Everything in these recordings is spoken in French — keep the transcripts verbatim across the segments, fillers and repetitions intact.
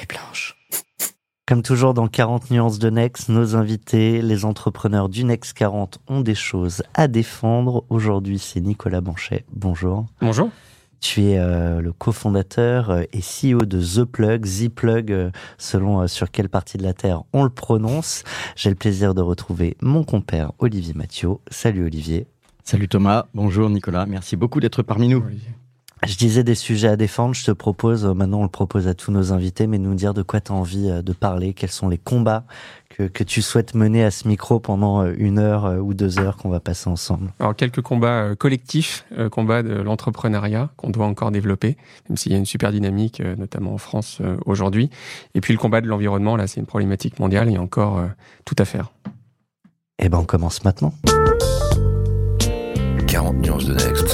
blanche. Comme toujours dans quarante nuances de Next, nos invités, les entrepreneurs du Next quarante ont des choses à défendre. Aujourd'hui, c'est Nicolas Banchet. Bonjour. Bonjour. Tu es euh, le cofondateur et C E O de The Plug, The Plug, euh, selon euh, sur quelle partie de la Terre on le prononce. J'ai le plaisir de retrouver mon compère Olivier Mathieu. Salut Olivier. Salut Thomas, bonjour Nicolas, merci beaucoup d'être parmi nous. Olivier. Je disais des sujets à défendre, je te propose, maintenant on le propose à tous nos invités, mais de nous dire de quoi tu as envie de parler, quels sont les combats que, que tu souhaites mener à ce micro pendant une heure ou deux heures qu'on va passer ensemble. Alors quelques combats collectifs, euh, combats de l'entrepreneuriat qu'on doit encore développer, même s'il y a une super dynamique, euh, notamment en France euh, aujourd'hui. Et puis le combat de l'environnement, là c'est une problématique mondiale, il y a encore euh, tout à faire. Eh ben on commence maintenant. quarante nuances de Next.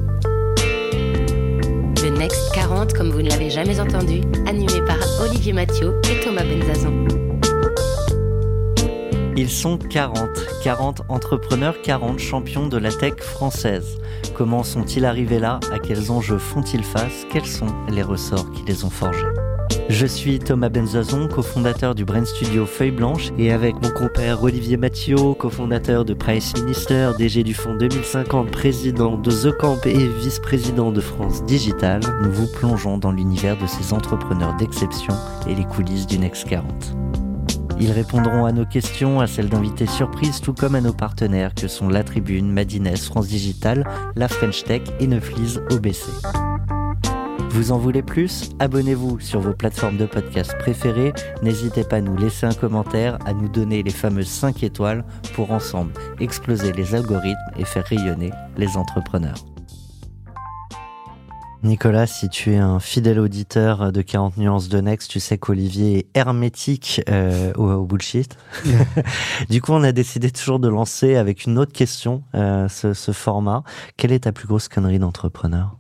Le Next quarante, comme vous ne l'avez jamais entendu, animé par Olivier Mathieu et Thomas Benzazon. Ils sont quarante, quarante entrepreneurs, quarante champions de la tech française. Comment sont-ils arrivés là? À quels enjeux font-ils face? Quels sont les ressorts qui les ont forgés? Je suis Thomas Benzazon, cofondateur du Brain Studio Feuille Blanche, et avec mon compère Olivier Mathieu, cofondateur de Price Minister, D G du fonds deux mille cinquante, président de The Camp et vice-président de France Digital, nous vous plongeons dans l'univers de ces entrepreneurs d'exception et les coulisses du Next quarante. Ils répondront à nos questions, à celles d'invités surprises, tout comme à nos partenaires que sont La Tribune, Madines, France Digital, La French Tech et Neuflis O B C. Vous en voulez plus? Abonnez-vous sur vos plateformes de podcast préférées. N'hésitez pas à nous laisser un commentaire, à nous donner les fameuses cinq étoiles pour ensemble exploser les algorithmes et faire rayonner les entrepreneurs. Nicolas, si tu es un fidèle auditeur de quarante nuances de Next, tu sais qu'Olivier est hermétique euh, au, au bullshit. Du coup, on a décidé toujours de lancer avec une autre question euh, ce, ce format. Quelle est ta plus grosse connerie d'entrepreneur?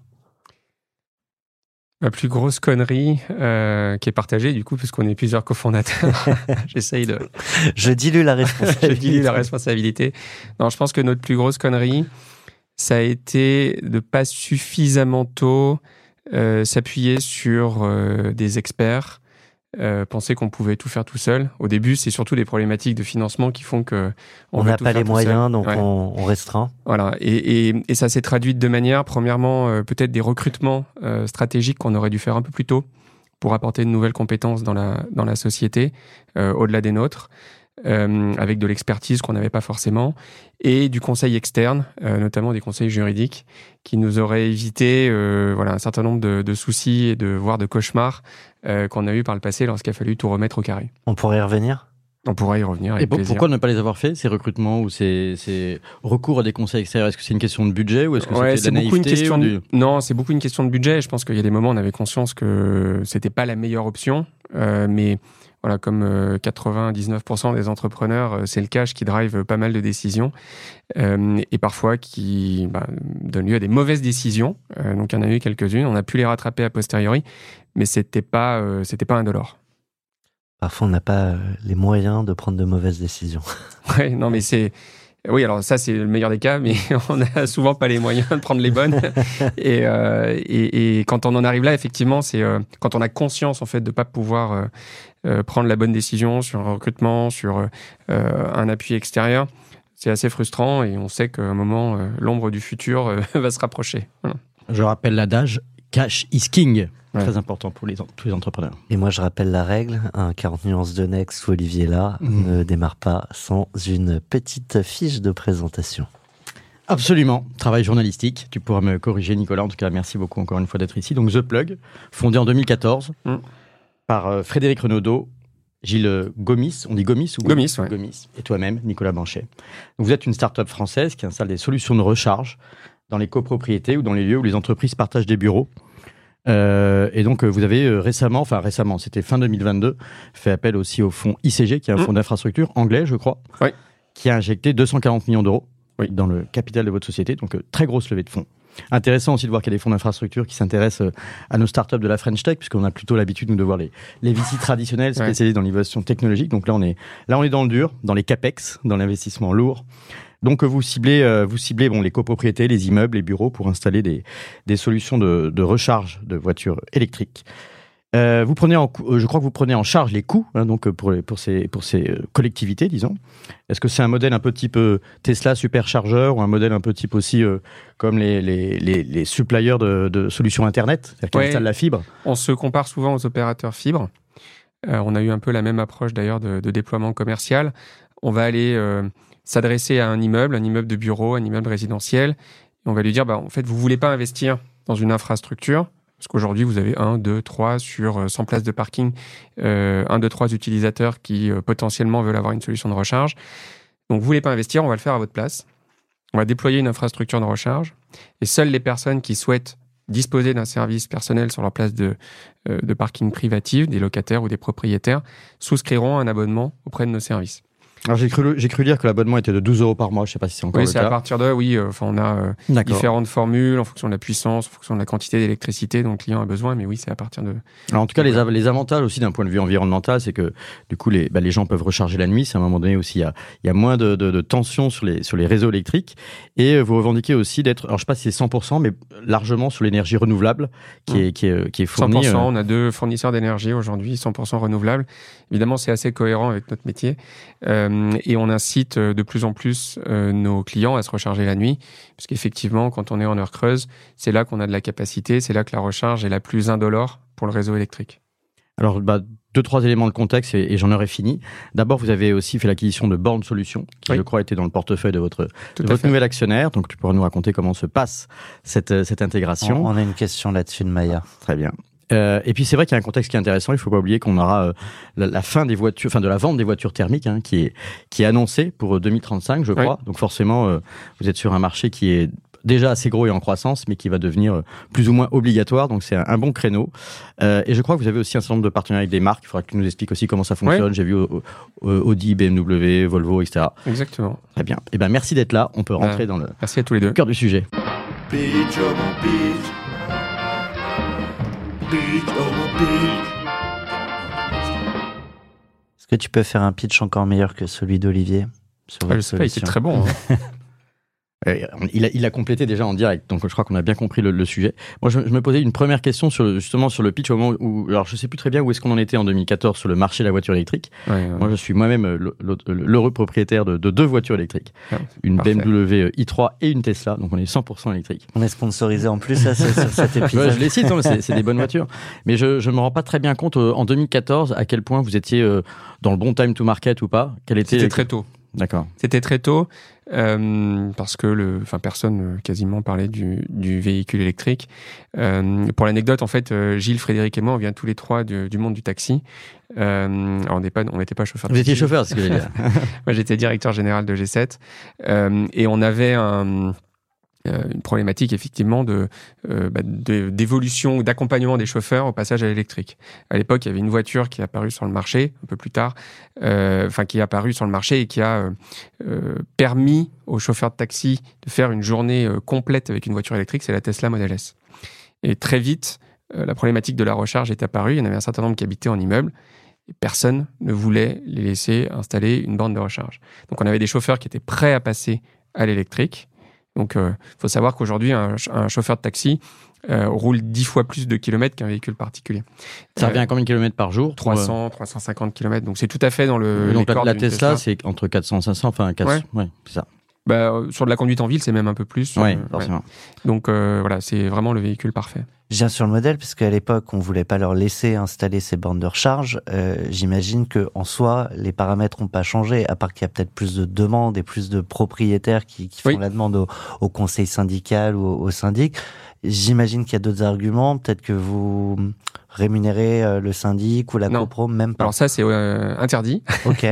Ma plus grosse connerie, euh, qui est partagée du coup, puisqu'on est plusieurs cofondateurs, j'essaye de... Je dilue la responsabilité. je dilue la responsabilité. Non, je pense que notre plus grosse connerie, ça a été de pas suffisamment tôt euh, s'appuyer sur euh, des experts, euh, penser qu'on pouvait tout faire tout seul. Au début, c'est surtout des problématiques de financement qui font que on n'a pas les moyens, donc ouais. on, on restreint. Voilà, et, et, et ça s'est traduit de deux manières. Premièrement, euh, peut-être des recrutements euh, stratégiques qu'on aurait dû faire un peu plus tôt pour apporter de nouvelles compétences dans la dans la société, euh, au-delà des nôtres. Euh, avec de l'expertise qu'on n'avait pas forcément, et du conseil externe, euh, notamment des conseils juridiques, qui nous auraient évité euh, voilà, un certain nombre de, de soucis et de voire de cauchemars euh, qu'on a eu par le passé lorsqu'il a fallu tout remettre au carré. On pourrait y revenir? On pourrait y revenir avec Et pour, plaisir. Pourquoi ne pas les avoir fait, ces recrutements ou ces, ces recours à des conseils extérieurs? Est-ce que c'est une question de budget ou est-ce que ouais, c'était de la beaucoup une naïveté question du... de... Non, c'est beaucoup une question de budget. Je pense qu'il y a des moments où on avait conscience que c'était pas la meilleure option, euh, mais voilà, comme euh, quatre-vingt-dix-neuf pour cent des entrepreneurs, euh, c'est le cash qui drive pas mal de décisions euh, et parfois qui bah, donne lieu à des mauvaises décisions. Euh, donc il y en a eu quelques-unes, on a pu les rattraper a posteriori, mais c'était pas, euh, c'était pas indolore. Parfois, on n'a pas les moyens de prendre de mauvaises décisions. Ouais, non, mais c'est... Oui, alors ça, c'est le meilleur des cas, mais on n'a souvent pas les moyens de prendre les bonnes. et, euh, et, et quand on en arrive là, effectivement, c'est euh, quand on a conscience, en fait, de ne pas pouvoir euh, euh, prendre la bonne décision sur un recrutement, sur euh, un appui extérieur, c'est assez frustrant et on sait qu'à un moment, euh, l'ombre du futur euh, va se rapprocher. Voilà. Je rappelle l'adage, cash is king. Ouais. Très important pour les, tous les entrepreneurs. Et moi, je rappelle la règle, un quarante nuances de Next où Olivier est là, mmh. ne démarre pas sans une petite fiche de présentation. Absolument, travail journalistique. Tu pourras me corriger, Nicolas. En tout cas, merci beaucoup encore une fois d'être ici. Donc, The Plug, fondé en deux mille quatorze mmh. par euh, Frédéric Renaudot, Gilles Gomis, on dit Gomis ou Gomis, ouais. Gomis, et toi-même, Nicolas Banchet. Donc, vous êtes une start-up française qui installe des solutions de recharge dans les copropriétés ou dans les lieux où les entreprises partagent des bureaux. Euh, et donc, vous avez récemment, enfin récemment, c'était fin deux mille vingt-deux, fait appel aussi au fonds I C G, qui est un mmh. fonds d'infrastructure anglais, je crois, oui. qui a injecté deux cent quarante millions d'euros oui. dans le capital de votre société. Donc, euh, très grosse levée de fonds. Intéressant aussi de voir qu'il y a des fonds d'infrastructure qui s'intéressent à nos startups de la French Tech, puisqu'on a plutôt l'habitude nous, de voir les, les V C traditionnels spécialisés ouais. dans l'innovation technologique. Donc là on, est, là, on est dans le dur, dans les CAPEX, dans l'investissement lourd. Donc vous ciblez, euh, vous ciblez bon, les copropriétés, les immeubles, les bureaux pour installer des, des solutions de, de recharge de voitures électriques. Euh, vous prenez en, je crois que vous prenez en charge les coûts, hein, donc pour, les, pour, ces, pour ces collectivités, disons. Est-ce que c'est un modèle un peu type euh, Tesla superchargeur ou un modèle un peu type aussi euh, comme les, les, les, les suppliers de, de solutions Internet, c'est-à-dire qu'ils installent la fibre? On se compare souvent aux opérateurs fibre. Euh, on a eu un peu la même approche d'ailleurs de, de déploiement commercial. On va aller euh, s'adresser à un immeuble, un immeuble de bureau, un immeuble résidentiel. Et on va lui dire, bah, en fait, vous ne voulez pas investir dans une infrastructure. Parce qu'aujourd'hui, vous avez un, deux, trois sur cent places de parking, euh, un, deux, trois utilisateurs qui euh, potentiellement veulent avoir une solution de recharge. Donc, vous ne voulez pas investir, on va le faire à votre place. On va déployer une infrastructure de recharge. Et seules les personnes qui souhaitent disposer d'un service personnel sur leur place de, euh, de parking privative, des locataires ou des propriétaires, souscriront un abonnement auprès de nos services. Alors j'ai cru, j'ai cru lire que l'abonnement était de douze euros par mois, je ne sais pas si c'est encore oui, le cas. Oui, c'est à partir de, oui, euh, on a euh, différentes formules en fonction de la puissance, en fonction de la quantité d'électricité dont le client a besoin, mais oui, c'est à partir de... Alors en tout cas, les, av- les avantages aussi d'un point de vue environnemental, c'est que du coup, les, bah, les gens peuvent recharger la nuit, c'est à un moment donné aussi, il y a, il y a moins de, de, de tension sur les, sur les réseaux électriques, et vous revendiquez aussi d'être, alors je ne sais pas si c'est cent pour cent, mais largement sur l'énergie renouvelable qui, mmh. est, qui, est, qui est fournie. cent pour cent, euh... on a deux fournisseurs d'énergie aujourd'hui, cent pour cent renouvelables. Évidemment, c'est assez cohérent avec notre métier, euh, et on a incite de plus en plus euh, nos clients à se recharger la nuit, parce qu'effectivement, quand on est en heure creuse, c'est là qu'on a de la capacité, c'est là que la recharge est la plus indolore pour le réseau électrique. Alors, bah, deux, trois éléments de contexte et, et j'en aurais fini. D'abord, vous avez aussi fait l'acquisition de Born Solutions, qui, oui. je crois, était dans le portefeuille de votre, de votre nouvel actionnaire. Donc, tu pourras nous raconter comment se passe cette, cette intégration. On, on a une question là-dessus de Maya. Très bien. Euh, et puis c'est vrai qu'il y a un contexte qui est intéressant. Il faut pas oublier qu'on aura euh, la, la fin des voitures, enfin de la vente des voitures thermiques, hein, qui est qui est annoncée pour deux mille trente-cinq, je crois. Oui. Donc forcément, euh, vous êtes sur un marché qui est déjà assez gros et en croissance, mais qui va devenir euh, plus ou moins obligatoire. Donc c'est un, un bon créneau. Euh, et je crois que vous avez aussi un certain nombre de partenariats avec des marques. Il faudra que tu nous expliques aussi comment ça fonctionne. Oui. J'ai vu euh, euh, Audi, B M W, Volvo, et cetera. Exactement. Très bien. Et ben merci d'être là. On peut rentrer euh, dans le merci à tous les deux. cœur du sujet. Beach over beach. Beach over beach. Est-ce que tu peux faire un pitch encore meilleur que celui d'Olivier sur ah, Je sais pas, il était très bon. Hein. Il a, il a complété déjà en direct, donc je crois qu'on a bien compris le, le sujet. Moi, je, je me posais une première question sur le, justement sur le pitch au moment où, alors je sais plus très bien où est-ce qu'on en était en deux mille quatorze sur le marché de la voiture électrique. Ouais, ouais. Moi, je suis moi-même l'heureux propriétaire de, de deux voitures électriques, ouais, une parfait. B M W i trois et une Tesla, donc on est cent pour cent électrique. On est sponsorisé en plus là, sur cet épisode. Ouais, je les cite, hein, c'est, c'est des bonnes voitures, mais je je me rends pas très bien compte euh, en deux mille quatorze à quel point vous étiez euh, dans le bon time to market ou pas. Quel était C'était très tôt. D'accord. C'était très tôt euh, parce que le, enfin personne euh, quasiment parlait du, du véhicule électrique. Euh, pour l'anecdote, en fait, euh, Gilles, Frédéric et moi, on vient tous les trois du, du monde du taxi. Euh, alors on n'est pas, on n'était pas chauffeur. Vous étiez chauffeur, c'est ce que je veux dire. Moi, j'étais directeur général de G sept euh, et on avait un Euh, une problématique effectivement de, euh, bah, de d'évolution ou d'accompagnement des chauffeurs au passage à l'électrique. À l'époque, il y avait une voiture qui est apparue sur le marché un peu plus tard, euh, enfin qui est apparue sur le marché et qui a euh, permis aux chauffeurs de taxi de faire une journée euh, complète avec une voiture électrique, c'est la Tesla Model S. Et très vite, euh, la problématique de la recharge est apparue. Il y en avait un certain nombre qui habitaient en immeuble. Et personne ne voulait les laisser installer une borne de recharge. Donc on avait des chauffeurs qui étaient prêts à passer à l'électrique. Donc, il euh, faut savoir qu'aujourd'hui, un, un chauffeur de taxi euh, roule dix fois plus de kilomètres qu'un véhicule particulier. Ça revient à combien de kilomètres par jour? trois cents, euh... trois cent cinquante kilomètres. Donc, c'est tout à fait dans le. Donc, la, la Tesla, Tesla, c'est entre quatre cents et cinq cents, enfin, quatre cents, ouais, ouais c'est ça. Bah, euh, sur de la conduite en ville, c'est même un peu plus. Oui, euh, forcément. Ouais. Donc, euh, voilà, c'est vraiment le véhicule parfait. Je viens sur le modèle, parce qu'à l'époque, on ne voulait pas leur laisser installer ces bornes de recharge. Euh, j'imagine qu'en soi, les paramètres n'ont pas changé, à part qu'il y a peut-être plus de demandes et plus de propriétaires qui, qui font oui. la demande au, au conseil syndical ou au, au syndic. J'imagine qu'il y a d'autres arguments. Peut-être que vous rémunérez le syndic ou la non. copro, même pas. Alors ça, c'est euh, interdit. Ok.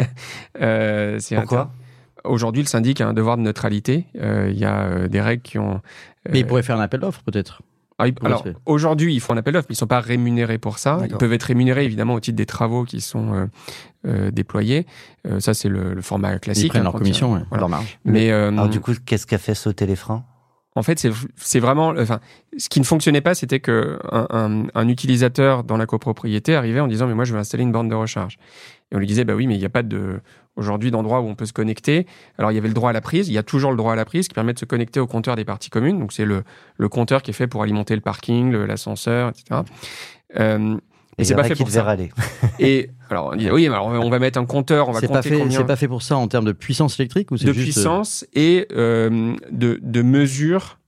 euh, c'est Pourquoi inter... Aujourd'hui, le syndic a un devoir de neutralité. Il euh, y a euh, des règles qui ont... Euh... Mais il pourrait faire un appel d'offres, peut-être. Alors, alors aujourd'hui, ils font un appel d'offres, mais ils ne sont pas rémunérés pour ça. D'accord. Ils peuvent être rémunérés, évidemment, au titre des travaux qui sont euh, euh, déployés. Euh, ça, c'est le, le format classique. Ils prennent leur commission, ouais, voilà. leur marge. Mais, euh, alors, du coup, qu'est-ce qui a fait sauter les freins ? En fait, c'est, c'est vraiment... Enfin, ce qui ne fonctionnait pas, c'était qu'un un, un utilisateur dans la copropriété arrivait en disant « mais moi, je veux installer une borne de recharge ». Et on lui disait « bah oui, mais il n'y a pas de, aujourd'hui d'endroit où on peut se connecter ». Alors, il y avait le droit à la prise. Il y a toujours le droit à la prise qui permet de se connecter au compteur des parties communes. Donc, c'est le, le compteur qui est fait pour alimenter le parking, le, l'ascenseur, et cetera. Euh, Et c'est pas fait pour ça. Et alors, on dit, oui, alors on va mettre un compteur, on va c'est compter pas fait, combien... C'est pas fait pour ça en termes de puissance électrique ou c'est de juste... puissance et euh, de, de mesure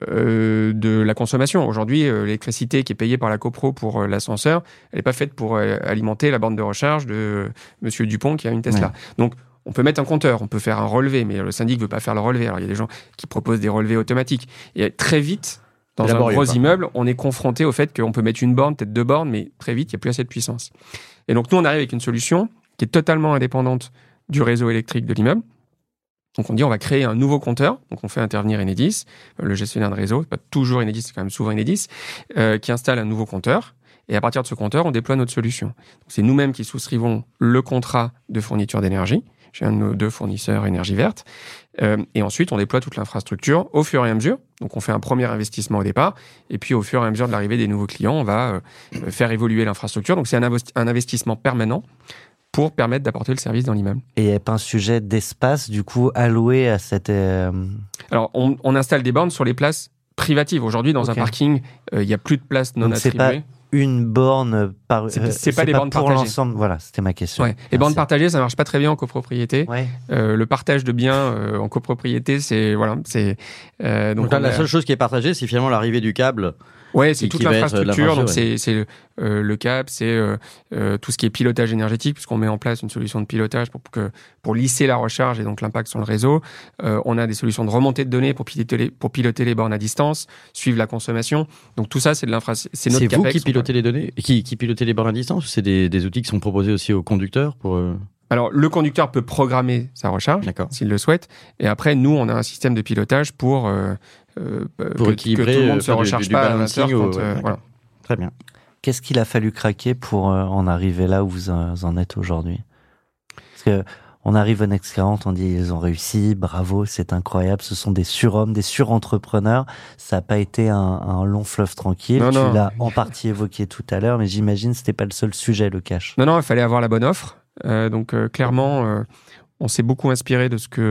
euh, de la consommation. Aujourd'hui, euh, l'électricité qui est payée par la copro pour euh, l'ascenseur, elle n'est pas faite pour euh, alimenter la borne de recharge de euh, Monsieur Dupont qui a une Tesla. Ouais. Donc, on peut mettre un compteur, on peut faire un relevé, mais le syndic ne veut pas faire le relevé. Alors, il y a des gens qui proposent des relevés automatiques. Et très vite, dans un gros immeuble, on est confronté au fait qu'on peut mettre une borne, peut-être deux bornes, mais très vite, il n'y a plus assez de puissance. Et donc, nous, on arrive avec une solution qui est totalement indépendante du réseau électrique de l'immeuble. Donc, on dit on va créer un nouveau compteur. Donc, on fait intervenir Enedis, le gestionnaire de réseau, pas toujours Enedis, c'est quand même souvent Enedis, euh, qui installe un nouveau compteur. Et à partir de ce compteur, on déploie notre solution. Donc, c'est nous-mêmes qui souscrivons le contrat de fourniture d'énergie chez un de nos deux fournisseurs énergie verte. Euh, et ensuite, on déploie toute l'infrastructure au fur et à mesure. Donc, on fait un premier investissement au départ. Et puis, au fur et à mesure de l'arrivée des nouveaux clients, on va euh, faire évoluer l'infrastructure. Donc, c'est un, investi- un investissement permanent pour permettre d'apporter le service dans l'immeuble. Et il n'y a pas un sujet d'espace, du coup, alloué à cette... Euh... Alors, on, on installe des bornes sur les places privatives. Aujourd'hui, dans okay. un parking, il euh, n'y a plus de place non Donc, attribuées. C'est pas une borne par... C'est, c'est, c'est pas des pas bornes pour partagées. L'ensemble. Voilà, c'était ma question. Ouais. Les bornes partagées, ça marche pas très bien en copropriété. Ouais. Euh, le partage de biens euh, en copropriété, c'est... Voilà, c'est euh, donc, donc là, la a... seule chose qui est partagée, c'est finalement l'arrivée du câble. Ouais, c'est toute l'infrastructure. Donc, ouais. c'est, c'est euh, le câble, c'est euh, euh, tout ce qui est pilotage énergétique, puisqu'on met en place une solution de pilotage pour, que, pour lisser la recharge et donc l'impact sur le réseau. Euh, on a des solutions de remontée de données pour piloter, les, pour piloter les bornes à distance, suivre la consommation. Donc, tout ça, c'est de l'infrastructure. C'est notre C'est capex, vous qui pilotez les données, qui, qui pilotez les bornes à distance, ou c'est des, des outils qui sont proposés aussi aux conducteurs pour... Euh... Alors, le conducteur peut programmer sa recharge, D'accord. s'il le souhaite. Et après, nous, on a un système de pilotage pour, euh, euh, pour que, équilibrer, que tout le monde ne se du, recharge du, du pas à vingt heures. Quand, ouais, euh, voilà. Très bien. Qu'est-ce qu'il a fallu craquer pour euh, en arriver là où vous en êtes aujourd'hui ? Parce que on arrive au Next quarante, on dit ils ont réussi, bravo, c'est incroyable, ce sont des surhommes, des surentrepreneurs. Ça n'a pas été un, un long fleuve tranquille. Non, tu non. l'as en partie évoqué tout à l'heure, mais j'imagine que c'était pas le seul sujet, le cash. Non, non, il fallait avoir la bonne offre. Euh, donc euh, clairement, euh, on s'est beaucoup inspiré de ce que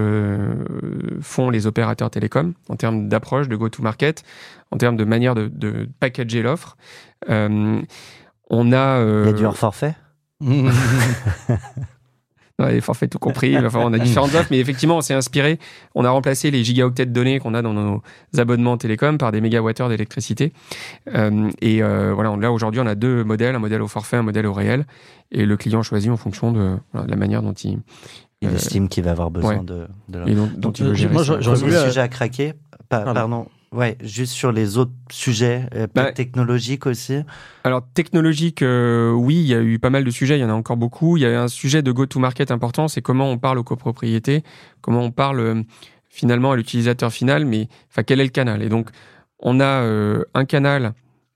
euh, font les opérateurs télécoms en termes d'approche, de go-to-market, en termes de manière de, de packager l'offre. Euh, on a... Euh... Il y a du hors forfait. Non, les forfaits tout compris. Enfin, on a différentes offres, mais effectivement, on s'est inspiré. On a remplacé les gigaoctets de données qu'on a dans nos abonnements télécoms par des mégawattheures d'électricité. Euh, et euh, voilà, là aujourd'hui, on a deux modèles, un modèle au forfait, un modèle au réel, et le client choisit en fonction de, voilà, de la manière dont il il euh, estime qu'il va avoir besoin ouais. de, de la... et dont, dont il veut gérer. Moi, j'aurais voulu un sujet à craquer. Pa- pardon. pardon. Ouais, juste sur les autres sujets, euh, bah, technologiques aussi. Alors, technologique, euh, oui, il y a eu pas mal de sujets, il y en a encore beaucoup. Il y a un sujet de go-to-market important, c'est comment on parle aux copropriétés, comment on parle euh, finalement à l'utilisateur final, mais enfin, quel est le canal ? Et donc, on a euh, un canal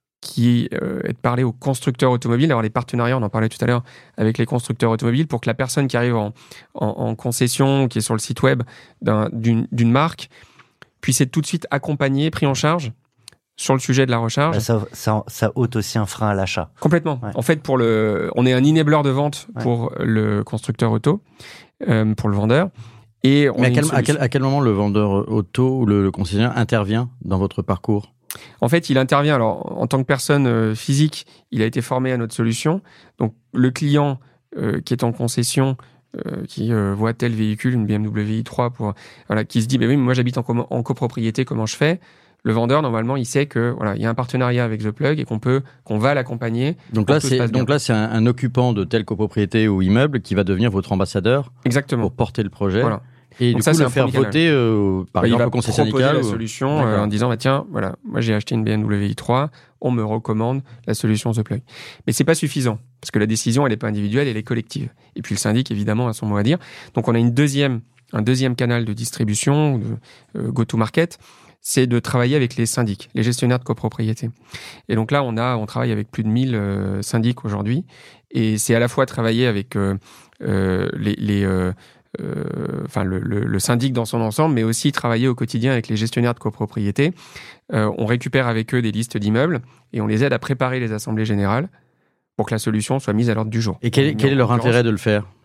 qui euh, est de parler aux constructeurs automobiles. Alors, les partenariats, on en parlait tout à l'heure, avec les constructeurs automobiles, pour que la personne qui arrive en, en, en concession, qui est sur le site web d'un, d'une, d'une marque, puisse être tout de suite accompagné, pris en charge sur le sujet de la recharge. Bah ça, ça, ça ôte aussi un frein à l'achat. Complètement. Ouais. En fait, pour le, on est un enabler de vente ouais. pour le constructeur auto, euh, pour le vendeur. Et on Mais à quel, à, quel, à quel moment le vendeur auto ou le, le concessionnaire intervient dans votre parcours ? En fait, il intervient. Alors, en tant que personne euh, physique, il a été formé à notre solution. Donc, le client euh, qui est en concession, Euh, qui euh, voit tel véhicule, une B M W i trois, pour, voilà, qui se dit, bah oui, mais moi j'habite en, com- en copropriété, comment je fais ? Le vendeur, normalement, il sait que voilà, il y a un partenariat avec The Plug et qu'on peut, qu'on va l'accompagner. Donc là, c'est, donc là, c'est un, un occupant de telle copropriété ou immeuble qui va devenir votre ambassadeur. Exactement. Pour porter le projet. Voilà. Et donc du ça, coup, c'est le faire voter euh, par bah, exemple au conseil syndical. Il va proposer ou... la solution euh, en disant, bah, tiens, voilà, moi j'ai acheté une B M W i trois, on me recommande la solution The Plug. Mais c'est pas suffisant, parce que la décision, elle n'est pas individuelle, elle est collective. Et puis le syndic, évidemment, a son mot à dire. Donc on a une deuxième, un deuxième canal de distribution, de euh, go-to-market, c'est de travailler avec les syndics, les gestionnaires de copropriété. Et donc là, on a, on travaille avec plus de mille euh, syndics aujourd'hui, et c'est à la fois travailler avec euh, euh, les, les euh, Euh, enfin le, le, le syndic dans son ensemble, mais aussi travailler au quotidien avec les gestionnaires de copropriété. Euh, on récupère avec eux des listes d'immeubles et on les aide à préparer les assemblées générales pour que la solution soit mise à l'ordre du jour. Et quel, quel est leur intérêt de le faire ?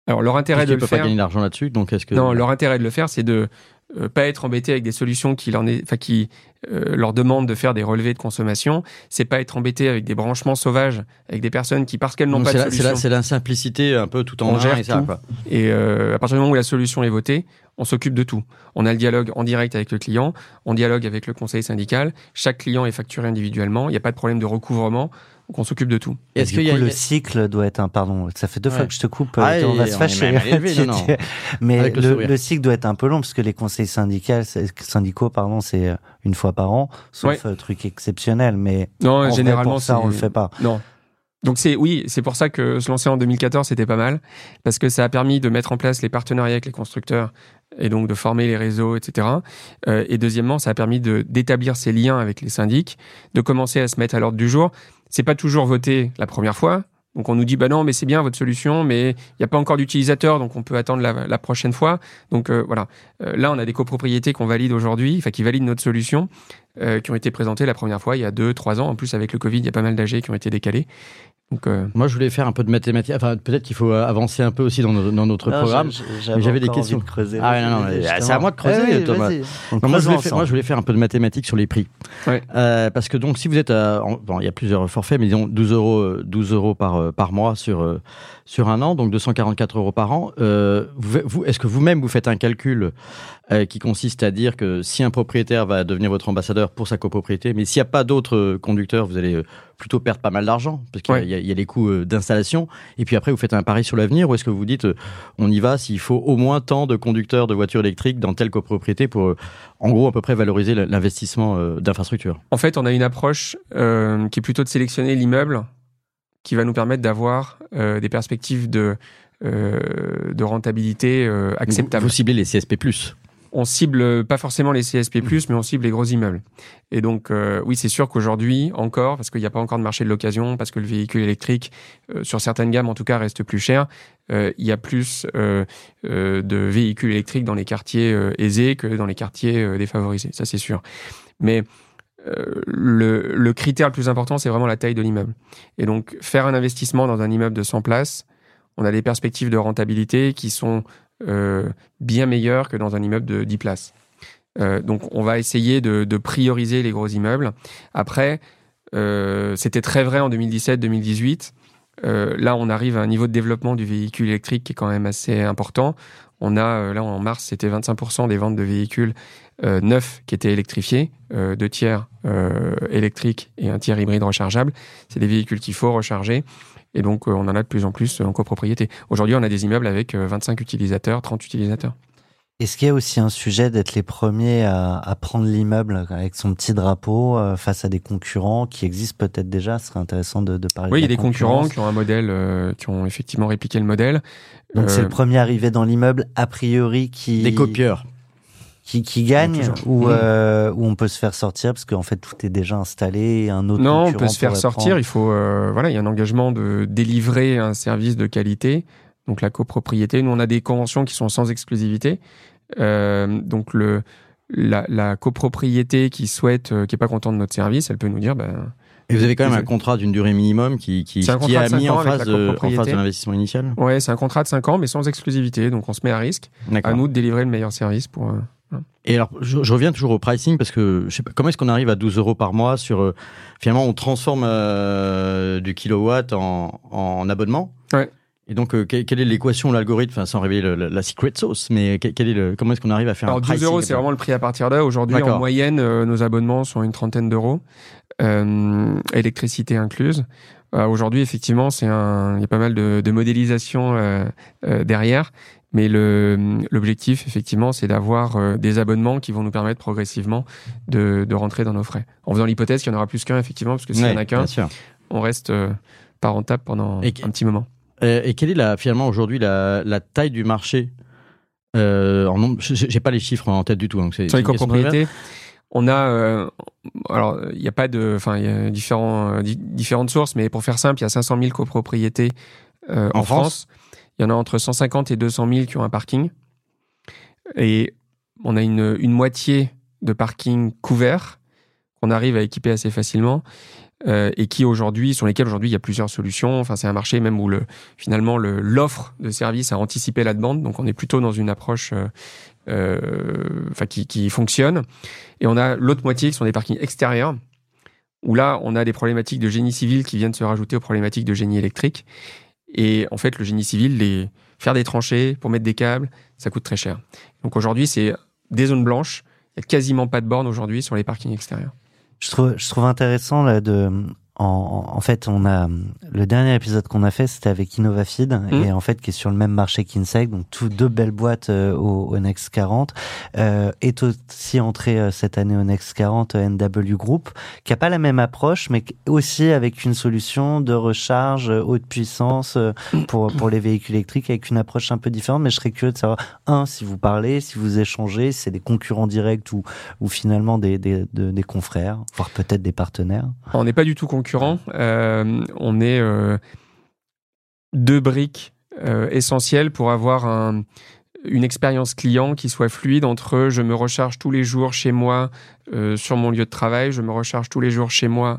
Alors, leur intérêt de le faire... Ils ne peuvent pas gagner d'argent là-dessus, donc est-ce que... Non, leur intérêt de le faire, c'est de euh, pas être embêté avec des solutions qui, leur, enfin, qui euh, leur demandent de faire des relevés de consommation. C'est pas être embêté avec des branchements sauvages, avec des personnes qui, parce qu'elles n'ont donc pas de la, solution... C'est la, c'est la simplicité un peu tout en on un gère et ça, tout. Quoi. Et euh, à partir du moment où la solution est votée, on s'occupe de tout. On a le dialogue en direct avec le client, on dialogue avec le conseil syndical. Chaque client est facturé individuellement. Il n'y a pas de problème de recouvrement. Donc on s'occupe de tout. Est-ce que le cycle doit être un pardon, ça fait deux ouais. fois que je te coupe, ah, on va se fâcher. Non, non. Mais le, le, le cycle doit être un peu long parce que les conseils syndicaux, syndicaux pardon, c'est une fois par an, sauf ouais. truc exceptionnel. Mais non, en généralement vrai, pour ça, on le fait pas. Non. Donc c'est oui, c'est pour ça que se lancer en deux mille quatorze, c'était pas mal, parce que ça a permis de mettre en place les partenariats avec les constructeurs et donc de former les réseaux, et cetera. Euh, et deuxièmement, ça a permis de d'établir ces liens avec les syndics, de commencer à se mettre à l'ordre du jour. C'est pas toujours voté la première fois. Donc on nous dit bah non mais c'est bien votre solution mais il n'y a pas encore d'utilisateurs donc on peut attendre la, la prochaine fois. Donc euh, voilà, euh, là on a des copropriétés qu'on valide aujourd'hui, enfin qui valident notre solution, euh, qui ont été présentées la première fois il y a deux, trois ans. En plus avec le Covid il y a pas mal d'A G qui ont été décalés. Donc, euh... Moi, je voulais faire un peu de mathématiques. Enfin, peut-être qu'il faut avancer un peu aussi dans, nos, dans notre non, programme. J'avais, j'avais des questions. De creuser, ah, non, non, c'est à moi de creuser, eh oui, Thomas. Non, moi, je voulais faire, moi, je voulais faire un peu de mathématiques sur les prix. Ouais. Euh, parce que donc, si vous êtes à, en, bon, il y a plusieurs forfaits, mais disons douze euros, douze euros par, par mois sur, sur un an, donc deux cent quarante-quatre euros par an. Euh, vous, vous, est-ce que vous-même, vous faites un calcul euh, qui consiste à dire que si un propriétaire va devenir votre ambassadeur pour sa copropriété, mais s'il n'y a pas d'autres conducteurs, vous allez plutôt perdre pas mal d'argent, parce qu'il ouais. y, a, il y a les coûts d'installation, et puis après vous faites un pari sur l'avenir, ou est-ce que vous dites on y va s'il faut au moins tant de conducteurs de voitures électriques dans telle copropriété pour en gros à peu près valoriser l'investissement d'infrastructure? En fait on a une approche euh, qui est plutôt de sélectionner l'immeuble qui va nous permettre d'avoir euh, des perspectives de, euh, de rentabilité euh, acceptables. Vous, vous ciblez les C S P plus? On cible pas forcément les C S P plus, mais on cible les gros immeubles. Et donc, euh, oui, c'est sûr qu'aujourd'hui, encore, parce qu'il n'y a pas encore de marché de l'occasion, parce que le véhicule électrique, euh, sur certaines gammes en tout cas, reste plus cher, euh, il y a plus euh, euh, de véhicules électriques dans les quartiers euh, aisés que dans les quartiers euh, défavorisés. Ça, c'est sûr. Mais euh, le, le critère le plus important, c'est vraiment la taille de l'immeuble. Et donc, faire un investissement dans un immeuble de cent places, on a des perspectives de rentabilité qui sont Euh, bien meilleur que dans un immeuble de dix places. Euh, donc, on va essayer de, de prioriser les gros immeubles. Après, euh, c'était très vrai en deux mille dix-sept deux mille dix-huit. Euh, là, on arrive à un niveau de développement du véhicule électrique qui est quand même assez important. On a, euh, là, en mars, c'était vingt-cinq pour cent des ventes de véhicules euh, neufs qui étaient électrifiés, euh, deux tiers euh, électriques et un tiers hybride rechargeable. C'est des véhicules qu'il faut recharger. Et donc, euh, on en a de plus en plus en copropriété. Aujourd'hui, on a des immeubles avec euh, vingt-cinq utilisateurs, trente utilisateurs. Est-ce qu'il y a aussi un sujet d'être les premiers à, à prendre l'immeuble avec son petit drapeau euh, face à des concurrents qui existent peut-être déjà? Ce serait intéressant de, de parler oui, de il y a des concurrents qui ont un modèle, euh, qui ont effectivement répliqué le modèle. Donc, euh, c'est le premier arrivé dans l'immeuble, a priori, qui... Des copieurs. Qui, qui gagne ou, euh, ou on peut se faire sortir parce qu'en fait tout est déjà installé, un autre non on peut se faire sortir prendre... il faut euh, voilà il y a un engagement de délivrer un service de qualité, donc la copropriété. Nous on a des conventions qui sont sans exclusivité, euh, donc le la, la copropriété qui souhaite euh, qui est pas contente de notre service, elle peut nous dire ben et vous avez quand même un contrat d'une durée minimum qui, qui, qui a mis en face, de, en face de l'investissement initial? Ouais, c'est un contrat de cinq ans mais sans exclusivité, donc on se met à risque. D'accord. À nous de délivrer le meilleur service pour euh, Et alors, je, je reviens toujours au pricing parce que je sais pas comment est-ce qu'on arrive à douze euros par mois sur euh, finalement on transforme euh, du kilowatt en, en abonnement. Ouais. Et donc euh, quelle, quelle est l'équation, l'algorithme, enfin sans révéler le, la, la secret sauce, mais quel, quel est le, comment est-ce qu'on arrive à faire alors, un pricing? douze euros, c'est vraiment le prix à partir de là. Aujourd'hui, D'accord. en moyenne, euh, nos abonnements sont une trentaine d'euros, euh, électricité incluse. Euh, aujourd'hui, effectivement, c'est un, il y a pas mal de, de modélisation euh, euh, derrière. Mais le, l'objectif, effectivement, c'est d'avoir euh, des abonnements qui vont nous permettre progressivement de, de rentrer dans nos frais. En faisant l'hypothèse qu'il n'y en aura plus qu'un, effectivement, parce que s'il n'y ouais, en a qu'un, on reste euh, pas rentable pendant et, un petit moment. Euh, et quelle est la, finalement aujourd'hui la, la taille du marché euh, en nombre? Je n'ai pas les chiffres en tête du tout. Donc c'est, Sur les copropriétés, on a... Euh, alors, il n'y a pas de... Enfin, il y a différents, euh, di- différentes sources, mais pour faire simple, il y a cinq cent mille copropriétés euh, en, en France. France. Il y en a entre cent cinquante et deux cent mille qui ont un parking. Et on a une, une moitié de parking couvert qu'on arrive à équiper assez facilement. euh, et qui aujourd'hui, sur lesquels aujourd'hui il y a plusieurs solutions. Enfin, c'est un marché même où le, finalement le, l'offre de service a anticipé la demande. Donc, on est plutôt dans une approche euh, euh, enfin, qui, qui fonctionne. Et on a l'autre moitié qui sont des parkings extérieurs, où là, on a des problématiques de génie civil qui viennent se rajouter aux problématiques de génie électrique. Et en fait, le génie civil, les, faire des tranchées pour mettre des câbles, ça coûte très cher. Donc aujourd'hui, c'est des zones blanches. Il n'y a quasiment pas de bornes aujourd'hui sur les parkings extérieurs. Je trouve, je trouve intéressant là de... En, en fait, on a le dernier épisode qu'on a fait, c'était avec InnovaFeed, mmh. et en fait qui est sur le même marché qu'InSec, donc tout deux belles boîtes euh, au, au Next quarante. Euh, est aussi entré euh, cette année au Next quarante euh, N W Group, qui a pas la même approche, mais aussi avec une solution de recharge euh, haute puissance euh, pour pour les véhicules électriques, avec une approche un peu différente. Mais je serais curieux de savoir un, si vous parlez, si vous échangez, si c'est des concurrents directs ou ou finalement des des de, des confrères, voire peut-être des partenaires. On n'est pas du tout concurrents. Euh, on est euh, deux briques euh, essentielles pour avoir un, une expérience client qui soit fluide entre je me recharge tous les jours chez moi euh, sur mon lieu de travail, je me recharge tous les jours chez moi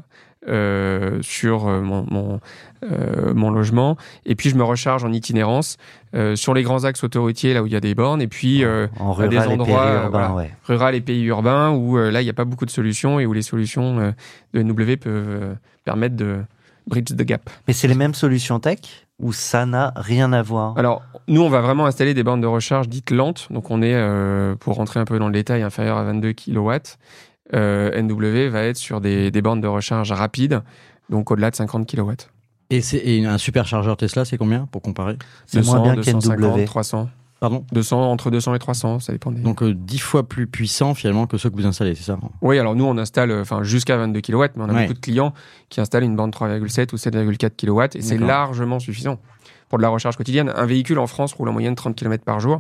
euh, sur euh, mon, mon, euh, mon logement, et puis je me recharge en itinérance euh, sur les grands axes autoroutiers là où il y a des bornes, et puis euh, en rural, des endroits et périurbains, voilà, ouais. rural et pays urbains où euh, là il n'y a pas beaucoup de solutions et où les solutions euh, de N W peuvent euh, permettre de bridge the gap. Mais c'est les mêmes solutions tech ou ça n'a rien à voir? Alors, nous, on va vraiment installer des bornes de recharge dites lentes. Donc, on est, euh, pour rentrer un peu dans le détail, inférieur à vingt-deux kilowatts. Euh, N W va être sur des, des bornes de recharge rapides, donc au-delà de cinquante kilowatts. Et, c'est, et un superchargeur Tesla, c'est combien pour comparer? C'est moins bien qu'N W. trois cents. Pardon deux cents, entre deux cents et trois cents, ça dépend des... Donc euh, dix fois plus puissant finalement que ceux que vous installez, c'est ça? Oui, alors nous on installe enfin, jusqu'à vingt-deux kilowatts, mais on a ouais. beaucoup de clients qui installent une borne trois virgule sept ou sept virgule quatre kilowatts, et D'accord. c'est largement suffisant pour de la recharge quotidienne. Un véhicule en France roule en moyenne trente kilomètres par jour.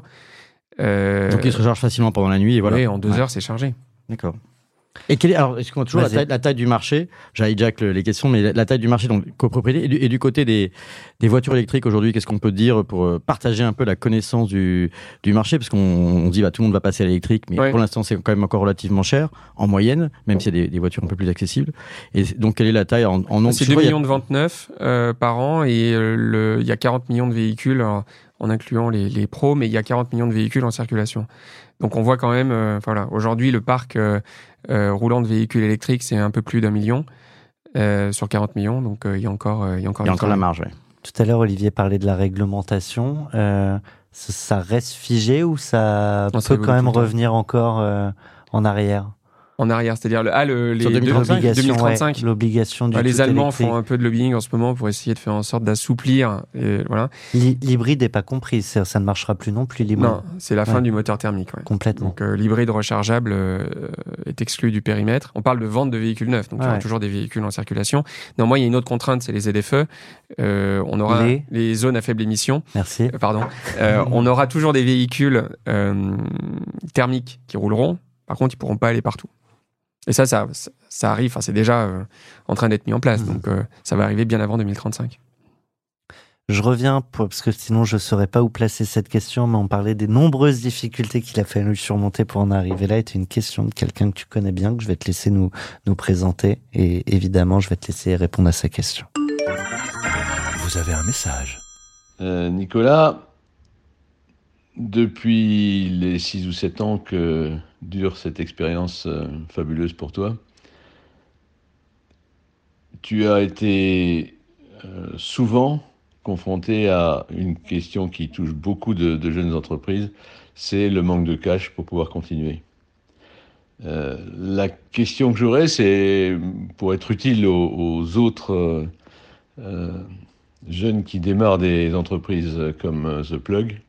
Euh... Donc il se recharge facilement pendant la nuit et voilà. Oui, en deux ouais. heures c'est chargé. D'accord. Et quel est, alors, est-ce qu'on a toujours la taille, la taille du marché? J'ai hijack les questions, mais la, la taille du marché, donc copropriété, et du, et du côté des, des voitures électriques aujourd'hui, qu'est-ce qu'on peut dire pour partager un peu la connaissance du, du marché? Parce qu'on on dit, bah, tout le monde va passer à l'électrique, mais ouais. pour l'instant, c'est quand même encore relativement cher, en moyenne, même s'il y a des, des voitures un peu plus accessibles. Et donc, quelle est la taille en, en nombre? C'est deux millions de ventes neuves euh, par an, et il y a quarante millions de véhicules, alors, en incluant les, les pros, mais il y a quarante millions de véhicules en circulation. Donc on voit quand même, euh, voilà, aujourd'hui le parc euh, euh, roulant de véhicules électriques, c'est un peu plus d'un million euh, sur quarante millions, donc euh, il y a encore, euh, il y a encore, il y a encore la marge. Ouais. Tout à l'heure, Olivier parlait de la réglementation. Euh, ça, ça reste figé ou ça non, peut quand même revenir encore euh, en arrière? En arrière, c'est-à-dire le, ah, le, les deux mille trente-cinq, deux mille trente-cinq. Ouais, l'obligation du ah, les Allemands électrique. font un peu de lobbying en ce moment pour essayer de faire en sorte d'assouplir. Et voilà. L'hybride n'est pas compris, ça, ça ne marchera plus non plus l'hybride. Non, c'est la fin ouais. du moteur thermique. Ouais. Complètement. Donc euh, l'hybride rechargeable euh, est exclu du périmètre. On parle de vente de véhicules neufs, donc ouais. il y aura toujours des véhicules en circulation. Néanmoins, il y a une autre contrainte, c'est les Z F E. Euh, on aura les... les zones à faible émission. Merci. Euh, pardon. Euh, on aura toujours des véhicules euh, thermiques qui rouleront. Par contre, ils ne pourront pas aller partout. Et ça, ça, ça arrive, enfin, c'est déjà euh, en train d'être mis en place, mmh. donc euh, ça va arriver bien avant deux mille trente-cinq. Je reviens, pour, parce que sinon je ne saurais pas où placer cette question, mais on parlait des nombreuses difficultés qu'il a fallu surmonter pour en arriver là. C'est une question de quelqu'un que tu connais bien, que je vais te laisser nous, nous présenter, et évidemment je vais te laisser répondre à sa question. Vous avez un message. Euh, Nicolas, depuis les six ou sept ans que dure cette expérience euh, fabuleuse pour toi, tu as été euh, souvent confronté à une question qui touche beaucoup de, de jeunes entreprises, c'est le manque de cash pour pouvoir continuer. Euh, la question que j'aurais, c'est pour être utile aux, aux autres euh, euh, jeunes qui démarrent des entreprises comme euh, The Plug,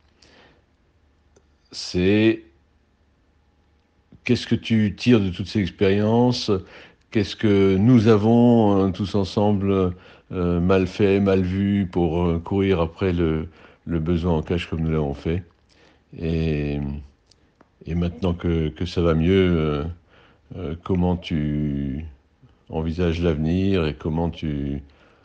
c'est qu'est-ce que tu tires de toutes ces expériences? Qu'est-ce que nous avons euh, tous ensemble euh, mal fait, mal vu pour euh, courir après le, le besoin en cash comme nous l'avons fait? Et, et maintenant que, que ça va mieux, euh, euh, comment tu envisages l'avenir et comment tu,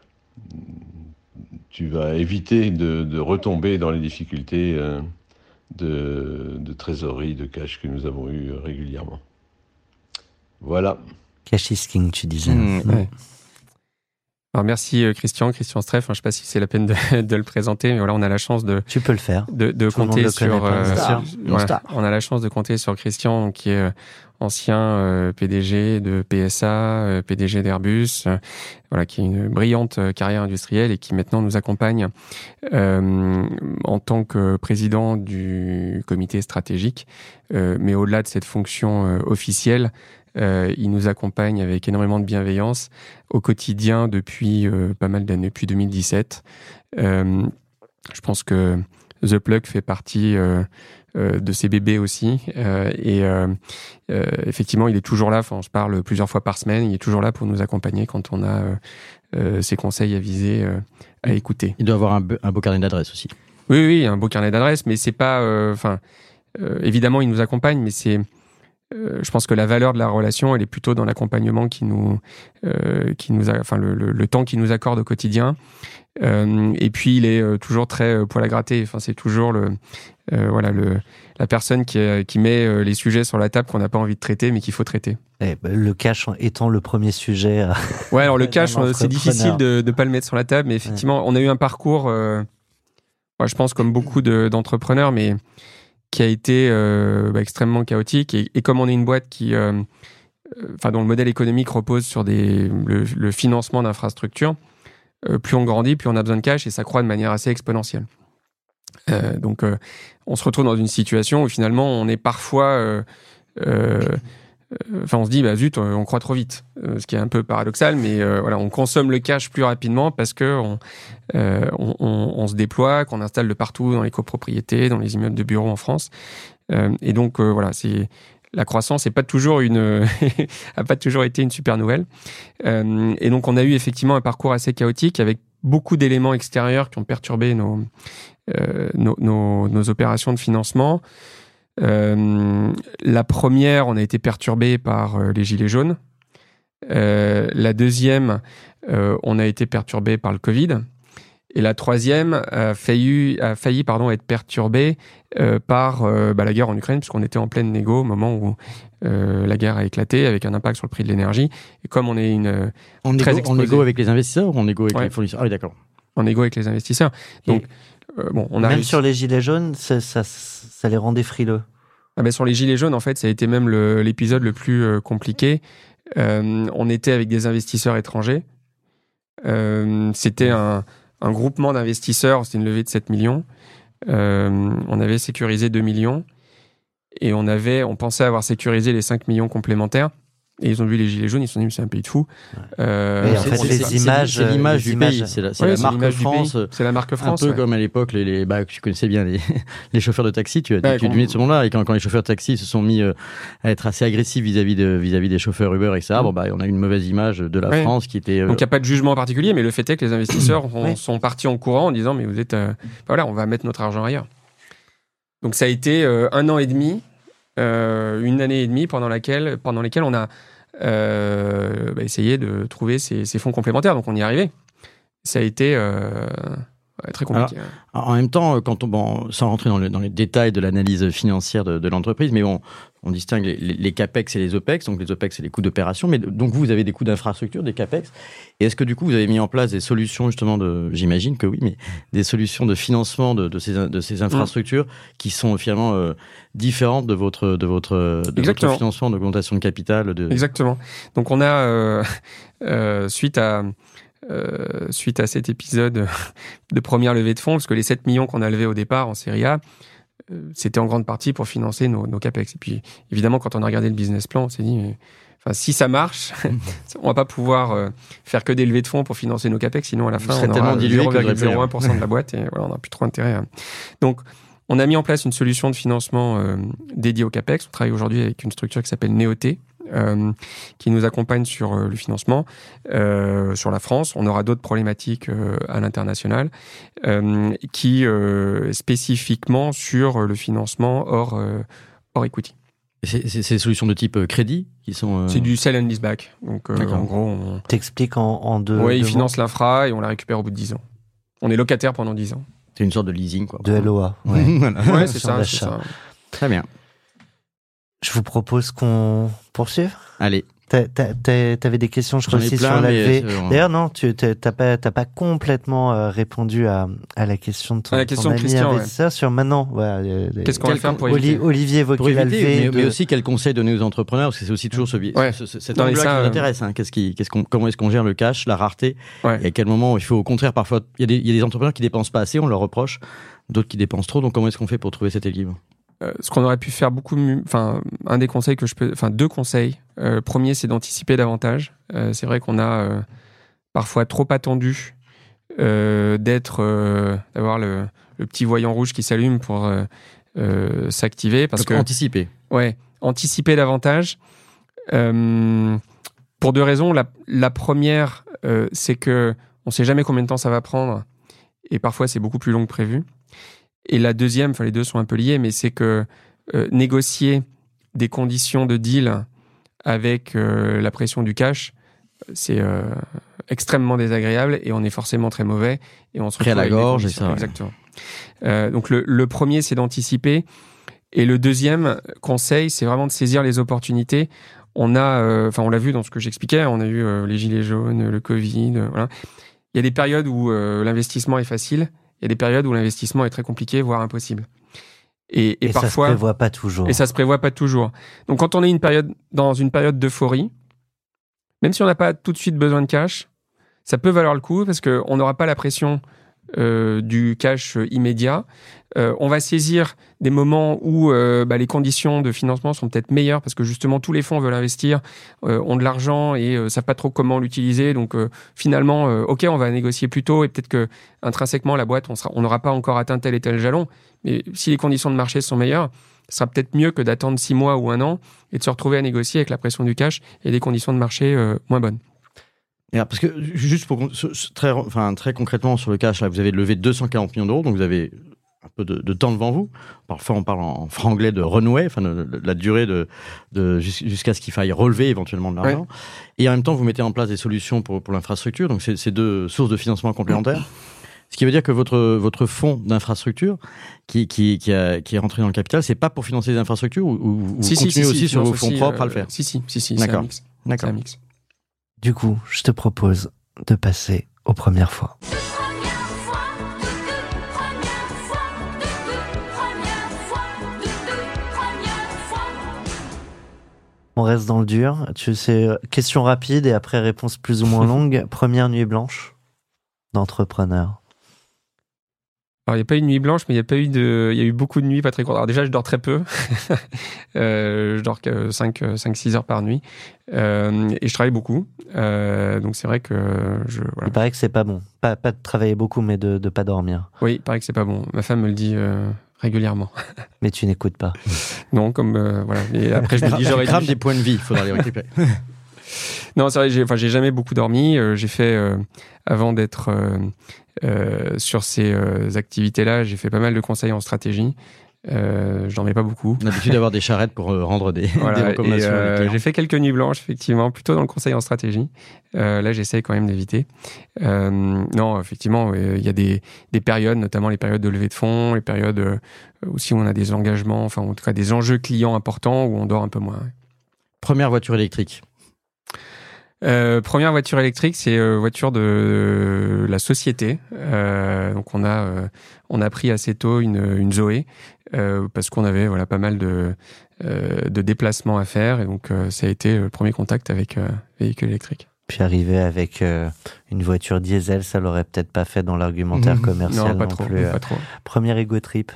tu vas éviter de, de retomber dans les difficultés euh, De, de trésorerie, de cash que nous avons eu régulièrement. Voilà. Cash is king, tu disais. Mmh, ouais. Alors merci Christian, Christian Streff. Je ne sais pas si c'est la peine de, de le présenter, mais voilà, on a la chance de. Tu peux le faire. De, de compter sur. Euh, pas, voilà, on a la chance de compter sur Christian, qui est ancien euh, P D G de P S A, euh, P D G d'Airbus, euh, voilà, qui a une brillante carrière industrielle et qui maintenant nous accompagne euh, en tant que président du comité stratégique. Euh, mais au-delà de cette fonction euh, officielle. Euh, il nous accompagne avec énormément de bienveillance au quotidien depuis euh, pas mal d'années, depuis deux mille dix-sept. Euh, je pense que The Plug fait partie euh, euh, de ses bébés aussi. Euh, et euh, euh, effectivement, il est toujours là. Enfin, on se parle plusieurs fois par semaine. Il est toujours là pour nous accompagner quand on a euh, euh, ses conseils avisés euh, à écouter. Il doit avoir un, be- un beau carnet d'adresses aussi. Oui, oui, un beau carnet d'adresses, mais c'est pas. Enfin, euh, euh, évidemment, il nous accompagne, mais c'est. Euh, je pense que la valeur de la relation, elle est plutôt dans l'accompagnement qui nous, euh, qui nous, a, enfin le, le, le temps qu'il nous accorde au quotidien. Euh, et puis il est euh, toujours très euh, poil à gratter. Enfin, c'est toujours le, euh, voilà, le, la personne qui, euh, qui met euh, les sujets sur la table qu'on n'a pas envie de traiter, mais qu'il faut traiter. Et bah, le cash étant le premier sujet. Euh... Ouais, alors le cash, c'est difficile de ne pas le mettre sur la table, mais effectivement, ouais. On a eu un parcours, euh, ouais, je pense comme beaucoup de, d'entrepreneurs, mais qui a été euh, bah, extrêmement chaotique. Et, et comme on est une boîte qui, euh, euh, dont le modèle économique repose sur des, le, le financement d'infrastructures, euh, plus on grandit, plus on a besoin de cash et ça croît de manière assez exponentielle. Euh, donc, euh, on se retrouve dans une situation où finalement, on est parfois... Euh, euh, Enfin, on se dit, bah zut, on croît trop vite. Euh, ce qui est un peu paradoxal, mais euh, voilà, on consomme le cash plus rapidement parce que on, euh, on, on, on se déploie, qu'on installe de partout dans les copropriétés, dans les immeubles de bureaux en France. Euh, et donc, euh, voilà, c'est la croissance n'est pas toujours une, a pas toujours été une super nouvelle. Euh, et donc, on a eu effectivement un parcours assez chaotique avec beaucoup d'éléments extérieurs qui ont perturbé nos, euh, nos, nos, nos opérations de financement. Euh, la première, on a été perturbé par euh, les gilets jaunes. Euh, la deuxième, euh, on a été perturbé par le Covid. Et la troisième a failli, a failli pardon, être perturbée euh, par euh, bah, la guerre en Ukraine, puisqu'on était en pleine négo au moment où euh, la guerre a éclaté, avec un impact sur le prix de l'énergie. Et comme on est une en très égo, exposé... en égo avec les investisseurs ou en égo avec ouais. les fournisseurs? Ah oui, d'accord. En égo avec les investisseurs. Donc, euh, bon, on a même réussi... sur les gilets jaunes, ça, ça, ça les rendait frileux. Ah ben sur les gilets jaunes, en fait, ça a été même le, l'épisode le plus euh, compliqué. Euh, on était avec des investisseurs étrangers. Euh, c'était un, un groupement d'investisseurs, c'était une levée de sept millions. Euh, on avait sécurisé deux millions et on, avait, on pensait avoir sécurisé les cinq millions complémentaires. Et ils ont vu les gilets jaunes, ils se sont dit, mais c'est un pays de fous. Euh, mais en fait, les c'est, images, c'est l'image les du images. pays, c'est la, c'est ouais, la c'est marque France. C'est la marque France. Un peu ouais. comme à l'époque, les, les, bah, tu connaissais bien les, les chauffeurs de taxi, tu as ouais, tu venais de ce monde-là, et quand, quand les chauffeurs de taxi se sont mis euh, à être assez agressifs vis-à-vis, de, vis-à-vis des chauffeurs Uber, et cetera, mmh. bon, bah, on a une mauvaise image de la ouais. France qui était... Euh... Donc il n'y a pas de jugement particulier, mais le fait est que les investisseurs ont, ouais. sont partis en courant en disant, mais vous êtes... Euh, voilà, on va mettre notre argent ailleurs. Donc ça a été euh, un an et demi, euh, une année et demie pendant, laquelle, pendant lesquelles on a... Euh, bah, essayer de trouver ces, ces fonds complémentaires. Donc on y est arrivé. Ça a été euh, très compliqué. Alors, en même temps, quand on, bon, sans rentrer dans, le, dans les détails de l'analyse financière de, de l'entreprise, mais on, on distingue les, les, les CAPEX et les OPEX. Donc les OPEX, c'est les coûts d'opération. Mais donc vous, vous avez des coûts d'infrastructure, des CAPEX. Et est-ce que du coup, vous avez mis en place des solutions justement de, j'imagine que oui, mais des solutions de financement de, de, ces, de ces infrastructures mmh. qui sont finalement euh, différentes de votre, de votre, de votre financement d'augmentation de capital de... Exactement. Donc on a, euh, euh, suite à... Euh, suite à cet épisode de première levée de fonds, parce que les sept millions qu'on a levés au départ en série A, euh, c'était en grande partie pour financer nos, nos CAPEX. Et puis, évidemment, quand on a regardé le business plan, on s'est dit, mais, enfin, si ça marche, on va pas pouvoir euh, faire que des levées de fonds pour financer nos CAPEX, sinon à la fin, on aura zéro virgule zéro un pour cent de la boîte et voilà, on n'a plus trop intérêt. À... Donc, on a mis en place une solution de financement euh, dédiée au CAPEX. On travaille aujourd'hui avec une structure qui s'appelle Neoté, Euh, qui nous accompagne sur euh, le financement euh, sur la France. On aura d'autres problématiques euh, à l'international euh, qui euh, spécifiquement sur le financement hors, euh, hors equity. C'est, c'est, c'est des solutions de type euh, crédit qui sont... Euh... C'est du sell and lease back. Donc euh, en gros, on... T'expliques en, en deux... Oui, ils deux financent l'infra et on la récupère au bout de dix ans. On est locataire pendant dix ans. C'est une sorte de leasing, quoi. De L O A. Ouais, voilà. ouais c'est, ça, c'est ça. Très bien. Je vous propose qu'on poursuive. Allez. T'as, t'as, t'as, t'avais des questions, je crois, aussi plein, sur la mais, levée. euh, D'ailleurs, non, tu t'as, t'as pas, t'as pas complètement euh, répondu à, à la question de ton, à la question ton de ami Christian, investisseur sur maintenant. Voilà, euh, Qu'est-ce qu'on va Quel faire con- pour Oli- éviter Olivier évoquait pour la éviter, levée. mais, de... mais aussi quels conseils donner aux entrepreneurs, parce que c'est aussi toujours ce, Ouais. ce, ce, cet Non, mais angle-là ça, qui nous euh, intéresse. Hein. Qu'est-ce qui, qu'est-ce qu'on, comment est-ce qu'on gère le cash, la rareté, Ouais. et à quel moment il faut au contraire parfois. Il y a des, il y a des entrepreneurs qui dépensent pas assez, on leur reproche, d'autres qui dépensent trop. Donc comment est-ce qu'on fait pour trouver cet équilibre? Euh, ce qu'on aurait pu faire beaucoup mieux, enfin, un des conseils que je peux, enfin, deux conseils. Euh, premier, c'est d'anticiper davantage. Euh, c'est vrai qu'on a euh, parfois trop attendu euh, d'être, euh, d'avoir le, le petit voyant rouge qui s'allume pour euh, euh, s'activer. Parce Donc, que, anticiper. ouais, anticiper davantage. Euh, pour deux raisons. La, la première, euh, c'est que on sait jamais combien de temps ça va prendre, et parfois c'est beaucoup plus long que prévu. Et la deuxième, enfin les deux sont un peu liés, mais c'est que euh, négocier des conditions de deal avec euh, la pression du cash, c'est euh, extrêmement désagréable et on est forcément très mauvais et on se Pris à retrouve la avec des gorge et conditions- ça, ouais. Exactement. Euh, donc le, le premier, c'est d'anticiper, et le deuxième conseil, c'est vraiment de saisir les opportunités. On a, euh, enfin on l'a vu dans ce que j'expliquais, on a eu euh, les gilets jaunes, le Covid, euh, voilà. Il y a des périodes où euh, l'investissement est facile. Il y a des périodes où l'investissement est très compliqué, voire impossible. Et, et, Et ça se parfois, prévoit pas toujours. et ça se prévoit pas toujours. Donc, quand on est une période, dans une période d'euphorie, même si on n'a pas tout de suite besoin de cash, ça peut valoir le coup parce qu'on n'aura pas la pression euh, du cash immédiat. Euh, on va saisir des moments où euh, bah, les conditions de financement sont peut-être meilleures parce que justement tous les fonds veulent investir, euh, ont de l'argent et euh, savent pas trop comment l'utiliser. Donc euh, finalement, euh, ok, on va négocier plus tôt et peut-être que intrinsèquement la boîte, on sera, on n'aura pas encore atteint tel et tel jalon. Mais si les conditions de marché sont meilleures, ce sera peut-être mieux que d'attendre six mois ou un an et de se retrouver à négocier avec la pression du cash et des conditions de marché euh, moins bonnes. Et alors, parce que juste pour très, enfin, très concrètement sur le cash, là, vous avez levé deux cent quarante millions d'euros, donc vous avez un peu de, de temps devant vous. Parfois, on parle en franglais de runway, enfin de, de, de la durée de, de jusqu'à ce qu'il faille relever éventuellement de l'argent. Ouais. Et en même temps, vous mettez en place des solutions pour, pour l'infrastructure, donc c'est, c'est deux sources de financement complémentaires. Ce qui veut dire que votre, votre fonds d'infrastructure qui, qui, qui, a, qui est rentré dans le capital, c'est pas pour financer les infrastructures ou, ou vous si, continuez si, aussi si, sur vos fonds aussi, propres euh, à le faire? Si, si, si, si, D'accord. C'est un mix. D'accord. C'est un mix. Du coup, je te propose de passer aux premières fois. On reste dans le dur. Tu sais, question rapide et après réponse plus ou moins longue. Première nuit blanche d'entrepreneur. Alors, il n'y a pas eu de nuit blanche, mais il y a pas eu de, il y a eu beaucoup de nuits pas très courtes. Alors, déjà, je dors très peu. euh, je dors que cinq six heures par nuit. Euh, et je travaille beaucoup. Euh, donc, c'est vrai que je, voilà. Il paraît que c'est pas bon. Pas, pas de travailler beaucoup, mais de, de pas dormir. Oui, il paraît que c'est pas bon. Ma femme me le dit, euh, régulièrement. Mais tu n'écoutes pas. Non, comme, euh, voilà. Et après, je me dis, j'aurais Tu crames dû... des points de vie, il faudra les récupérer. Non, c'est vrai, j'ai, enfin, j'ai jamais beaucoup dormi. Euh, j'ai fait, euh, avant d'être euh, euh, sur ces euh, activités-là, j'ai fait pas mal de conseils en stratégie. Euh, je dormais pas beaucoup. On a l'habitude d'avoir des charrettes pour euh, rendre des, voilà, des recommandations. et, euh, à des clients. j'ai fait quelques nuits blanches, effectivement, plutôt dans le conseil en stratégie. Euh, là, j'essaye quand même d'éviter. Euh, non, effectivement, il euh, y a des, des périodes, notamment les périodes de levée de fonds, les périodes euh, aussi où on a des engagements, enfin, en tout cas, des enjeux clients importants où on dort un peu moins. Ouais. Première voiture électrique. Euh, première voiture électrique, c'est euh, voiture de euh, la société. Euh, donc on a euh, on a pris assez tôt une, une Zoé euh, parce qu'on avait voilà pas mal de euh, de déplacements à faire et donc euh, ça a été le premier contact avec euh, véhicule électrique. Puis arriver avec euh, une voiture diesel, ça l'aurait peut-être pas fait dans l'argumentaire Mmh. commercial Non, pas non trop, plus. pas trop. Premier ego trip.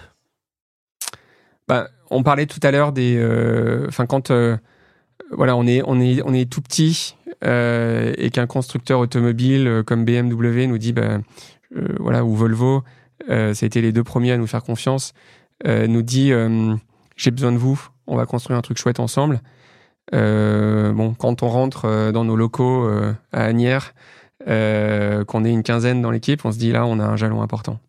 Bah, on parlait tout à l'heure des, enfin euh, quand euh, voilà on est on est on est tout petit. Euh, et qu'un constructeur automobile euh, comme B M W nous dit, bah, euh, voilà, ou Volvo, euh, ça a été les deux premiers à nous faire confiance, euh, nous dit, euh, j'ai besoin de vous, on va construire un truc chouette ensemble. Euh, bon, quand on rentre euh, dans nos locaux euh, à Asnières, euh, qu'on est une quinzaine dans l'équipe, on se dit là, on a un jalon important.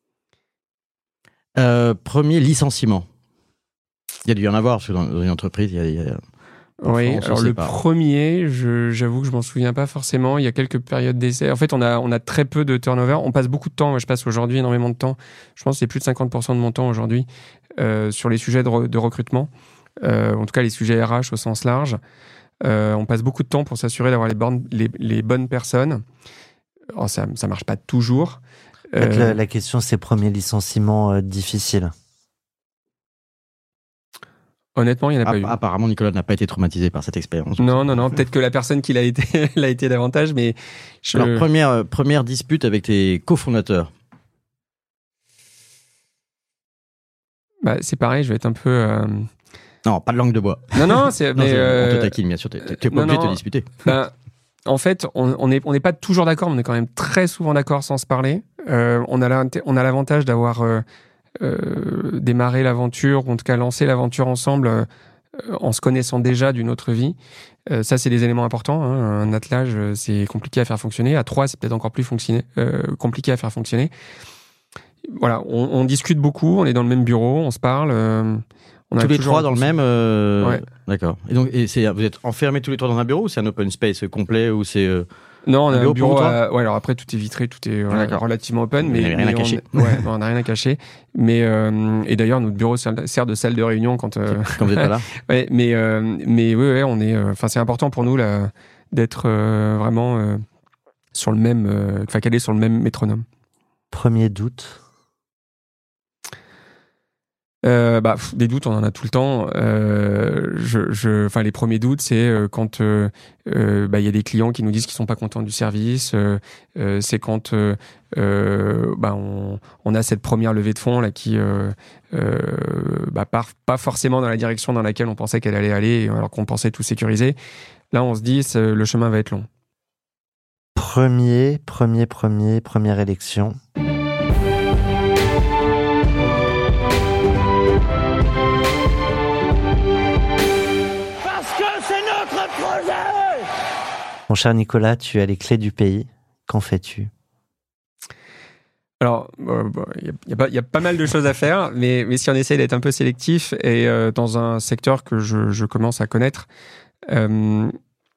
Euh, premier licenciement. Il y a dû y en avoir, parce que dans une entreprise, il y a... Il y a... Oui, France, alors on le sait pas. premier, je, j'avoue que je m'en souviens pas forcément. Il y a quelques périodes d'essai. En fait, on a, on a très peu de turnover. On passe beaucoup de temps. Moi, je passe aujourd'hui énormément de temps. Je pense que c'est plus de cinquante pour cent de mon temps aujourd'hui euh, sur les sujets de, re, de recrutement. Euh, en tout cas, les sujets R H au sens large. Euh, on passe beaucoup de temps pour s'assurer d'avoir les, bornes, les, les bonnes personnes. Alors, ça ne marche pas toujours. En fait, euh, la, la question, c'est premier licenciement euh, difficile. Honnêtement, il n'y en a Ah, pas eu. apparemment, Nicolas n'a pas été traumatisé par cette expérience. Non, non, non. Peut-être que la personne qui l'a été l'a été davantage, mais... Je... Alors, première, euh, première dispute avec tes cofondateurs. Bah, c'est pareil, je vais être un peu... Euh... Non, pas de langue de bois. Non, non, c'est... Non, mais, c'est- euh... On te taquine, bien sûr. Tu n'es pas non, obligé de non. te disputer. Ben, en fait, on on n'est on n'est pas toujours d'accord, mais on est quand même très souvent d'accord sans se parler. Euh, on a la- on a l'avantage d'avoir euh, euh, démarré l'aventure, ou en tout cas lancé l'aventure ensemble, euh, en se connaissant déjà d'une autre vie. Euh, ça, c'est des éléments importants. Hein. Un attelage, euh, c'est compliqué à faire fonctionner. À trois, c'est peut-être encore plus fonctionner, euh, compliqué à faire fonctionner. Voilà, on, on discute beaucoup, on est dans le même bureau, on se parle. Euh, on a Tous les toujours trois un dans le cons- même. euh, Ouais. D'accord. Et donc, et c'est, vous êtes enfermés tous les trois dans un bureau ou c'est un open space complet ou c'est euh, Non, on a Un un bureau bureau. pour vous, à... Ouais, alors après tout est vitré, tout est voilà, D'accord. relativement open, Vous mais, n'avez rien mais à cacher. On... Ouais, non, on n'a rien à cacher. Mais euh... et d'ailleurs, notre bureau sert sert de salle de réunion quand. Euh... quand vous n'êtes pas là? ouais, mais euh... mais oui, ouais, on est. Enfin, c'est important pour nous là d'être euh, vraiment euh, sur le même, enfin euh... calé sur le même métronome. Premier doute. Euh, bah, pff, des doutes, on en a tout le temps. Euh, je, je, enfin, les premiers doutes, c'est euh, quand euh, euh, bah, y a des clients qui nous disent qu'ils sont pas contents du service. Euh, euh, c'est quand euh, euh, bah, on, on a cette première levée de fonds là qui euh, euh, bah, part pas forcément dans la direction dans laquelle on pensait qu'elle allait aller, alors qu'on pensait tout sécuriser. Là, on se dit, c'est, le chemin va être long. Premier, premier, premier, première élection. Mon cher Nicolas, tu as les clés du pays. Qu'en fais-tu? Alors, il euh, y, y, y a pas mal de choses à faire, mais, mais si on essaye d'être un peu sélectif et euh, dans un secteur que je, je commence à connaître, euh,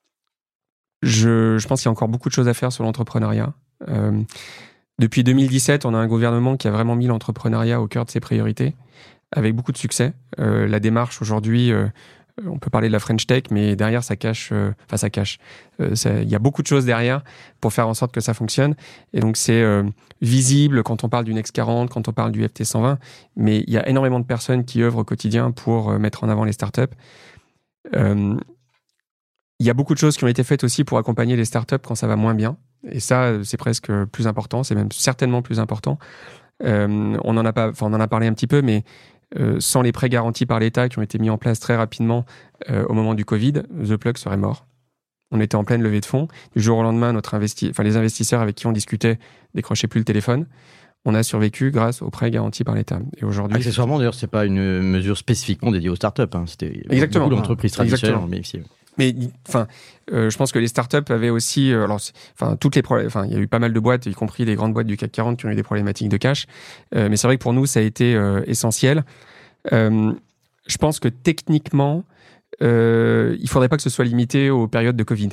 je, je pense qu'il y a encore beaucoup de choses à faire sur l'entrepreneuriat. Euh, depuis deux mille dix-sept, on a un gouvernement qui a vraiment mis l'entrepreneuriat au cœur de ses priorités, avec beaucoup de succès. Euh, la démarche aujourd'hui... Euh, on peut parler de la French Tech, mais derrière, ça cache... Euh, enfin, ça cache. Euh, ça, y a beaucoup de choses derrière pour faire en sorte que ça fonctionne. Et donc, c'est euh, visible quand on parle du Next quarante, quand on parle du F T cent vingt. Mais il y a énormément de personnes qui œuvrent au quotidien pour euh, mettre en avant les startups. Euh, il y a beaucoup de choses qui ont été faites aussi pour accompagner les startups quand ça va moins bien. Et ça, c'est presque plus important. C'est même certainement plus important. Euh, on en a pas, enfin, on en a parlé un petit peu, mais Euh, sans les prêts garantis par l'État qui ont été mis en place très rapidement euh, au moment du Covid, The Plug serait mort. On était en pleine levée de fonds. Du jour au lendemain, notre investi... enfin, les investisseurs avec qui on discutait décrochaient plus le téléphone. On a survécu grâce aux prêts garantis par l'État. Et aujourd'hui, accessoirement, d'ailleurs, c'est pas une mesure spécifiquement dédiée aux startups. Hein. C'était Exactement. beaucoup d'entreprises traditionnelles. Exactement. Mais enfin, euh, je pense que les startups avaient aussi, euh, alors, enfin, toutes les problèmes. Enfin, il y a eu pas mal de boîtes, y compris des grandes boîtes du C A C quarante, qui ont eu des problématiques de cash. Euh, mais c'est vrai que pour nous, ça a été euh, essentiel. Euh, je pense que techniquement, euh, il faudrait pas que ce soit limité aux périodes de Covid.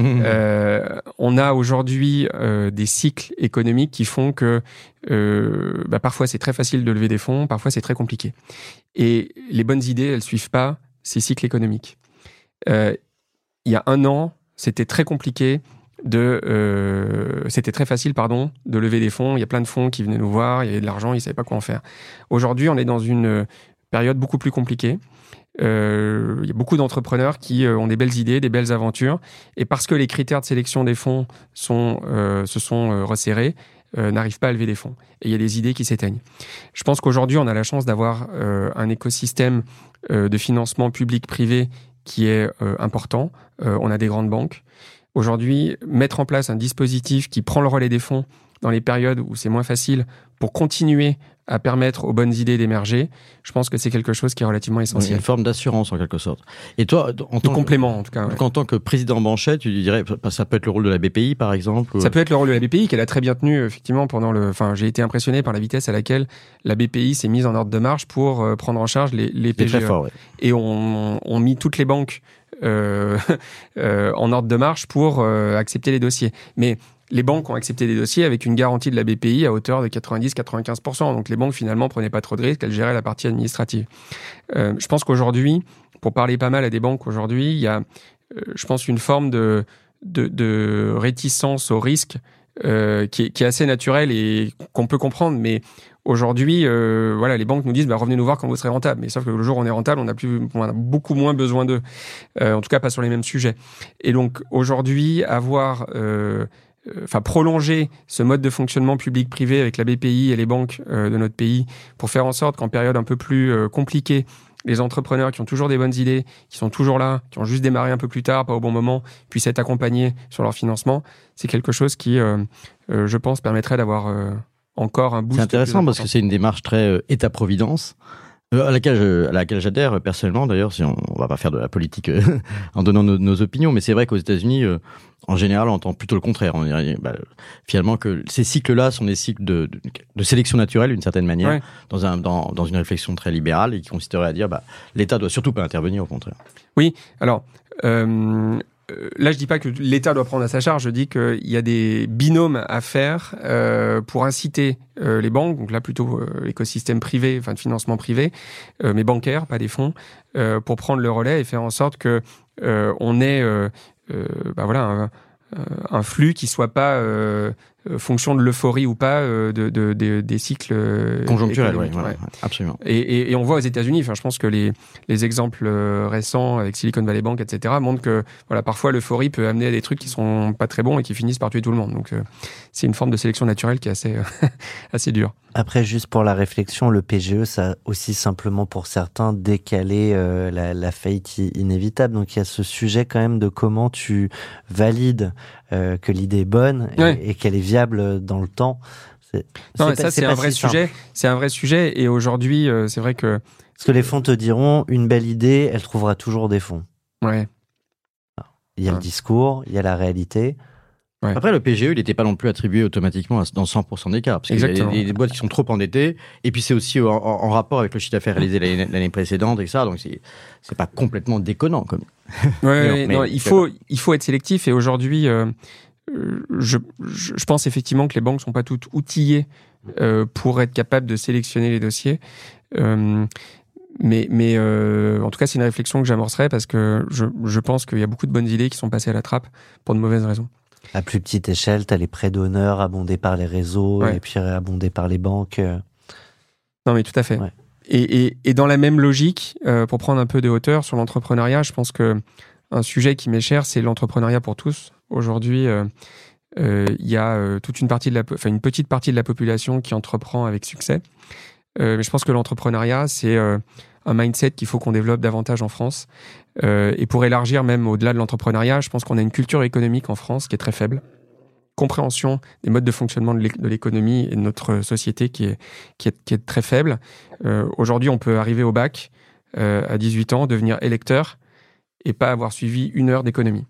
euh, on a aujourd'hui euh, des cycles économiques qui font que euh, bah, parfois c'est très facile de lever des fonds, parfois c'est très compliqué. Et les bonnes idées, elles suivent pas ces cycles économiques. Euh, il y a un an, c'était très compliqué de, euh, c'était très facile, pardon, de lever des fonds. Il y a plein de fonds qui venaient nous voir, il y avait de l'argent, ils ne savaient pas quoi en faire. Aujourd'hui, on est dans une période beaucoup plus compliquée. Euh, il y a beaucoup d'entrepreneurs qui euh, ont des belles idées, des belles aventures, et parce que les critères de sélection des fonds sont, euh, se sont euh, resserrés, euh, n'arrivent pas à lever des fonds. Et il y a des idées qui s'éteignent. Je pense qu'aujourd'hui, on a la chance d'avoir euh, un écosystème euh, de financement public-privé qui est euh, important. Euh, on a des grandes banques. Aujourd'hui, mettre en place un dispositif qui prend le relais des fonds dans les périodes où c'est moins facile pour continuer à permettre aux bonnes idées d'émerger, je pense que c'est quelque chose qui est relativement essentiel. Une forme d'assurance en quelque sorte. Et toi, en tant de complément que, en tout cas. Ouais. En tant que président Banchet, tu dirais, ça peut être le rôle de la B P I par exemple ou... Ça peut être le rôle de la B P I qu'elle a très bien tenu effectivement pendant le. Enfin, j'ai été impressionné par la vitesse à laquelle la B P I s'est mise en ordre de marche pour euh, prendre en charge les, les P G E. Très fort, ouais. Et on, on mis toutes les banques euh, euh, en ordre de marche pour euh, accepter les dossiers. Mais les banques ont accepté des dossiers avec une garantie de la B P I à hauteur de quatre-vingt-dix à quatre-vingt-quinze pour cent. Donc les banques, finalement, prenaient pas trop de risques, elles géraient la partie administrative. Euh, je pense qu'aujourd'hui, pour parler pas mal à des banques aujourd'hui, il y a je pense, une forme de, de, de réticence au risque euh, qui, est, qui est assez naturelle et qu'on peut comprendre. Mais aujourd'hui, euh, voilà, les banques nous disent bah, revenez nous voir quand vous serez rentable. Mais sauf que le jour où on est rentable, on a, plus, on a beaucoup moins besoin d'eux. Euh, en tout cas, pas sur les mêmes sujets. Et donc, aujourd'hui, avoir... Euh, enfin prolonger ce mode de fonctionnement public-privé avec la B P I et les banques euh, de notre pays pour faire en sorte qu'en période un peu plus euh, compliquée, les entrepreneurs qui ont toujours des bonnes idées, qui sont toujours là, qui ont juste démarré un peu plus tard, pas au bon moment, puissent être accompagnés sur leur financement, c'est quelque chose qui, euh, euh, je pense, permettrait d'avoir euh, encore un boost. C'est intéressant parce que c'est une démarche très euh, État-providence. Euh, à laquelle je, à laquelle j'adhère euh, personnellement d'ailleurs, si on, on va pas faire de la politique euh, en donnant nos, nos opinions, mais c'est vrai qu'aux États-Unis, euh, en général, on entend plutôt le contraire. On dirait bah, finalement que ces cycles-là sont des cycles de, de, de sélection naturelle d'une certaine manière, ouais. dans, un, dans, dans une réflexion très libérale et qui consisterait à dire bah, l'État doit surtout pas intervenir, au contraire. Oui, alors. Euh... Là, je dis pas que l'État doit prendre à sa charge, je dis qu'il y a des binômes à faire euh, pour inciter euh, les banques, donc là plutôt euh, l'écosystème privé, enfin de financement privé, euh, mais bancaire, pas des fonds, euh, pour prendre le relais et faire en sorte que euh, on ait euh, euh, bah voilà, un, un flux qui soit pas euh, fonction de l'euphorie ou pas euh, de, de, de, des cycles conjoncturels, oui, ouais, ouais. absolument. Et, et, et on voit aux États-Unis, enfin, je pense que les, les exemples récents avec Silicon Valley Bank, et cetera, montrent que voilà, parfois l'euphorie peut amener à des trucs qui sont pas très bons et qui finissent par tuer tout le monde. Donc, euh, c'est une forme de sélection naturelle qui est assez, euh, assez dure. Après, juste pour la réflexion, le P G E, ça a aussi simplement pour certains décalé euh, la, la faillite inévitable. Donc, il y a ce sujet quand même de comment tu valides euh, que l'idée est bonne et, ouais. et qu'elle est viable dans le temps. C'est, non, c'est ça, pas, c'est, c'est un vrai sujet. Simple. C'est un vrai sujet. Et aujourd'hui, euh, c'est vrai que... Parce que les fonds te diront, une belle idée, elle trouvera toujours des fonds. Ouais. Il y a ouais. le discours, il y a la réalité. Ouais. Après, le P G E, il n'était pas non plus attribué automatiquement dans cent pour cent des cas. Parce qu'il y a des, des boîtes qui sont trop endettées. Et puis, c'est aussi en, en, en rapport avec le chiffre d'affaires réalisé l'année, l'année précédente et ça. Donc, c'est, c'est pas complètement déconnant. Comme... Ouais, non, non, il, faut, il faut être sélectif. Et aujourd'hui, euh, je, je, je pense effectivement que les banques ne sont pas toutes outillées euh, pour être capables de sélectionner les dossiers. Euh, mais mais euh, en tout cas, c'est une réflexion que j'amorcerai parce que je, je pense qu'il y a beaucoup de bonnes idées qui sont passées à la trappe pour de mauvaises raisons. À plus petite échelle, tu as les prêts d'honneur abondés par les réseaux ouais. et puis abondés par les banques. Non, mais tout à fait. Ouais. Et, et, et dans la même logique, euh, pour prendre un peu de hauteur sur l'entrepreneuriat, je pense que un sujet qui m'est cher, c'est l'entrepreneuriat pour tous. Aujourd'hui, il euh, euh, y a euh, toute une partie de la, enfin une petite partie de la population qui entreprend avec succès. Euh, mais je pense que l'entrepreneuriat, c'est euh, un mindset qu'il faut qu'on développe davantage en France. Euh, et pour élargir même au-delà de l'entrepreneuriat, je pense qu'on a une culture économique en France qui est très faible. Compréhension des modes de fonctionnement de, de l'économie et de notre société qui est, qui est, qui est très faible. Euh, aujourd'hui, on peut arriver au bac euh, à dix-huit ans, devenir électeur et pas avoir suivi une heure d'économie.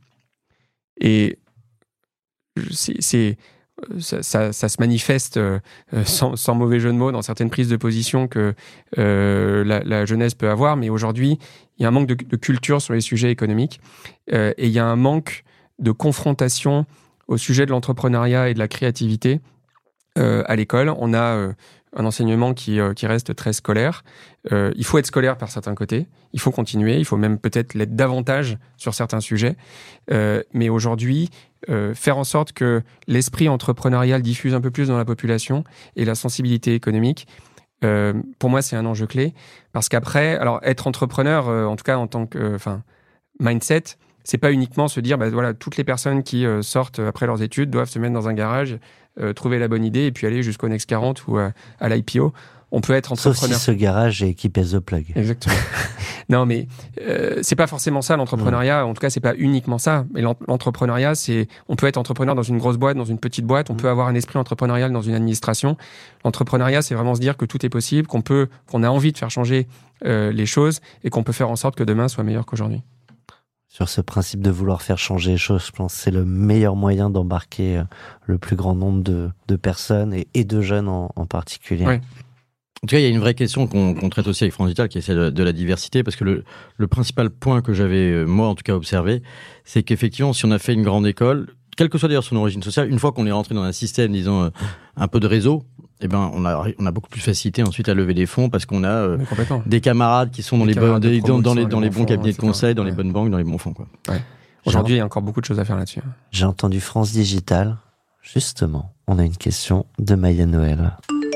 Et c'est... c'est Ça, ça, ça se manifeste euh, sans, sans mauvais jeu de mots dans certaines prises de position que euh, la, la jeunesse peut avoir, mais aujourd'hui, il y a un manque de, de culture sur les sujets économiques euh, et il y a un manque de confrontation au sujet de l'entrepreneuriat et de la créativité euh, à l'école. On a euh, un enseignement qui, euh, qui reste très scolaire. Euh, il faut être scolaire par certains côtés, il faut continuer, il faut même peut-être l'être davantage sur certains sujets, euh, mais aujourd'hui, Euh, faire en sorte que l'esprit entrepreneurial diffuse un peu plus dans la population et la sensibilité économique, euh, pour moi, c'est un enjeu clé. Parce qu'après, alors être entrepreneur, euh, en tout cas en tant que enfin, mindset, c'est pas uniquement se dire, bah, voilà, toutes les personnes qui euh, sortent après leurs études doivent se mettre dans un garage, euh, trouver la bonne idée et puis aller jusqu'au Next quarante ou à, à l'I P O. On peut être entrepreneur. Sauf si ce garage est équipé The Plug. Exactement. Non, mais euh, c'est pas forcément ça l'entrepreneuriat. En tout cas, c'est pas uniquement ça. Mais l'entrepreneuriat, c'est on peut être entrepreneur dans une grosse boîte, dans une petite boîte. On peut avoir un esprit entrepreneurial dans une administration. L'entrepreneuriat, c'est vraiment se dire que tout est possible, qu'on peut, qu'on a envie de faire changer euh, les choses et qu'on peut faire en sorte que demain soit meilleur qu'aujourd'hui. Sur ce principe de vouloir faire changer les choses, je pense que c'est le meilleur moyen d'embarquer le plus grand nombre de, de personnes et, et de jeunes en, en particulier. Oui. En tout cas, il y a une vraie question qu'on, qu'on traite aussi avec France Digital, qui est celle de, de la diversité, parce que le, le principal point que j'avais, moi en tout cas, observé, c'est qu'effectivement, si on a fait une grande école, quelle que soit d'ailleurs son origine sociale, une fois qu'on est rentré dans un système, disons, euh, un peu de réseau, eh ben, on a, on a beaucoup plus facilité ensuite à lever des fonds parce qu'on a euh, des camarades qui sont dans les, bon, des, dans, dans les, dans les bons cabinets de conseil, dans ouais. les bonnes banques, dans les bons fonds, quoi. Ouais. Aujourd'hui, il y a encore beaucoup de choses à faire là-dessus. J'ai entendu France Digital. Justement, on a une question de Maya Noël.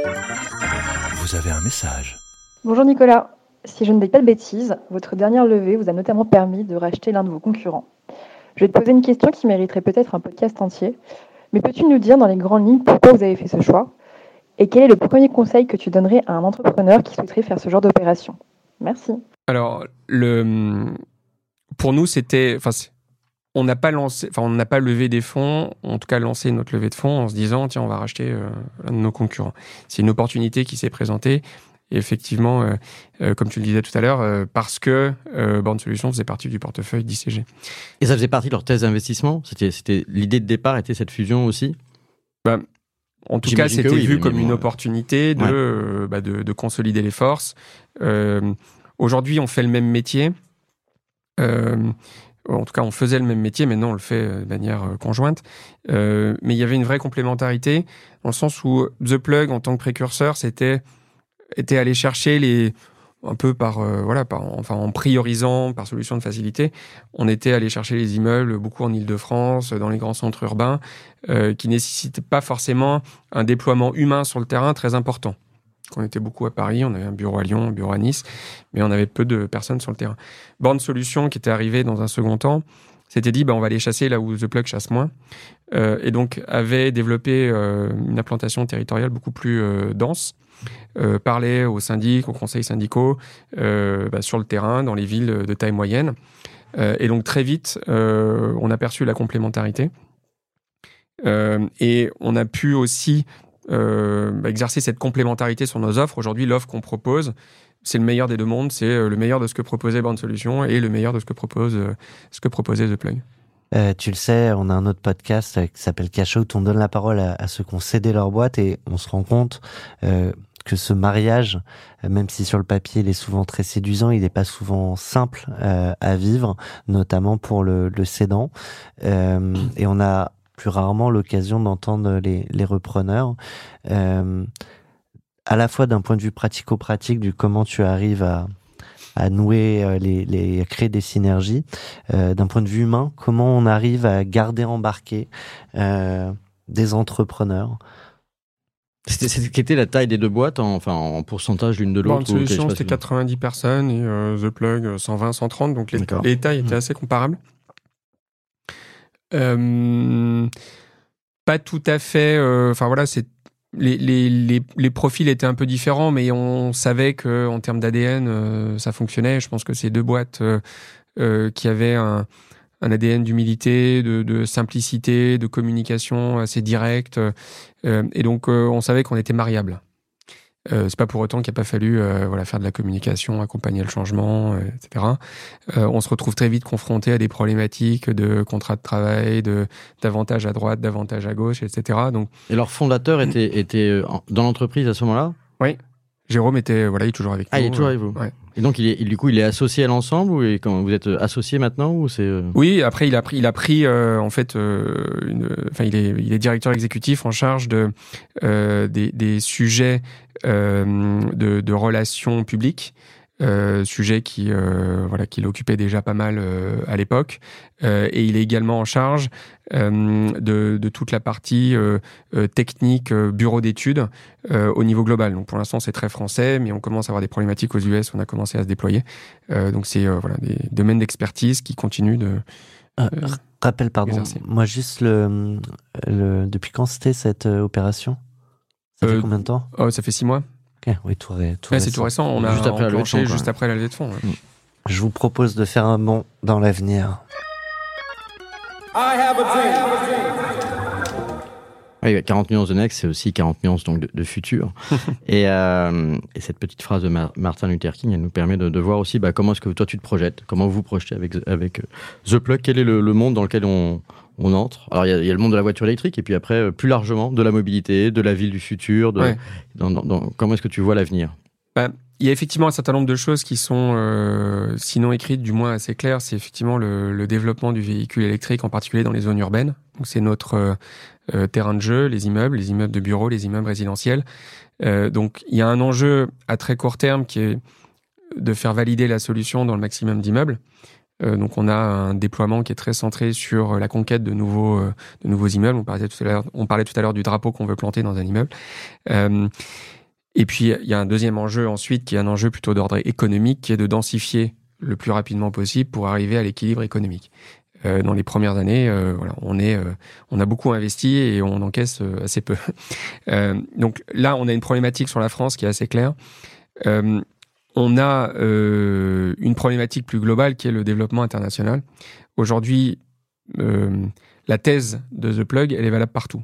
Vous avez un message. Bonjour Nicolas. Si je ne dis pas de bêtises, votre dernière levée vous a notamment permis de racheter l'un de vos concurrents. Je vais te poser une question qui mériterait peut-être un podcast entier, mais peux-tu nous dire dans les grandes lignes pourquoi vous avez fait ce choix ? Et quel est le premier conseil que tu donnerais à un entrepreneur qui souhaiterait faire ce genre d'opération ? Merci. Alors, le, pour nous, c'était, enfin, on n'a pas lancé, enfin, on n'a pas levé des fonds, en tout cas lancé notre levée de fonds en se disant, tiens, on va racheter euh, l'un de nos concurrents. C'est une opportunité qui s'est présentée. Et effectivement, euh, euh, comme tu le disais tout à l'heure, euh, parce que euh, Born Solutions faisait partie du portefeuille d'I C G. Et ça faisait partie de leur thèse d'investissement ? C'était, c'était, l'idée de départ était cette fusion aussi ? bah, En tout J'imagine cas, c'était oui, vu mais comme bon, une euh... opportunité de, ouais. euh, bah, de, de consolider les forces. Euh, aujourd'hui, on fait le même métier. Euh, en tout cas, on faisait le même métier. Maintenant, on le fait de manière euh, conjointe. Euh, mais il y avait une vraie complémentarité dans le sens où The Plug, en tant que précurseur, c'était... était allé chercher les un peu par euh, voilà par enfin en priorisant par solution de facilité, on était allé chercher les immeubles beaucoup en Île-de-France, dans les grands centres urbains euh, qui nécessitaient pas forcément un déploiement humain sur le terrain très important. On était beaucoup à Paris, on avait un bureau à Lyon, un bureau à Nice, mais on avait peu de personnes sur le terrain. Born Solutions, qui était arrivé dans un second temps, s'était dit bah on va aller chasser là où The Plug chasse moins, euh, et donc avait développé euh, une implantation territoriale beaucoup plus euh, dense. Euh, parler aux syndics, aux conseils syndicaux, euh, bah, sur le terrain, dans les villes de taille moyenne. Euh, et donc très vite, euh, on a perçu la complémentarité. Euh, et on a pu aussi euh, bah, exercer cette complémentarité sur nos offres. Aujourd'hui, l'offre qu'on propose, c'est le meilleur des deux mondes. C'est le meilleur de ce que proposait Born Solutions et le meilleur de ce que, propose, euh, ce que proposait The Plug. Euh, tu le sais, on a un autre podcast qui s'appelle Cash Out, où on donne la parole à, à ceux qui ont cédé leur boîte et on se rend compte euh, que ce mariage, même si sur le papier il est souvent très séduisant, il n'est pas souvent simple euh, à vivre, notamment pour le, le cédant. Euh, et on a plus rarement l'occasion d'entendre les, les repreneurs, euh, à la fois d'un point de vue pratico-pratique, du comment tu arrives à à nouer les, les à créer des synergies, euh, d'un point de vue humain, comment on arrive à garder embarqué euh, des entrepreneurs. C'était, c'était quelle était la taille des deux boîtes, en, enfin en pourcentage l'une de l'autre? Born Solutions, c'était quatre-vingt-dix personnes et euh, The Plug cent vingt, cent trente, donc les, les tailles étaient mmh. assez comparables. Euh, pas tout à fait. Enfin euh, voilà, c'est Les, les, les, les profils étaient un peu différents, mais on savait qu'en termes d'A D N, euh, ça fonctionnait. Je pense que c'est deux boîtes euh, euh, qui avaient un, un A D N d'humilité, de, de simplicité, de communication assez directe. Euh, et donc, euh, on savait qu'on était mariables. Euh, c'est pas pour autant qu'il n'a pas fallu euh, voilà, faire de la communication, accompagner le changement, euh, et cetera. Euh, on se retrouve très vite confronté à des problématiques de contrat de travail, de, d'avantages à droite, d'avantages à gauche, et cetera. Donc, et leur fondateur était, était dans l'entreprise à ce moment-là? Oui. Jérôme était, voilà, il est toujours avec ah, nous. Ah, il est toujours avec vous. Ouais. Et donc, il est, du coup, il est associé à l'ensemble ou est, quand vous êtes associé maintenant ou c'est euh... Oui, après, il a pris, il a pris euh, en fait, euh, une, enfin, il est, il est directeur exécutif en charge de euh, des, des sujets euh, de, de relations publiques. Euh, sujet qui euh, voilà qui l'occupait déjà pas mal euh, à l'époque, euh, et il est également en charge euh, de, de toute la partie euh, euh, technique, euh, bureau d'études euh, au niveau global. Donc pour l'instant c'est très français, mais on commence à avoir des problématiques aux U S, on a commencé à se déployer. Euh, donc c'est euh, voilà des domaines d'expertise qui continuent de euh, euh, rappel pardon. Exercer. Moi juste le, le depuis quand c'était cette euh, opération? Ça fait euh, combien de temps? Oh, ça fait six mois. Okay, oui, tout, ré, tout ouais, récent. C'est tout récent. On a juste après enclenché la levée de fonds, juste après la levée de fonds. Ouais. Mm. Je vous propose de faire un bond dans l'avenir. I have a dream. Oui, quarante nuances de Next, c'est aussi quarante nuances donc, de, de futur. et, euh, et cette petite phrase de Mar- Martin Luther King, elle nous permet de, de voir aussi bah, comment est-ce que toi tu te projettes, comment vous vous projetez avec, avec The Plug, quel est le, le monde dans lequel on, on entre. Alors, il y, y a le monde de la voiture électrique, et puis après, plus largement, de la mobilité, de la ville du futur. De, ouais. dans, dans, dans, comment est-ce que tu vois l'avenir? bah, Il y a effectivement un certain nombre de choses qui sont, euh, sinon écrites, du moins assez claires. C'est effectivement le, le développement du véhicule électrique, en particulier dans les zones urbaines. Donc, c'est notre euh, euh, terrain de jeu, les immeubles, les immeubles de bureaux, les immeubles résidentiels. Euh, donc, il y a un enjeu à très court terme qui est de faire valider la solution dans le maximum d'immeubles. Euh, donc on a un déploiement qui est très centré sur la conquête de nouveaux, euh, de nouveaux immeubles. On parlait tout à l'heure, on parlait tout à l'heure du drapeau qu'on veut planter dans un immeuble. Euh, et puis il y a un deuxième enjeu ensuite qui est un enjeu plutôt d'ordre économique, qui est de densifier le plus rapidement possible pour arriver à l'équilibre économique. Euh, dans les premières années, euh, voilà, on est, euh, on a beaucoup investi et on encaisse euh, assez peu. Euh, donc là, on a une problématique sur la France qui est assez claire. Euh, on a euh, une problématique plus globale qui est le développement international. Aujourd'hui, euh, la thèse de The Plug, elle est valable partout.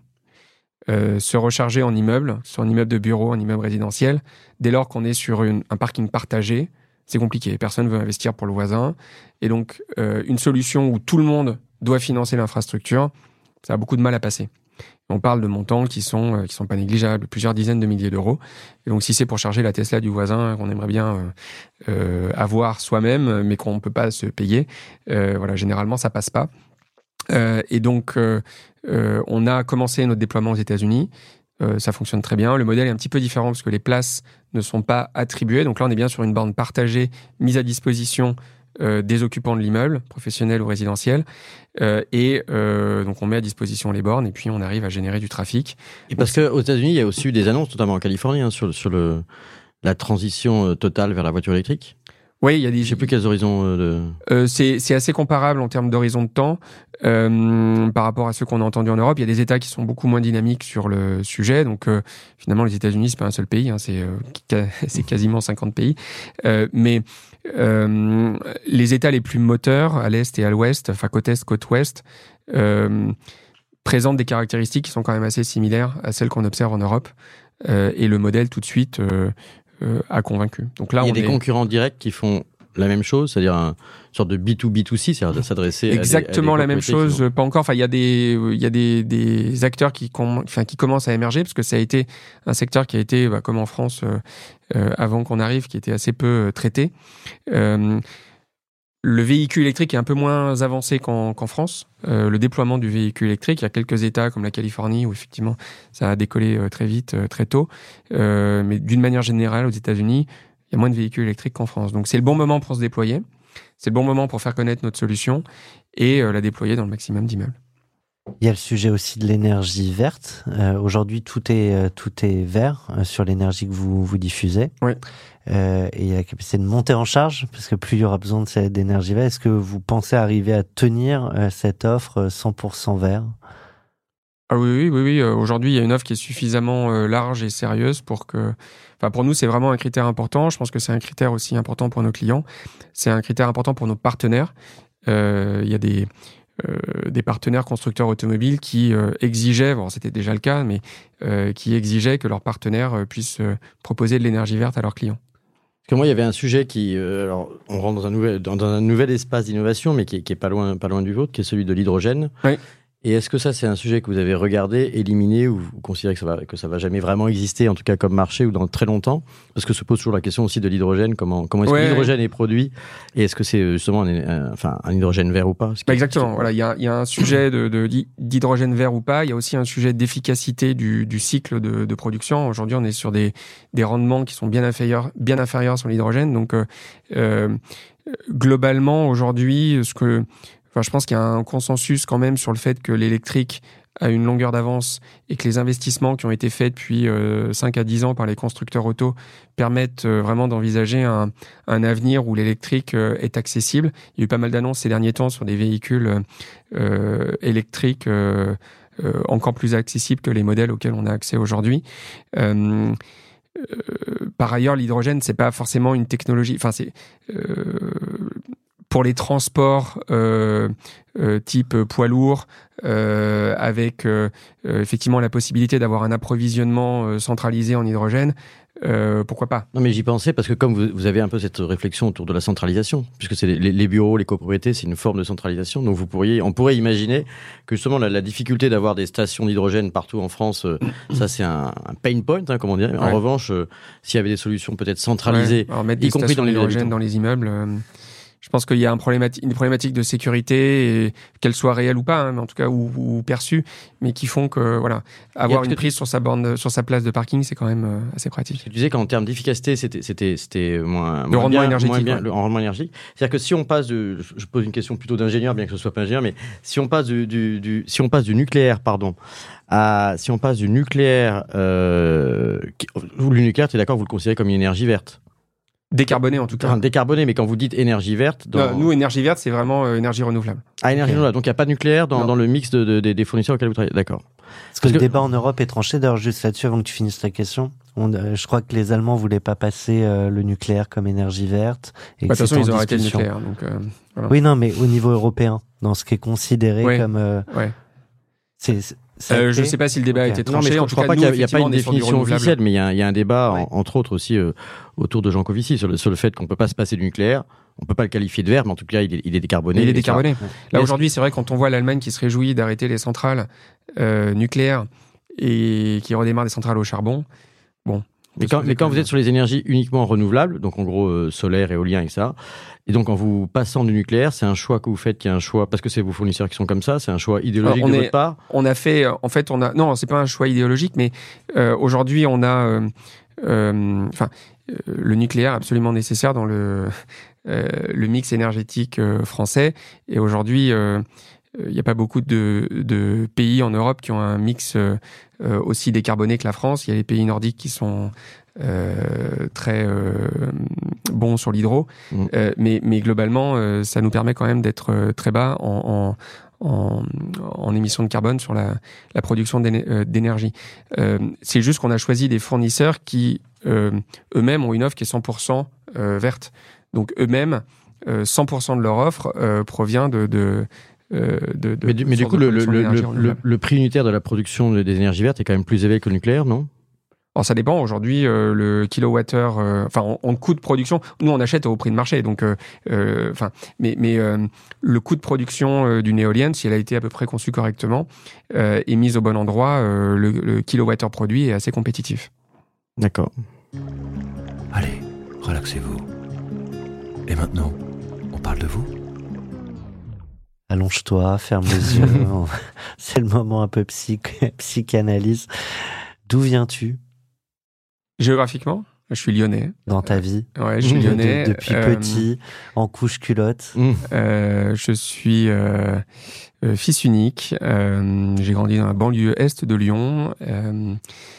Euh, se recharger en immeuble, sur un immeuble de bureau, un immeuble résidentiel, dès lors qu'on est sur une, un parking partagé, c'est compliqué. Personne ne veut investir pour le voisin. Et donc, euh, une solution où tout le monde doit financer l'infrastructure, ça a beaucoup de mal à passer. On parle de montants qui sont euh, qui sont pas négligeables, plusieurs dizaines de milliers d'euros. Et donc, si c'est pour charger la Tesla du voisin qu'on aimerait bien euh, euh, avoir soi-même, mais qu'on ne peut pas se payer, euh, voilà, généralement, ça passe pas. Euh, et donc, euh, euh, on a commencé notre déploiement aux États-Unis. Euh, ça fonctionne très bien. Le modèle est un petit peu différent parce que les places ne sont pas attribuées. Donc là, on est bien sur une borne partagée, mise à disposition euh, des occupants de l'immeuble, professionnels ou résidentiels. Euh, et euh, donc, on met à disposition les bornes et puis on arrive à générer du trafic. Et parce qu'aux États-Unis, il y a aussi eu des annonces, notamment en Californie, hein, sur, sur le, la transition totale vers la voiture électrique. Oui, il y a des. Je sais plus quels horizons euh, de. Euh, c'est c'est assez comparable en termes d'horizon de temps euh, par rapport à ceux qu'on a entendus en Europe. Il y a des États qui sont beaucoup moins dynamiques sur le sujet. Donc euh, finalement, les États-Unis, c'est pas un seul pays, hein, c'est euh, c'est quasiment cinquante pays. Euh, mais euh, les États les plus moteurs à l'est et à l'ouest, enfin côte est, côte ouest, euh, présentent des caractéristiques qui sont quand même assez similaires à celles qu'on observe en Europe. Euh, et le modèle tout de suite. Euh, Euh, a convaincu. Donc là, il y a on des est... concurrents directs qui font la même chose, c'est-à-dire une sorte de B deux B deux C, c'est-à-dire de s'adresser exactement à des, à des la même chose, pas encore. Enfin, il y a des, il y a des, des acteurs qui, com... enfin, qui commencent à émerger parce que ça a été un secteur qui a été, bah, comme en France, euh, euh, avant qu'on arrive, qui était assez peu euh, traité. Euh, Le véhicule électrique est un peu moins avancé qu'en, qu'en France. Euh, le déploiement du véhicule électrique, il y a quelques États comme la Californie où effectivement ça a décollé euh, très vite, euh, très tôt. Euh, mais d'une manière générale, aux États-Unis, il y a moins de véhicules électriques qu'en France. Donc c'est le bon moment pour se déployer. C'est le bon moment pour faire connaître notre solution et euh, la déployer dans le maximum d'immeubles. Il y a le sujet aussi de l'énergie verte. Euh, aujourd'hui, tout est euh, tout est vert euh, sur l'énergie que vous vous diffusez. Oui. Euh, et il y a la capacité de monter en charge parce que plus il y aura besoin de cette énergie verte. Est-ce que vous pensez arriver à tenir euh, cette offre cent pour cent vert ? Ah oui, oui, oui, oui. Aujourd'hui, il y a une offre qui est suffisamment euh, large et sérieuse pour que, enfin, pour nous, c'est vraiment un critère important. Je pense que c'est un critère aussi important pour nos clients. C'est un critère important pour nos partenaires. Euh, il y a des Euh, des partenaires constructeurs automobiles qui euh, exigeaient, bon c'était déjà le cas, mais euh, qui exigeaient que leurs partenaires euh, puissent euh, proposer de l'énergie verte à leurs clients. Parce que moi, il y avait un sujet qui, euh, alors on rentre dans un nouvel, dans, dans un nouvel espace d'innovation, mais qui est, qui est pas loin, pas loin du vôtre, qui est celui de l'hydrogène. Oui. Et est-ce que ça, c'est un sujet que vous avez regardé, éliminé, ou vous considérez que ça va, que ça va jamais vraiment exister, en tout cas comme marché, ou dans très longtemps? Parce que se pose toujours la question aussi de l'hydrogène, comment, comment est-ce ouais, que l'hydrogène ouais. est produit, et est-ce que c'est justement un, un, enfin, un hydrogène vert ou pas? Bah exactement, voilà, il y a, y a un sujet de, de, d'hydrogène vert ou pas, il y a aussi un sujet d'efficacité du, du cycle de, de production. Aujourd'hui, on est sur des, des rendements qui sont bien inférieurs, bien inférieurs sur l'hydrogène, donc euh, euh, globalement, aujourd'hui, ce que Enfin, je pense qu'il y a un consensus quand même sur le fait que l'électrique a une longueur d'avance et que les investissements qui ont été faits depuis euh, cinq à dix ans par les constructeurs auto permettent euh, vraiment d'envisager un, un avenir où l'électrique euh, est accessible. Il y a eu pas mal d'annonces ces derniers temps sur des véhicules euh, électriques euh, euh, encore plus accessibles que les modèles auxquels on a accès aujourd'hui. Euh, euh, par ailleurs, l'hydrogène, c'est pas forcément une technologie... Enfin, c'est... Euh, pour les transports euh, euh, type poids lourd, euh, avec euh, euh, effectivement la possibilité d'avoir un approvisionnement euh, centralisé en hydrogène, euh, pourquoi pas? Non, mais j'y pensais parce que comme vous, vous avez un peu cette réflexion autour de la centralisation, puisque c'est les, les bureaux, les copropriétés, c'est une forme de centralisation. Donc vous pourriez, on pourrait imaginer que justement la, la difficulté d'avoir des stations d'hydrogène partout en France, euh, ça c'est un, un pain point, hein, comme on dirait. Ouais. En revanche, euh, s'il y avait des solutions peut-être centralisées, ouais. Alors, mettre y compris dans l'hydrogène dans les immeubles. Euh... Je pense qu'il y a un problématique, une problématique de sécurité, et qu'elle soit réelle ou pas, hein, mais en tout cas ou, ou perçue, mais qui font que voilà, avoir une prise sur sa borne, sur sa place de parking, c'est quand même euh, assez pratique. Tu disais qu'en termes d'efficacité, c'était c'était c'était moins, le moins rendement bien, énergétique, moins bien, ouais. le rendement énergétique. C'est-à-dire que si on passe de, je pose une question plutôt d'ingénieur, bien que ce soit pas ingénieur, mais si on passe du, du, du si on passe du nucléaire, pardon, à si on passe du nucléaire, euh, vous, le nucléaire, tu es d'accord, vous le considérez comme une énergie verte? Décarboné en tout cas. Enfin, décarboné, mais quand vous dites énergie verte... Dans... Non, nous, énergie verte, c'est vraiment euh, énergie renouvelable. Ah, énergie okay. renouvelable. Donc, il n'y a pas de nucléaire dans, dans le mix de, de, de, des fournisseurs auxquels vous travaillez. D'accord. Parce que Parce le que... débat en Europe est tranché. D'ailleurs, juste là-dessus, avant que tu finisses ta question, on, euh, je crois que les Allemands ne voulaient pas passer euh, le nucléaire comme énergie verte. De toute façon, ils ont arrêté le nucléaire. Donc, euh, voilà. Oui, non, mais au niveau européen, dans ce qui est considéré ouais. comme... Euh, ouais. c'est, c'est... Euh, je ne sais pas si le débat okay. a été tranché. Non, mais je, en je tout crois cas, pas nous, qu'il n'y a, a pas une définition officielle, mais il y a, il y a un débat, ouais. en, entre autres aussi, euh, autour de Jean Covici sur le, sur le fait qu'on ne peut pas se passer du nucléaire. On ne peut pas le qualifier de vert, mais en tout cas, il est, il est décarboné. Il est décarboné. Là, aujourd'hui, c'est vrai, quand on voit l'Allemagne qui se réjouit d'arrêter les centrales euh, nucléaires et qui redémarre des centrales au charbon, bon. Mais quand, mais quand vous êtes sur les énergies uniquement renouvelables, donc en gros euh, solaire, éolien et ça, et donc en vous passant du nucléaire, c'est un choix que vous faites qui est un choix, parce que c'est vos fournisseurs qui sont comme ça, c'est un choix idéologique Alors, de est, votre part? On a fait, en fait, on a, non, c'est pas un choix idéologique, mais euh, aujourd'hui, on a, enfin, euh, euh, le nucléaire absolument nécessaire dans le, euh, le mix énergétique euh, français, et aujourd'hui, il euh, n'y a pas beaucoup de, de pays en Europe qui ont un mix euh, aussi décarboné que la France. Il y a les pays nordiques qui sont euh, très euh, bons sur l'hydro, mmh. euh, mais, mais globalement, euh, ça nous permet quand même d'être très bas en, en, en, en émissions de carbone sur la, la production d'énergie. Euh, c'est juste qu'on a choisi des fournisseurs qui, euh, eux-mêmes, ont une offre qui est cent pour cent euh, verte. Donc eux-mêmes, euh, cent pour cent de leur offre euh, provient de... de Euh, de, de, mais du, mais du coup, le, le, le, le, le prix unitaire de la production des énergies vertes est quand même plus élevé que le nucléaire, non? Alors ça dépend. Aujourd'hui, euh, le kilowattheure, enfin, euh, en, en coût de production, nous on achète au prix de marché. Donc, enfin, euh, euh, mais, mais euh, le coût de production euh, d'une éolienne, si elle a été à peu près conçue correctement euh, et mise au bon endroit, euh, le, le kilowattheure produit est assez compétitif. D'accord. Allez, relaxez-vous. Et maintenant, on parle de vous? Allonge-toi, ferme les yeux. C'est le moment un peu psy- psychanalyse. D'où viens-tu? Géographiquement, je suis lyonnais. Dans ta vie? Ouais, je suis lyonnais. De, depuis euh, petit, en couche culotte. Euh, je suis euh, euh, fils unique. Euh, j'ai grandi dans la banlieue est de Lyon. Euh,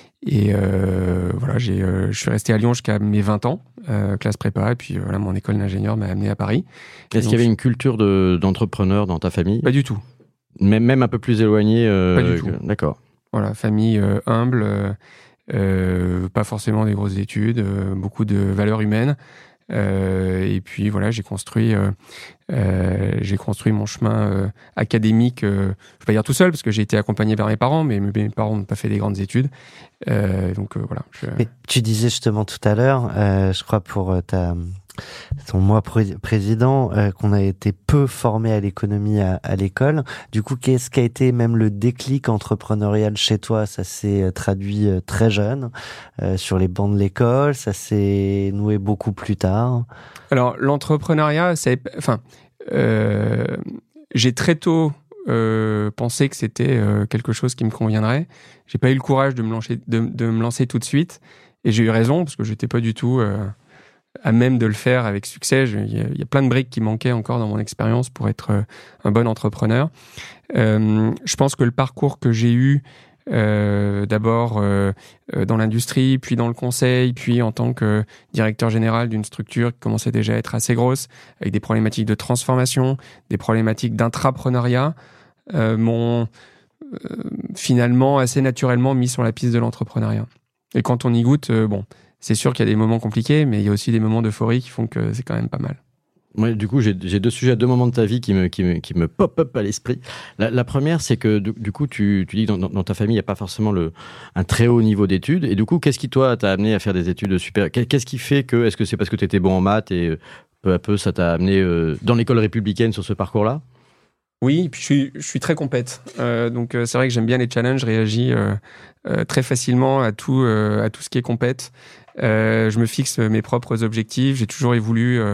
et euh, voilà, j'ai, euh, je suis resté à Lyon jusqu'à mes vingt ans, euh, classe prépa. Et puis voilà, mon école d'ingénieur m'a amené à Paris. Est-ce qu'il y avait une culture de, d'entrepreneur dans ta famille? Pas du tout. Même, même un peu plus éloignée euh, Pas du tout. Que... D'accord. Voilà, famille euh, humble, euh, euh, pas forcément des grosses études, euh, beaucoup de valeurs humaines. Euh, et puis voilà, j'ai construit, euh, euh, j'ai construit mon chemin euh, académique. Euh, je vais pas dire tout seul parce que j'ai été accompagné par mes parents, mais mes parents n'ont pas fait des grandes études. Euh, donc euh, voilà. Je... Mais tu disais justement tout à l'heure, euh, je crois pour ta ton mois pré- président, euh, qu'on a été peu formé à l'économie à, à l'école. Du coup, qu'est-ce qui a été même le déclic entrepreneurial chez toi? Ça s'est traduit euh, très jeune, euh, sur les bancs de l'école, ça s'est noué beaucoup plus tard. Alors, l'entrepreneuriat, c'est, enfin, euh, j'ai très tôt euh, pensé que c'était euh, quelque chose qui me conviendrait. J'ai pas eu le courage de me lancer, de, de me lancer tout de suite, et j'ai eu raison parce que j'étais pas du tout euh, à même de le faire avec succès. Il y, y a plein de briques qui manquaient encore dans mon expérience pour être euh, un bon entrepreneur. Euh, je pense que le parcours que j'ai eu, euh, d'abord euh, dans l'industrie, puis dans le conseil, puis en tant que directeur général d'une structure qui commençait déjà à être assez grosse, avec des problématiques de transformation, des problématiques d'intrapreneuriat, euh, m'ont euh, finalement assez naturellement mis sur la piste de l'entrepreneuriat. Et quand on y goûte, euh, bon, c'est sûr qu'il y a des moments compliqués, mais il y a aussi des moments d'euphorie qui font que c'est quand même pas mal. Ouais, du coup, j'ai, j'ai deux sujets, deux moments de ta vie qui me, qui me, qui me pop-up à l'esprit. La, la première, c'est que du, du coup, tu, tu dis que dans, dans ta famille, il n'y a pas forcément le, un très haut niveau d'études. Et du coup, qu'est-ce qui, toi, t'a amené à faire des études supérieures? Qu'est-ce qui fait que, est-ce que c'est parce que tu étais bon en maths et peu à peu, ça t'a amené euh, dans l'école républicaine sur ce parcours-là? Oui, puis je suis, je suis très compète. Euh, donc, euh, c'est vrai que j'aime bien les challenges, je réagis euh, euh, très facilement à tout, euh, à tout ce qui est compète. Euh, je me fixe mes propres objectifs. J'ai toujours voulu euh,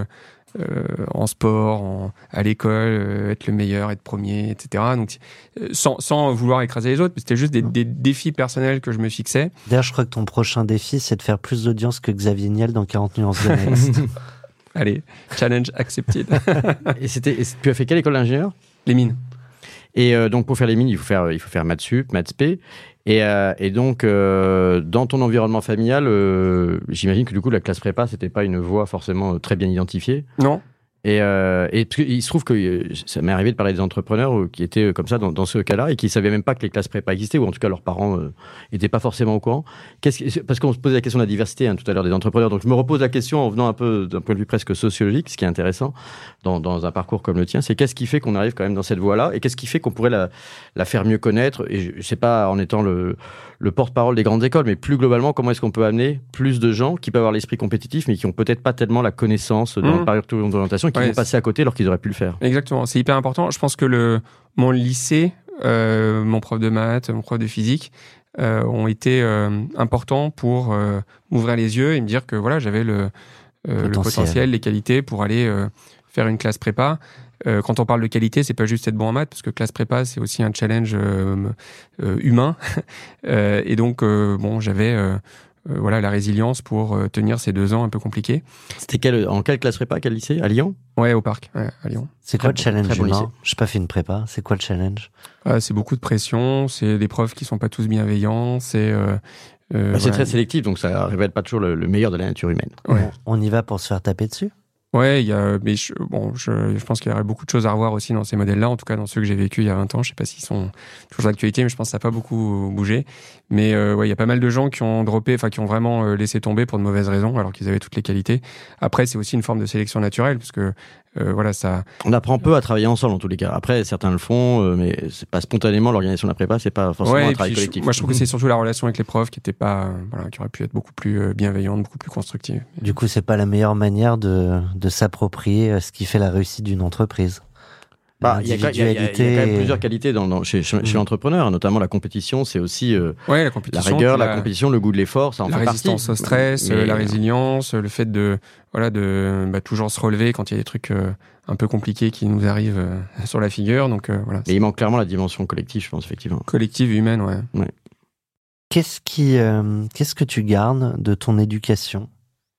euh, en sport, en, à l'école, euh, être le meilleur, être premier, et cetera. Donc, euh, sans, sans vouloir écraser les autres, c'était juste des, des défis personnels que je me fixais. D'ailleurs, je crois que ton prochain défi, c'est de faire plus d'audience que Xavier Niel dans quarante nuances de Next. Allez, challenge accepted. Et c'était, et tu as fait quelle école d'ingénieur ? Les mines. Et euh, donc, pour faire les mines, il faut faire, il faut faire maths sup, maths spé. Et, euh, et donc, euh, dans ton environnement familial, euh, j'imagine que du coup, la classe prépa, c'était pas une voie forcément très bien identifiée. Non. Et, euh, et parce que il se trouve que euh, ça m'est arrivé de parler des entrepreneurs euh, qui étaient euh, comme ça dans, dans ce cas-là et qui savaient même pas que les classes prépa existaient, ou en tout cas leurs parents euh, étaient pas forcément au courant. Qu'est-ce que, parce qu'on se posait la question de la diversité hein, tout à l'heure des entrepreneurs. Donc je me repose la question en venant un peu d'un point de vue presque sociologique, ce qui est intéressant dans, dans un parcours comme le tien, c'est qu'est-ce qui fait qu'on arrive quand même dans cette voie-là et qu'est-ce qui fait qu'on pourrait la, la faire mieux connaître. Et je, je sais pas en étant le, le porte-parole des grandes écoles, mais plus globalement, comment est-ce qu'on peut amener plus de gens qui peuvent avoir l'esprit compétitif, mais qui ont peut-être pas tellement la connaissance dans mmh. le parcours d'orientation, qui ouais, vont passer à côté alors qu'ils auraient pu le faire. Exactement, c'est hyper important. Je pense que le, mon lycée, euh, mon prof de maths, mon prof de physique, euh, ont été euh, importants pour euh, m'ouvrir les yeux et me dire que voilà, j'avais le, euh, potentiel. le potentiel, les qualités pour aller euh, faire une classe prépa. Euh, quand on parle de qualité, c'est pas juste être bon en maths, parce que classe prépa, c'est aussi un challenge euh, euh, humain. euh, et donc, euh, bon, j'avais euh, euh, voilà la résilience pour euh, tenir ces deux ans un peu compliqués. C'était quel, en quelle classe prépa, quel lycée ? À Lyon ? Ouais, au Parc, ouais, à Lyon. C'est quoi très le challenge bon, humain ? bon J'ai pas fait une prépa. C'est quoi le challenge ? euh, C'est beaucoup de pression. C'est des profs qui sont pas tous bienveillants. C'est euh, euh, bah, c'est voilà. très sélectif, donc ça révèle pas toujours le, le meilleur de la nature humaine. Ouais. On y va pour se faire taper dessus ? Ouais, il y a, mais je, bon, je, je pense qu'il y aurait beaucoup de choses à revoir aussi dans ces modèles-là, en tout cas dans ceux que j'ai vécu il y a vingt ans. Je sais pas s'ils sont toujours d'actualité, mais je pense que ça n'a pas beaucoup bougé. Mais euh, ouais, il y a pas mal de gens qui ont droppé, enfin qui ont vraiment euh, laissé tomber pour de mauvaises raisons, alors qu'ils avaient toutes les qualités. Après, c'est aussi une forme de sélection naturelle, parce que euh, voilà, ça. On apprend peu à travailler ensemble en tous les cas. Après, certains le font, euh, mais c'est pas spontanément l'organisation de la prépa, c'est pas forcément ouais, un travail collectif. Je, moi, je trouve que c'est surtout la relation avec les profs qui était pas, euh, voilà, qui aurait pu être beaucoup plus euh, bienveillante, beaucoup plus constructive. Du coup, c'est pas la meilleure manière de de s'approprier ce qui fait la réussite d'une entreprise. Bah, il y, y, y, y a quand même plusieurs qualités dans, dans, chez, chez, mmh. chez l'entrepreneur, notamment la compétition, c'est aussi euh, ouais, la, compétition, la rigueur, la, la compétition, le goût de l'effort, ça en la fait résistance partie. au stress, mais, la résilience, le fait de voilà de bah, toujours se relever quand il y a des trucs euh, un peu compliqués qui nous arrivent euh, sur la figure. Donc euh, voilà. Mais il manque clairement la dimension collective, je pense effectivement. Collective et humaine, ouais. ouais. Qu'est-ce qui, euh, qu'est-ce que tu gardes de ton éducation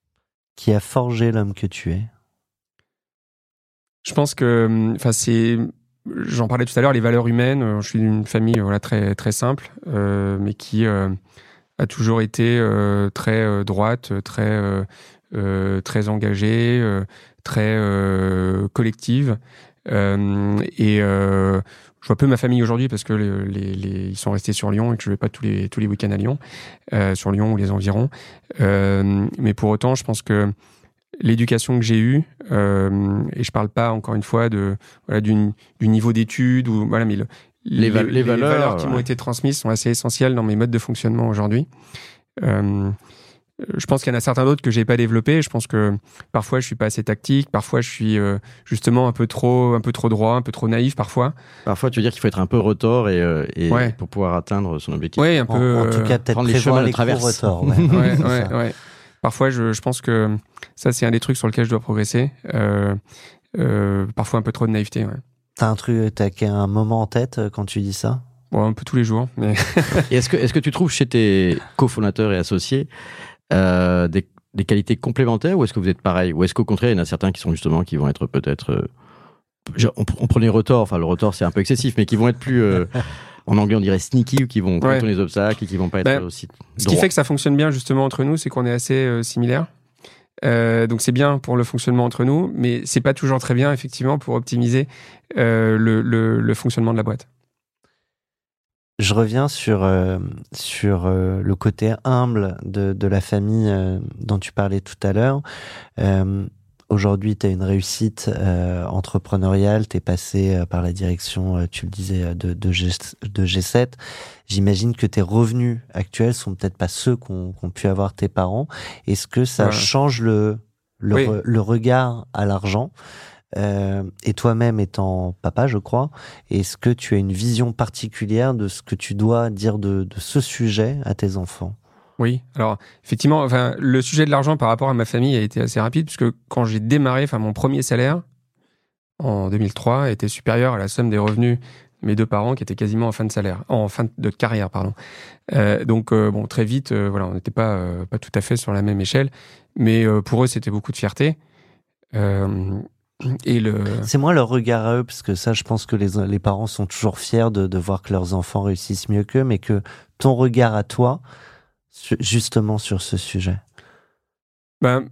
qui a forgé l'homme que tu es ? Je pense que, enfin, c'est, j'en parlais tout à l'heure, les valeurs humaines. Je suis d'une famille, voilà, très très simple, euh, mais qui euh, a toujours été euh, très euh, droite, très euh, euh, très engagée, euh, très euh, collective. Euh, et euh, je vois peu ma famille aujourd'hui parce que les, les, les, ils sont restés sur Lyon et que je vais pas tous les tous les week-ends à Lyon, euh, sur Lyon ou les environs. Euh, mais pour autant, je pense que l'éducation que j'ai eue, euh, et je parle pas encore une fois de voilà du, du niveau d'études ou voilà, mais le, les, les, les, valeurs, les valeurs qui ouais. m'ont été transmises sont assez essentielles dans mes modes de fonctionnement aujourd'hui. Euh, je pense qu'il y en a certains d'autres que j'ai pas développés. Je pense que parfois je suis pas assez tactique, parfois je suis euh, justement un peu trop, un peu trop droit, un peu trop naïf parfois. Parfois, tu veux dire qu'il faut être un peu retors et, euh, et ouais. pour pouvoir atteindre son objectif. Ouais, un peu. En, en tout cas, peut-être prendre les chemins de traverse. Retors, ouais. ouais, ouais, ouais. Parfois, je, je pense que ça, c'est un des trucs sur lesquels je dois progresser. Euh, euh, parfois, un peu trop de naïveté. Ouais. T'as un truc, t'as un moment en tête quand tu dis ça ? Bon, un peu tous les jours. Mais et est-ce que, est-ce que tu trouves chez tes cofondateurs et associés euh, des, des qualités complémentaires ou est-ce que vous êtes pareil ? Ou est-ce qu'au contraire, il y en a certains qui sont justement qui vont être peut-être euh, genre, on, on prenait retors. Enfin, le retors, c'est un peu excessif, mais qui vont être plus euh, en anglais, on dirait sneaky, ou qui vont contourner ouais. les obstacles et qui vont pas être ben, aussi droits. Ce qui fait que ça fonctionne bien justement entre nous, c'est qu'on est assez euh, similaires. Euh, donc c'est bien pour le fonctionnement entre nous, mais c'est pas toujours très bien effectivement pour optimiser euh, le, le, le fonctionnement de la boîte. Je reviens sur euh, sur euh, le côté humble de de la famille euh, dont tu parlais tout à l'heure. Euh, Aujourd'hui, tu as une réussite euh, entrepreneuriale, tu es passé euh, par la direction, euh, tu le disais, de, de, G, de G sept. J'imagine que tes revenus actuels sont peut-être pas ceux qu'ont, qu'ont pu avoir tes parents. Est-ce que ça ouais. change le, le, oui. re, le regard à l'argent euh, et toi-même étant papa, je crois, est-ce que tu as une vision particulière de ce que tu dois dire de, de ce sujet à tes enfants ? Oui, alors effectivement, enfin, le sujet de l'argent par rapport à ma famille a été assez rapide, puisque quand j'ai démarré, enfin, mon premier salaire en deux mille trois était supérieur à la somme des revenus de mes deux parents qui étaient quasiment en fin de salaire, en fin de carrière, pardon. Euh, donc, euh, bon, très vite, euh, voilà, on n'était pas, euh, pas tout à fait sur la même échelle, mais euh, pour eux, c'était beaucoup de fierté. Euh, et le... C'est moi leur regard à eux, parce que ça, je pense que les, les parents sont toujours fiers de, de voir que leurs enfants réussissent mieux qu'eux, mais que ton regard à toi, justement sur ce sujet. Ben,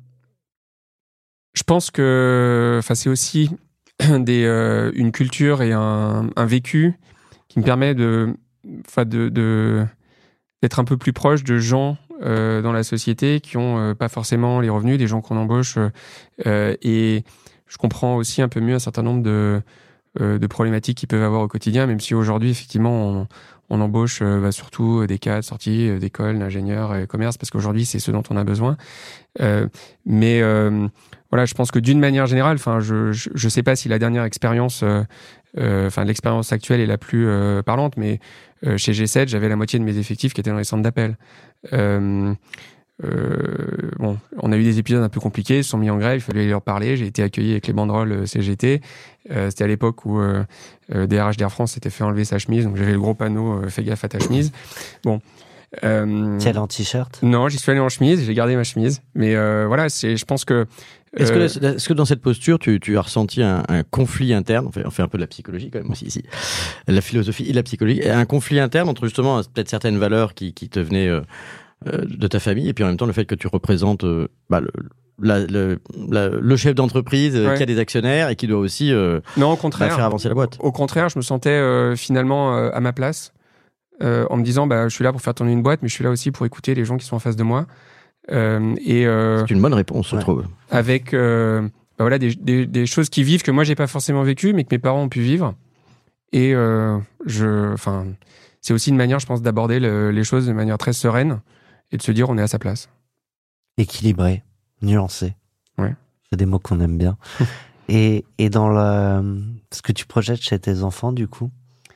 je pense que, enfin, c'est aussi des, euh, une culture et un, un vécu qui me permet de, enfin, de, de, d'être un peu plus proche de gens euh, dans la société qui ont euh, pas forcément les revenus, des gens qu'on embauche, euh, et je comprends aussi un peu mieux un certain nombre de, euh, de problématiques qu'ils peuvent avoir au quotidien, même si aujourd'hui, effectivement, on, on embauche euh, bah, surtout des cadres sortis euh, d'école, d'ingénieurs et commerce, parce qu'aujourd'hui, c'est ce dont on a besoin. Euh, mais euh, voilà, je pense que d'une manière générale, enfin, je, je je sais pas si la dernière expérience, euh, euh, enfin, l'expérience actuelle est la plus euh, parlante, mais euh, chez G sept, j'avais la moitié de mes effectifs qui étaient dans les centres d'appel. Euh, Euh, bon, on a eu des épisodes un peu compliqués, ils se sont mis en grève, il fallait leur parler. J'ai été accueilli avec les banderoles C G T. Euh, c'était à l'époque où euh, euh, D R H d'Air France s'était fait enlever sa chemise, donc j'avais le gros panneau euh, « Fais gaffe à ta chemise ». Bon. Euh, T'es allé en t-shirt ? Non, j'y suis allé en chemise, j'ai gardé ma chemise. Mais euh, voilà, c'est, je pense que... Euh, est-ce, que est-ce que dans cette posture, tu, tu as ressenti un, un conflit interne, on fait, on fait un peu de la psychologie quand même aussi ici, la philosophie et la psychologie, un conflit interne entre justement peut-être certaines valeurs qui, qui te venaient... Euh, de ta famille, et puis en même temps le fait que tu représentes euh, bah, le, la, le, la, le chef d'entreprise euh, ouais. qui a des actionnaires et qui doit aussi euh, non, au contraire, bah, faire avancer la boîte. Au contraire, je me sentais euh, finalement euh, à ma place, euh, en me disant bah, je suis là pour faire tourner une boîte, mais je suis là aussi pour écouter les gens qui sont en face de moi. Euh, et, euh, C'est une bonne réponse, ouais. je trouve. Avec euh, bah, voilà, des, des, des choses qui vivent que moi j'ai pas forcément vécu, mais que mes parents ont pu vivre. Et euh, je, enfin, c'est aussi une manière, je pense, d'aborder le, les choses de manière très sereine. Et de se dire on est à sa place. Équilibré, nuancé. Ouais. C'est des mots qu'on aime bien. et, et dans le, ce que tu projettes chez tes enfants, du coup ?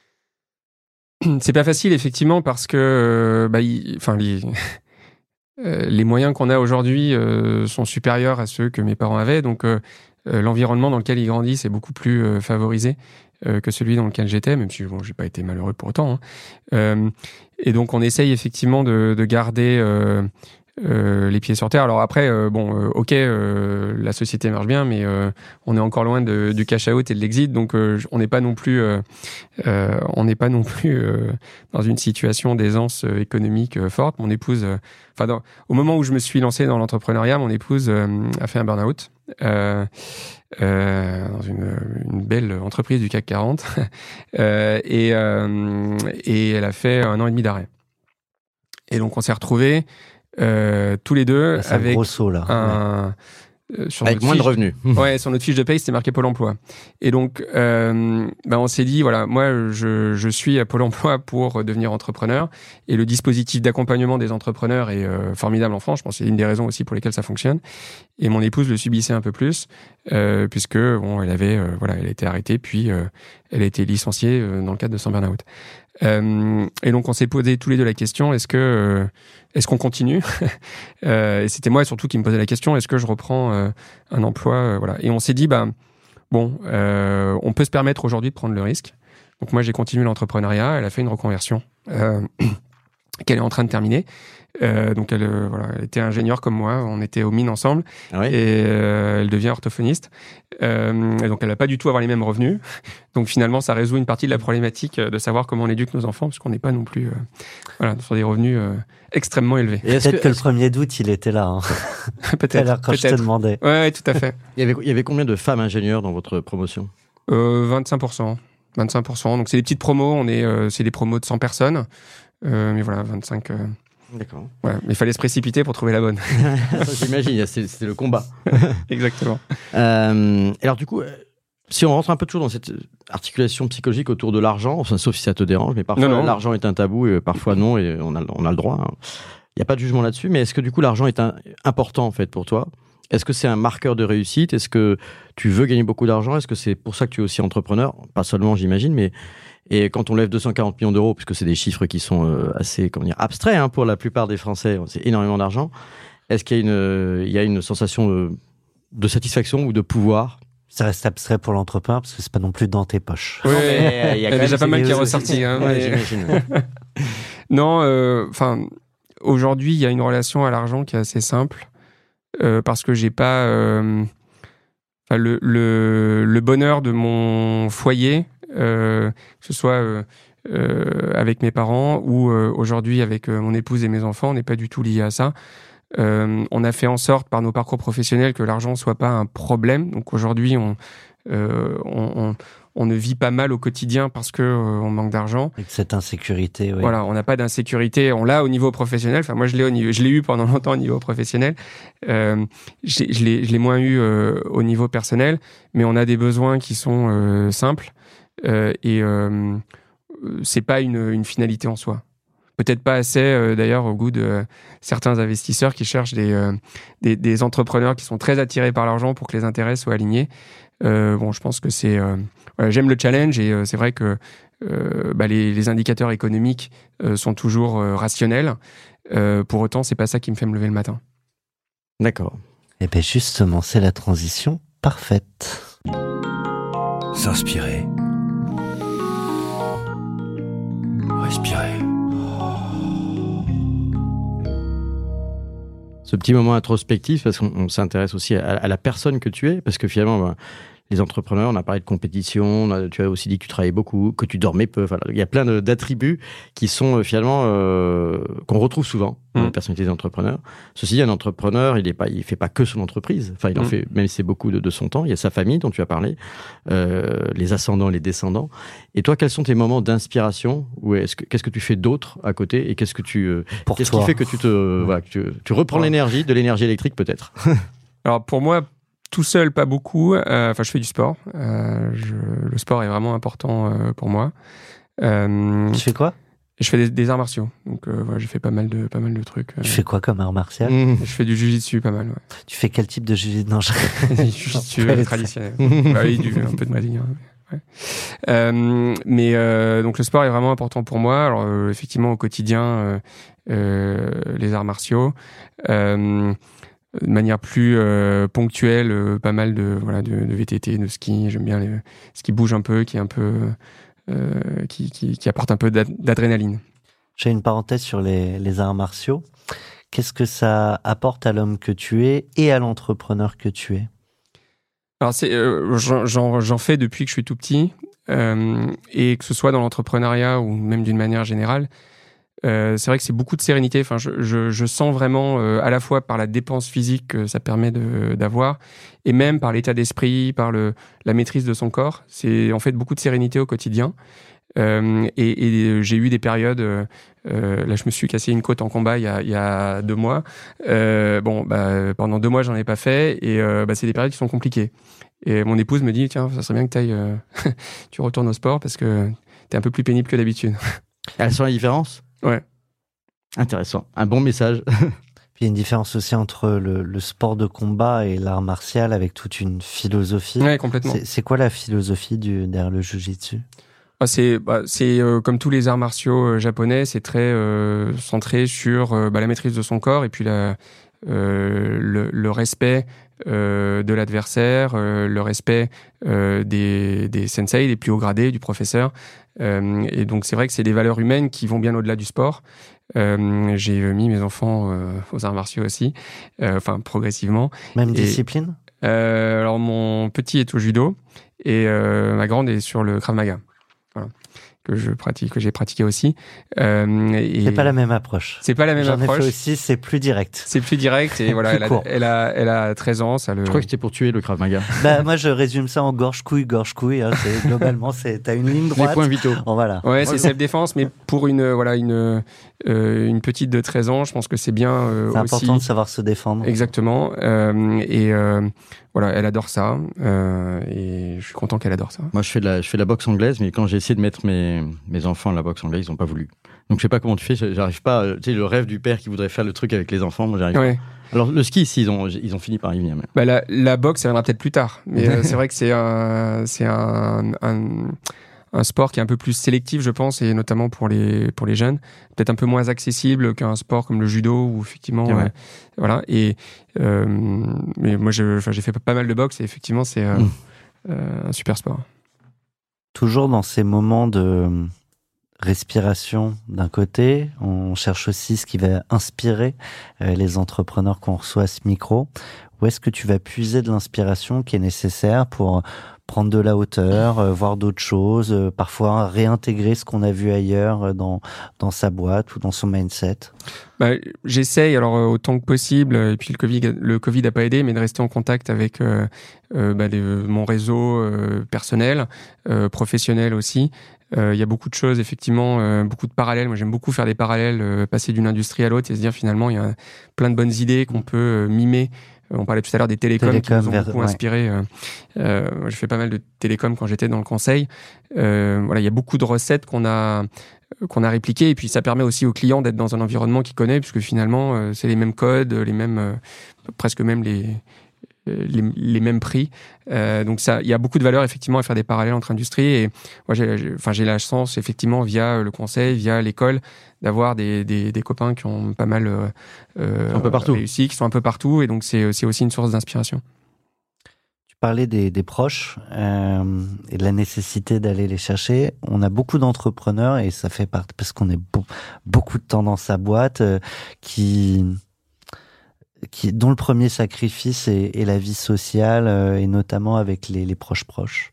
C'est pas facile, effectivement, parce que euh, bah, y, enfin, les, euh, les moyens qu'on a aujourd'hui euh, sont supérieurs à ceux que mes parents avaient. Donc, euh, euh, l'environnement dans lequel ils grandissent est beaucoup plus euh, favorisé euh, que celui dans lequel j'étais, même si bon, j'ai pas été malheureux pour autant. Hein. Euh, et donc, on essaye effectivement de, de garder euh, euh, les pieds sur terre. Alors après, euh, bon, euh, ok, euh, la société marche bien, mais euh, on est encore loin de, du cash out et de l'exit, donc euh, on n'est pas non plus, euh, euh, on n'est pas non plus euh, dans une situation d'aisance euh, économique euh, forte. Mon épouse, enfin, euh, au moment où je me suis lancé dans l'entrepreneuriat, mon épouse euh, a fait un burn-out. Euh, euh, dans une, une belle entreprise du C A C quarante euh, et, euh, et elle a fait un an et demi d'arrêt. Et donc on s'est retrouvés euh, tous les deux c'est avec un gros saut, là. un... Ouais. Euh, sur avec moins fiche, de revenus. Ouais, sur notre fiche de paye, c'était marqué Pôle emploi. Et donc, euh, ben on s'est dit, voilà, moi, je, je suis à Pôle emploi pour devenir entrepreneur. Et le dispositif d'accompagnement des entrepreneurs est euh, formidable en France. Je pense que c'est une des raisons aussi pour lesquelles ça fonctionne. Et mon épouse le subissait un peu plus, euh, puisque, bon, elle avait, euh, voilà, elle a été arrêtée, puis euh, elle a été licenciée euh, dans le cadre de son burn-out. Euh, et donc, on s'est posé tous les deux la question, est-ce que, euh, est-ce qu'on continue euh, Et c'était moi surtout qui me posais la question, est-ce que je reprends euh, un emploi euh, voilà. Et on s'est dit, bah, bon, euh, on peut se permettre aujourd'hui de prendre le risque. Donc moi, j'ai continué l'entrepreneuriat, elle a fait une reconversion euh, qu'elle est en train de terminer. Euh, donc elle, euh, voilà, elle était ingénieure comme moi, on était aux mines ensemble, ah oui. et euh, elle devient orthophoniste. Euh, et donc elle n'a pas du tout avoir les mêmes revenus. Donc finalement, ça résout une partie de la problématique de savoir comment on éduque nos enfants, parce qu'on n'est pas non plus euh, voilà, sur des revenus euh, extrêmement élevés. Et peut-être que, que le premier d'août, il était là. Hein. peut-être. Alors, quand peut-être. je te demandais. Ouais, ouais, tout à fait. il, y avait, il y avait combien de femmes ingénieures dans votre promotion ? euh, vingt-cinq pour cent. vingt-cinq pour cent. Donc c'est des petites promos, on est, euh, c'est des promos de cent personnes. Euh, mais voilà, vingt-cinq... Euh... D'accord. Ouais, mais il fallait se précipiter pour trouver la bonne. J'imagine, c'est, c'est le combat. Exactement. Euh, alors du coup, si on rentre un peu toujours dans cette articulation psychologique autour de l'argent, enfin, sauf si ça te dérange, mais parfois non, non. l'argent est un tabou et parfois non, et on a, on a le droit. Il hein. n'y a pas de jugement là-dessus, mais est-ce que du coup l'argent est un, important en fait pour toi ? Est-ce que c'est un marqueur de réussite ? Est-ce que tu veux gagner beaucoup d'argent ? Est-ce que c'est pour ça que tu es aussi entrepreneur ? Pas seulement, j'imagine, mais et quand on lève deux cent quarante millions d'euros, puisque c'est des chiffres qui sont euh, assez, comment dire, abstraits hein, pour la plupart des Français, c'est énormément d'argent. Est-ce qu'il y a une, euh, il y a une sensation de, de satisfaction ou de pouvoir ? Ça reste abstrait pour l'entrepreneur parce que c'est pas non plus dans tes poches. Oui, mais, il y a, y a déjà pas mal qui est ressorti. Hein, ouais, mais... j'imagine. non, enfin, euh, aujourd'hui, il y a une relation à l'argent qui est assez simple. Euh, parce que j'ai pas euh, le, le, le bonheur de mon foyer, euh, que ce soit euh, euh, avec mes parents ou euh, aujourd'hui avec euh, mon épouse et mes enfants, n'est pas du tout lié à ça. Euh, on a fait en sorte par nos parcours professionnels que l'argent soit pas un problème. Donc aujourd'hui, on, euh, on, on on ne vit pas mal au quotidien parce que euh, on manque d'argent. Avec cette insécurité, oui. Voilà, on n'a pas d'insécurité. On l'a au niveau professionnel. Enfin, moi, je l'ai au niveau, je l'ai eu pendant longtemps au niveau professionnel. Euh, je l'ai, je l'ai moins eu euh, au niveau personnel, mais on a des besoins qui sont euh, simples euh, et euh, c'est pas une, une finalité en soi. Peut-être pas assez, euh, d'ailleurs, au goût de euh, certains investisseurs qui cherchent des, euh, des, des entrepreneurs qui sont très attirés par l'argent pour que les intérêts soient alignés. Euh, bon, je pense que c'est... Euh, voilà, j'aime le challenge et euh, c'est vrai que euh, bah, les, les indicateurs économiques euh, sont toujours euh, rationnels. Euh, pour autant, c'est pas ça qui me fait me lever le matin. D'accord. Et bien justement, c'est la transition parfaite. S'inspirer. Respirer. Ce petit moment introspectif, parce qu'on on s'intéresse aussi à, à la personne que tu es, parce que finalement, ben, les entrepreneurs, on a parlé de compétition, on a, tu as aussi dit que tu travaillais beaucoup, que tu dormais peu. Enfin, il y a plein de, d'attributs qui sont euh, finalement euh, qu'on retrouve souvent dans mmh. la personnalité des entrepreneurs. Ceci dit, un entrepreneur, il est pas, il fait pas que son entreprise. Enfin, il en mmh. fait, même si c'est beaucoup de, de son temps. Il y a sa famille dont tu as parlé, euh, les ascendants, les descendants. Et toi, quels sont tes moments d'inspiration ? Ou est-ce que qu'est-ce que tu fais d'autre à côté ? Et qu'est-ce que tu, euh, Pour qu'est-ce toi. qui fait que tu te, mmh. voilà, que tu, tu reprends ouais. l'énergie, de l'énergie électrique peut-être ? Alors pour moi. Tout seul, pas beaucoup. Enfin, euh, je fais du sport. Euh, je, le sport est vraiment important euh, pour moi. Euh, tu fais quoi ? Je fais des, des arts martiaux. Donc, euh, voilà, j'ai fait pas mal de, pas mal de trucs. Tu fais quoi comme art martial ? mmh. Je fais du jiu-jitsu, pas mal. Ouais. Tu fais quel type de jiu-jitsu ? Non, je... jiu-jitsu traditionnel. Bah oui, du, un peu de brésilien. Ouais. Euh, mais euh, donc le sport est vraiment important pour moi. Alors euh, effectivement, au quotidien, euh, euh, les arts martiaux. Euh, de manière plus euh, ponctuelle, euh, pas mal de voilà de, de V T T, de ski. J'aime bien les, ce qui bouge un peu, qui est un peu euh, qui, qui, qui apporte un peu d'adrénaline. J'ai une parenthèse sur les, les arts martiaux. Qu'est-ce que ça apporte à l'homme que tu es et à l'entrepreneur que tu es ? Alors c'est euh, j'en, j'en, j'en fais depuis que je suis tout petit euh, et que ce soit dans l'entrepreneuriat ou même d'une manière générale. Euh, c'est vrai que c'est beaucoup de sérénité. Enfin, je, je, je sens vraiment euh, à la fois par la dépense physique que ça permet de, d'avoir, et même par l'état d'esprit, par le, la maîtrise de son corps. C'est en fait beaucoup de sérénité au quotidien. Euh, et, et j'ai eu des périodes. Euh, euh, là, je me suis cassé une côte en combat il y a, il y a deux mois. Euh, bon, bah, pendant deux mois, j'en ai pas fait, et euh, bah, c'est des périodes qui sont compliquées. Et mon épouse me dit, tiens, ça serait bien que t'ailles, euh, tu retournes au sport parce que t'es un peu plus pénible que d'habitude. Elles sont la différence ? Ouais. Intéressant. Un bon message. Puis il y a une différence aussi entre le, le sport de combat et l'art martial avec toute une philosophie. Ouais, complètement. C'est, c'est quoi la philosophie du, derrière le jiu-jitsu ? Ah, c'est bah, c'est euh, comme tous les arts martiaux euh, japonais, c'est très euh, centré sur euh, bah, la maîtrise de son corps et puis la, euh, le, le respect euh, de l'adversaire, euh, le respect euh, des, des sensei, des plus hauts gradés, du professeur. Euh, et donc c'est vrai que c'est des valeurs humaines qui vont bien au-delà du sport. Euh, j'ai mis mes enfants euh, aux arts martiaux aussi, euh, enfin progressivement. Même et, discipline ? euh, Alors mon petit est au judo et euh, ma grande est sur le Krav Maga. Voilà. Que je pratique, que j'ai pratiqué aussi. Euh, et c'est pas la même approche. C'est pas la même J'en approche. J'en ai fait aussi, c'est plus direct. C'est plus direct et voilà, elle a, elle a, elle a treize ans, ça le. Je crois que c'était pour tuer le Krav Maga. Bah moi je résume ça en gorge-couille, gorge-couille. Hein, c'est globalement, c'est t'as une ligne droite. Les points vitaux. Bon, voilà. Ouais, c'est self-défense, mais pour une voilà une euh, une petite de treize ans, je pense que c'est bien euh, c'est aussi. important de savoir se défendre. Exactement. Euh, et euh, voilà, elle adore ça euh, et je suis content qu'elle adore ça. Moi, je fais de la, je fais de la boxe anglaise, mais quand j'ai essayé de mettre mes, mes enfants à la boxe anglaise, ils n'ont pas voulu. Donc, je sais pas comment tu fais, j'arrive pas, tu sais, le rêve du père qui voudrait faire le truc avec les enfants, moi, j'arrive ouais. pas. Alors le ski, ici, ils ont, ils ont fini par y venir. Mais... Bah, la, la boxe, ça viendra peut-être plus tard. Mais euh, c'est vrai que c'est, un, c'est un, un, un sport qui est un peu plus sélectif, je pense, et notamment pour les, pour les jeunes. Peut-être un peu moins accessible qu'un sport comme le judo, où effectivement... Ouais. Euh, voilà. Et, euh, mais moi, je, j'ai fait pas mal de boxe, et effectivement, c'est euh, mmh. euh, un super sport. Toujours dans ces moments de respiration d'un côté, on cherche aussi ce qui va inspirer euh, les entrepreneurs qu'on reçoit à ce micro. Où est-ce que tu vas puiser de l'inspiration qui est nécessaire pour prendre de la hauteur, euh, voir d'autres choses, euh, parfois réintégrer ce qu'on a vu ailleurs euh, dans, dans sa boîte ou dans son mindset? Bah, j'essaye alors euh, autant que possible, et puis le Covid, le Covid a pas aidé, mais de rester en contact avec euh, euh, bah, les, mon réseau euh, personnel, euh, professionnel aussi. Il euh, y a beaucoup de choses, effectivement, euh, beaucoup de parallèles. Moi, j'aime beaucoup faire des parallèles, euh, passer d'une industrie à l'autre et se dire finalement, il y a plein de bonnes idées qu'on peut euh, mimer. On parlait tout à l'heure des télécoms, télécom, qui nous ont vers, beaucoup ouais. inspiré. Euh, euh, je fais pas mal de télécoms quand j'étais dans le conseil. Euh, voilà, il y a beaucoup de recettes qu'on a qu'on a répliquées, et puis ça permet aussi aux clients d'être dans un environnement qu'ils connaissent, puisque finalement, euh, c'est les mêmes codes, les mêmes, euh, presque même les Les, les mêmes prix. Euh, donc ça, il y a beaucoup de valeur effectivement à faire des parallèles entre industries. Et moi, j'ai, j'ai, enfin, j'ai la chance effectivement via le conseil, via l'école, d'avoir des, des, des copains qui ont pas mal euh, un peu partout. réussi, qui sont un peu partout. Et donc c'est, c'est aussi une source d'inspiration. Tu parlais des, des proches euh, et de la nécessité d'aller les chercher. On a beaucoup d'entrepreneurs, et ça fait partie parce qu'on est beau, beaucoup de temps dans sa boîte, euh, qui Qui, dont le premier sacrifice est, est la vie sociale, euh, et notamment avec les, les proches proches.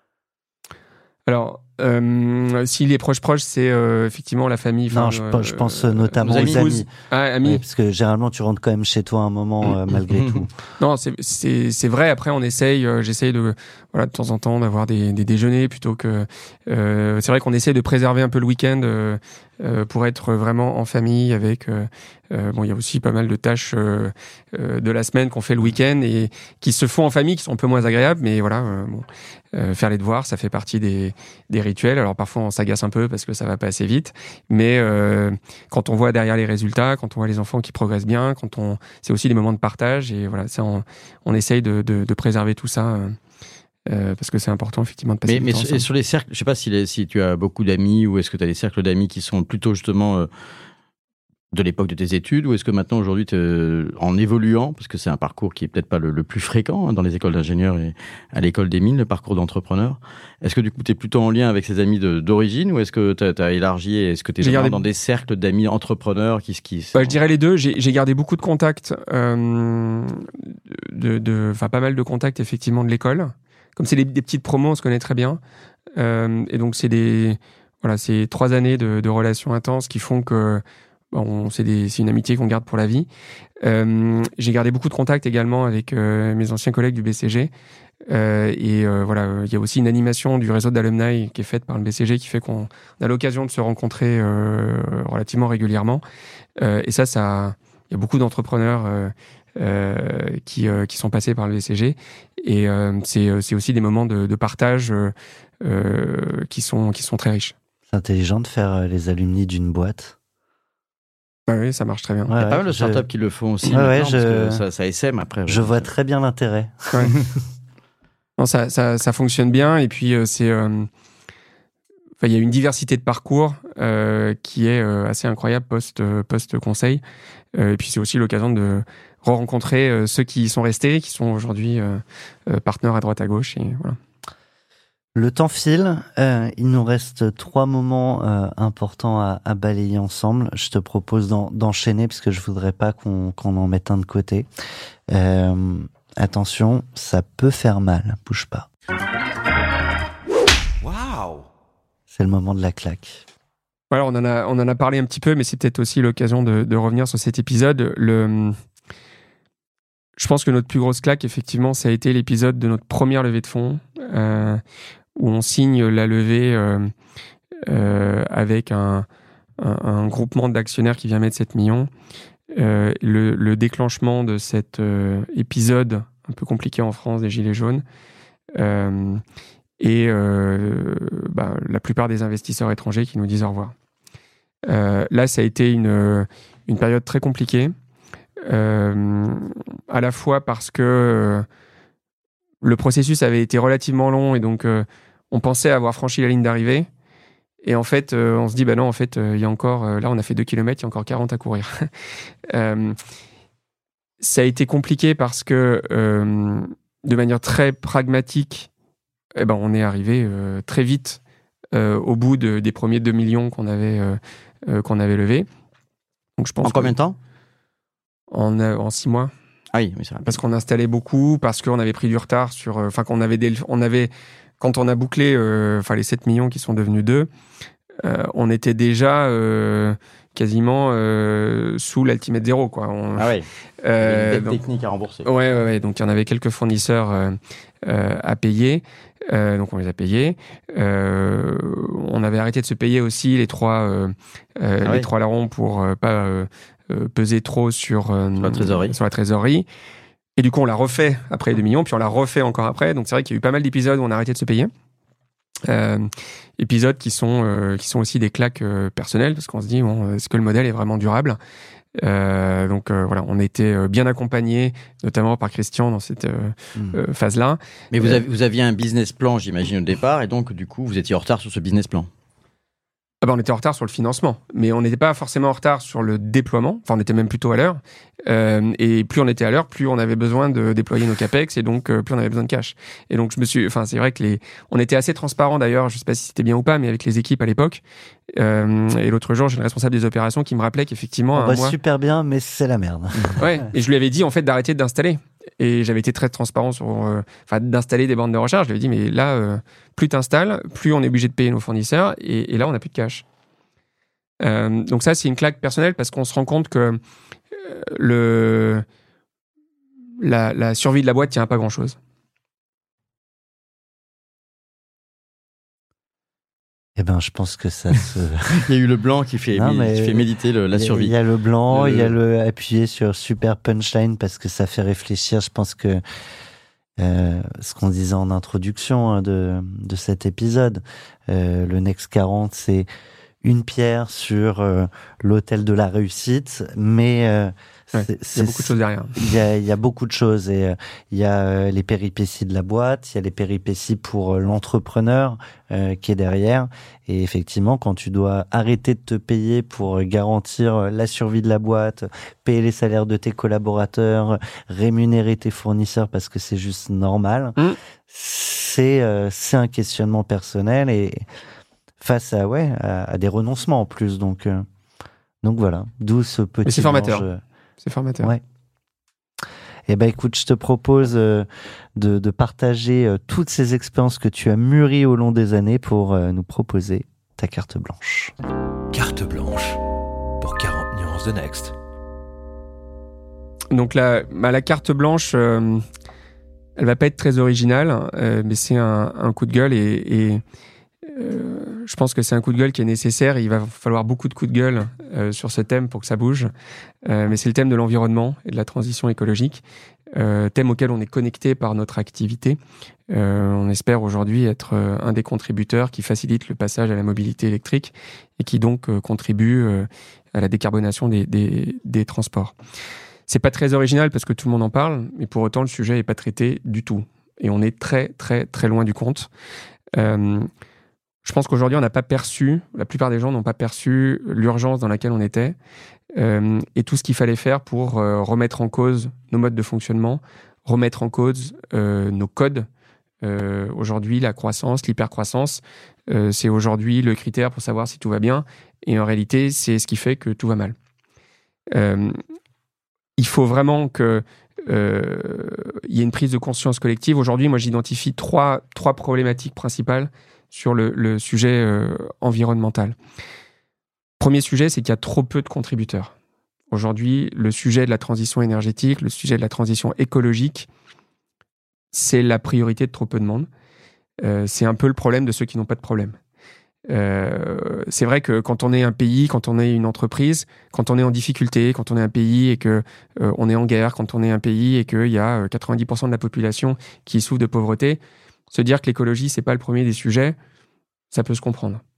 Alors, euh, si les proches proches, c'est euh, effectivement la famille. Non, je, euh, je pense notamment aux amis. Ah, amis. Oui, parce que généralement, tu rentres quand même chez toi un moment, euh, malgré tout. Non, c'est, c'est, c'est vrai. Après, on essaye, euh, j'essaye de, voilà, de temps en temps d'avoir des, des déjeuners plutôt que. Euh, c'est vrai qu'on essaie de préserver un peu le week-end euh, euh, pour être vraiment en famille avec. Euh, euh, bon, il y a aussi pas mal de tâches euh, euh, de la semaine qu'on fait le week-end et qui se font en famille, qui sont un peu moins agréables, mais voilà. Euh, bon, euh, faire les devoirs, ça fait partie des, des rituels. Alors parfois, on s'agace un peu parce que ça va pas assez vite, mais euh, quand on voit derrière les résultats, quand on voit les enfants qui progressent bien, quand on, c'est aussi des moments de partage, et voilà, ça, on, on essaye de, de, de préserver tout ça. Euh, Euh, parce que c'est important effectivement de passer mais, du temps mais sur les cercles, je sais pas si, les, si tu as beaucoup d'amis, ou est-ce que tu as des cercles d'amis qui sont plutôt justement euh, de l'époque de tes études, ou est-ce que maintenant aujourd'hui en évoluant, parce que c'est un parcours qui est peut-être pas le, le plus fréquent hein, dans les écoles d'ingénieurs et à l'école des mines, le parcours d'entrepreneur, est-ce que du coup tu es plutôt en lien avec ces amis de, d'origine, ou est-ce que tu as élargi, est-ce que tu es gardé... dans des cercles d'amis entrepreneurs qui, qui bah, je dirais les deux. J'ai, j'ai gardé beaucoup de contacts, euh, de, de, enfin pas mal de contacts effectivement de l'école. Comme c'est des, des petites promos, on se connaît très bien. Euh, et donc, c'est des, voilà, c'est trois années de, de relations intenses qui font que bon, c'est, des, c'est une amitié qu'on garde pour la vie. Euh, j'ai gardé beaucoup de contacts également avec euh, mes anciens collègues du B C G. Euh, et euh, voilà, il y a aussi une animation du réseau d'alumni qui est faite par le B C G qui fait qu'on a l'occasion de se rencontrer euh, relativement régulièrement. Euh, et ça, ça, il y a beaucoup d'entrepreneurs euh, Euh, qui, euh, qui sont passés par le B C G, et euh, c'est, c'est aussi des moments de, de partage euh, euh, qui, sont, qui sont très riches. C'est intelligent de faire les alumni d'une boîte. Ah oui, ça marche très bien. Il ouais, y a ouais, pas mal de startups je... qui le font aussi, ouais, ouais, parce je... que ça, ça essaime après. Je ouais. vois très bien l'intérêt. Ouais. Non, ça, ça, ça fonctionne bien, et puis euh, c'est... Euh... Enfin, il y a une diversité de parcours euh, qui est euh, assez incroyable post, post-conseil. Euh, et puis c'est aussi l'occasion de re-rencontrer euh, ceux qui y sont restés, qui sont aujourd'hui euh, euh, partenaires à droite à gauche. Et voilà. Le temps file, euh, il nous reste trois moments euh, importants à, à balayer ensemble. Je te propose d'en, d'enchaîner parce que je voudrais pas qu'on, qu'on en mette un de côté. Euh, attention, ça peut faire mal, bouge pas. Waouh! C'est le moment de la claque. Alors on en a, on en a parlé un petit peu, mais c'est peut-être aussi l'occasion de, de revenir sur cet épisode. Le, je pense que notre plus grosse claque, effectivement, ça a été l'épisode de notre première levée de fonds, euh, où on signe la levée euh, euh, avec un, un, un groupement d'actionnaires qui vient mettre sept millions. Euh, le, le déclenchement de cet euh, épisode un peu compliqué en France des Gilets jaunes. Euh, et euh, bah, la plupart des investisseurs étrangers qui nous disent au revoir. Euh, là, ça a été une, une période très compliquée. euh, à la fois parce que euh, le processus avait été relativement long et donc euh, on pensait avoir franchi la ligne d'arrivée. Et en fait, euh, on se dit, bah non, en fait, il euh, y a encore, euh, là, on a fait deux kilomètres, il y a encore quarante à courir. euh, ça a été compliqué parce que, euh, de manière très pragmatique, eh ben, on est arrivé euh, très vite euh, au bout de, des premiers deux millions qu'on avait, euh, euh, qu'on avait levés. Donc, je pense en combien de temps? En, euh, en six mois. Ah oui, oui, c'est vrai. Parce qu'on installait beaucoup, parce qu'on avait pris du retard sur, enfin, euh, qu'on avait des, on avait, quand on a bouclé, enfin, euh, les sept millions qui sont devenus deux, euh, on était déjà euh, quasiment euh, sous l'Ultimate Zero, quoi. On, ah oui. Euh, il y a une dette donc, technique à rembourser. Ouais, ouais, ouais. Donc il y en avait quelques fournisseurs euh, euh, à payer. Euh, donc on les a payés. Euh, on avait arrêté de se payer aussi les trois, euh, euh, ah les oui. trois larrons pour euh, pas euh, peser trop sur, euh, sur la trésorerie. Sur la trésorerie. Et du coup, on l'a refait après les deux millions, puis on l'a refait encore après. Donc c'est vrai qu'il y a eu pas mal d'épisodes où on a arrêté de se payer. Euh, épisodes qui sont euh, qui sont aussi des claques euh, personnelles parce qu'on se dit bon, est-ce que le modèle est vraiment durable? Euh, donc euh, voilà, on était euh, bien accompagnés, notamment par Christian dans cette euh, mmh. euh, phase-là. Mais vous, avez, vous aviez un business plan, j'imagine, au départ, et donc du coup, vous étiez en retard sur ce business plan. Ah ben, on était en retard sur le financement, mais on n'était pas forcément en retard sur le déploiement. Enfin, on était même plutôt à l'heure. Euh, et plus on était à l'heure, plus on avait besoin de déployer nos capex, et donc euh, plus on avait besoin de cash. Et donc je me suis, enfin, c'est vrai que les, on était assez transparent d'ailleurs. Je sais pas si c'était bien ou pas, mais avec les équipes à l'époque. Euh, et l'autre jour, j'ai le responsable des opérations qui me rappelait qu'effectivement, on un va mois... super bien, mais c'est la merde. Ouais. Et je lui avais dit en fait d'arrêter d'installer. Et j'avais été très transparent sur, euh, enfin, d'installer des bandes de recharge. Je lui avais dit, mais là, euh, plus t'installes, plus on est obligé de payer nos fournisseurs, et, et là, on n'a plus de cash. Euh, donc ça, c'est une claque personnelle parce qu'on se rend compte que euh, le, la, la survie de la boîte tient à pas grand-chose. Eh ben, je pense que ça se... il y a eu le blanc qui fait, non, qui fait méditer le, la survie. Il y a le blanc, le... il y a le appuyer sur super punchline parce que ça fait réfléchir. Je pense que euh, ce qu'on disait en introduction hein, de, de cet épisode, euh, le Next quarante, c'est une pierre sur euh, l'autel de la réussite, mais euh, ouais, il y a beaucoup de choses derrière. Il y a, il y a beaucoup de choses et euh, il y a euh, les péripéties de la boîte, il y a les péripéties pour euh, l'entrepreneur euh, qui est derrière. Et effectivement, quand tu dois arrêter de te payer pour garantir la survie de la boîte, payer les salaires de tes collaborateurs, rémunérer tes fournisseurs parce que c'est juste normal, mmh. c'est euh, c'est un questionnement personnel et face à ouais à, à des renoncements en plus, donc euh, donc voilà, d'où ce petit. Mais c'est formateur. Mélange. C'est formateur. Ouais. Eh ben écoute, je te propose euh, de, de partager euh, toutes ces expériences que tu as mûries au long des années pour euh, nous proposer ta carte blanche. Carte blanche pour quarante nuances de Next. Donc la bah, la carte blanche, euh, elle va pas être très originale, euh, mais c'est un, un coup de gueule et, et Euh, je pense que c'est un coup de gueule qui est nécessaire. Il va falloir beaucoup de coups de gueule euh, sur ce thème pour que ça bouge. Euh, mais c'est le thème de l'environnement et de la transition écologique, euh, thème auquel on est connecté par notre activité. Euh, on espère aujourd'hui être euh, un des contributeurs qui facilite le passage à la mobilité électrique et qui donc euh, contribue euh, à la décarbonation des, des, des transports. C'est pas très original parce que tout le monde en parle, mais pour autant le sujet est pas traité du tout. Et on est très très très loin du compte. Euh, Je pense qu'aujourd'hui, on n'a pas perçu, la plupart des gens n'ont pas perçu l'urgence dans laquelle on était euh, et tout ce qu'il fallait faire pour euh, remettre en cause nos modes de fonctionnement, remettre en cause euh, nos codes. Euh, aujourd'hui, la croissance, l'hypercroissance, euh, c'est aujourd'hui le critère pour savoir si tout va bien et en réalité, c'est ce qui fait que tout va mal. Euh, il faut vraiment que euh, il y ait une prise de conscience collective. Aujourd'hui, moi, j'identifie trois, trois problématiques principales sur le, le sujet euh, environnemental. Premier sujet, c'est qu'il y a trop peu de contributeurs. Aujourd'hui, le sujet de la transition énergétique, le sujet de la transition écologique, c'est la priorité de trop peu de monde. Euh, c'est un peu le problème de ceux qui n'ont pas de problème. Euh, c'est vrai que quand on est un pays, quand on est une entreprise, quand on est en difficulté, quand on est un pays et que euh, on est en guerre, quand on est un pays et qu'il y a quatre-vingt-dix pour cent de la population qui souffre de pauvreté, se dire que l'écologie, c'est pas le premier des sujets, ça peut se comprendre.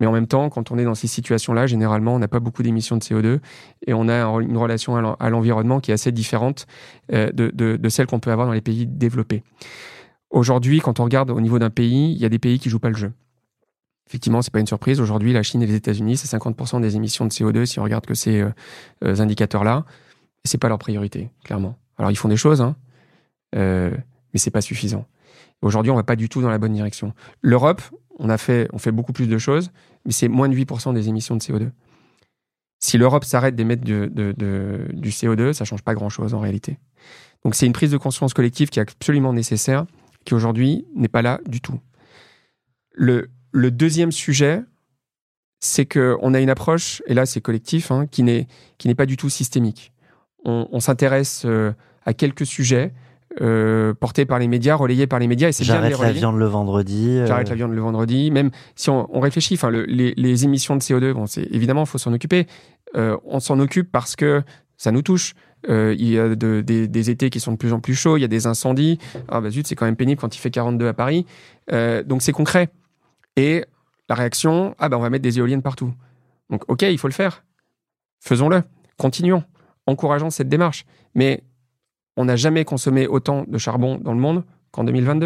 Mais en même temps, quand on est dans ces situations-là, généralement, on n'a pas beaucoup d'émissions de C O deux et on a une relation à l'environnement qui est assez différente euh, de, de, de celle qu'on peut avoir dans les pays développés. Aujourd'hui, quand on regarde au niveau d'un pays, il y a des pays qui jouent pas le jeu. Effectivement, c'est pas une surprise. Aujourd'hui, la Chine et les États-Unis, c'est cinquante pour cent des émissions de C O deux si on regarde que ces euh, indicateurs-là. Et c'est pas leur priorité, clairement. Alors, ils font des choses, hein, euh, mais c'est pas suffisant. Aujourd'hui, on va pas du tout dans la bonne direction. L'Europe, on a fait, on fait beaucoup plus de choses, mais c'est moins de huit pour cent des émissions de C O deux. Si l'Europe s'arrête d'émettre de, de, de, du C O deux, ça change pas grand-chose en réalité. Donc, c'est une prise de conscience collective qui est absolument nécessaire, qui aujourd'hui n'est pas là du tout. Le, le deuxième sujet, c'est qu'on a une approche, et là c'est collectif, hein, qui n'est, qui n'est pas du tout systémique. On, on s'intéresse euh, à quelques sujets euh, portés par les médias, relayés par les médias, et c'est bien de les relayer. J'arrête la viande le vendredi. Euh... J'arrête la viande le vendredi. Même si on, on réfléchit, enfin, le, les, les émissions de C O deux, bon, c'est, évidemment, il faut s'en occuper. Euh, on s'en occupe parce que ça nous touche. Euh, il y a de, des, des étés qui sont de plus en plus chauds, il y a des incendies. Ah bah zut, c'est quand même pénible quand il fait quarante-deux à Paris. Euh, donc c'est concret. Et la réaction, ah bah on va mettre des éoliennes partout. Donc ok, il faut le faire. Faisons-le. Continuons. Encourageons cette démarche. Mais on n'a jamais consommé autant de charbon dans le monde qu'en deux mille vingt-deux.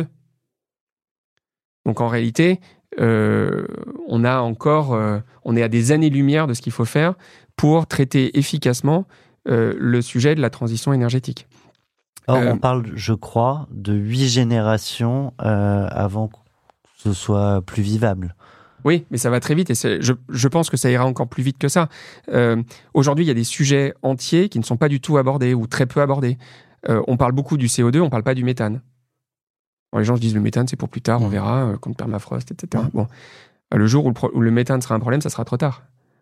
Donc en réalité, euh, on a encore, euh, on est à des années-lumière de ce qu'il faut faire pour traiter efficacement Euh, le sujet de la transition énergétique. Or, euh, on parle, je crois, de huit générations euh, avant que ce soit plus vivable. Oui, mais ça va très vite et c'est, je, je pense que ça ira encore plus vite que ça. Euh, aujourd'hui, il y a des sujets entiers qui ne sont pas du tout abordés ou très peu abordés. Euh, on parle beaucoup du C O deux, on ne parle pas du méthane. Bon, les gens se disent le méthane, c'est pour plus tard, on verra, euh, contre permafrost, et cetera. Bon, le jour où le, pro- où le méthane sera un problème, ça sera trop tard.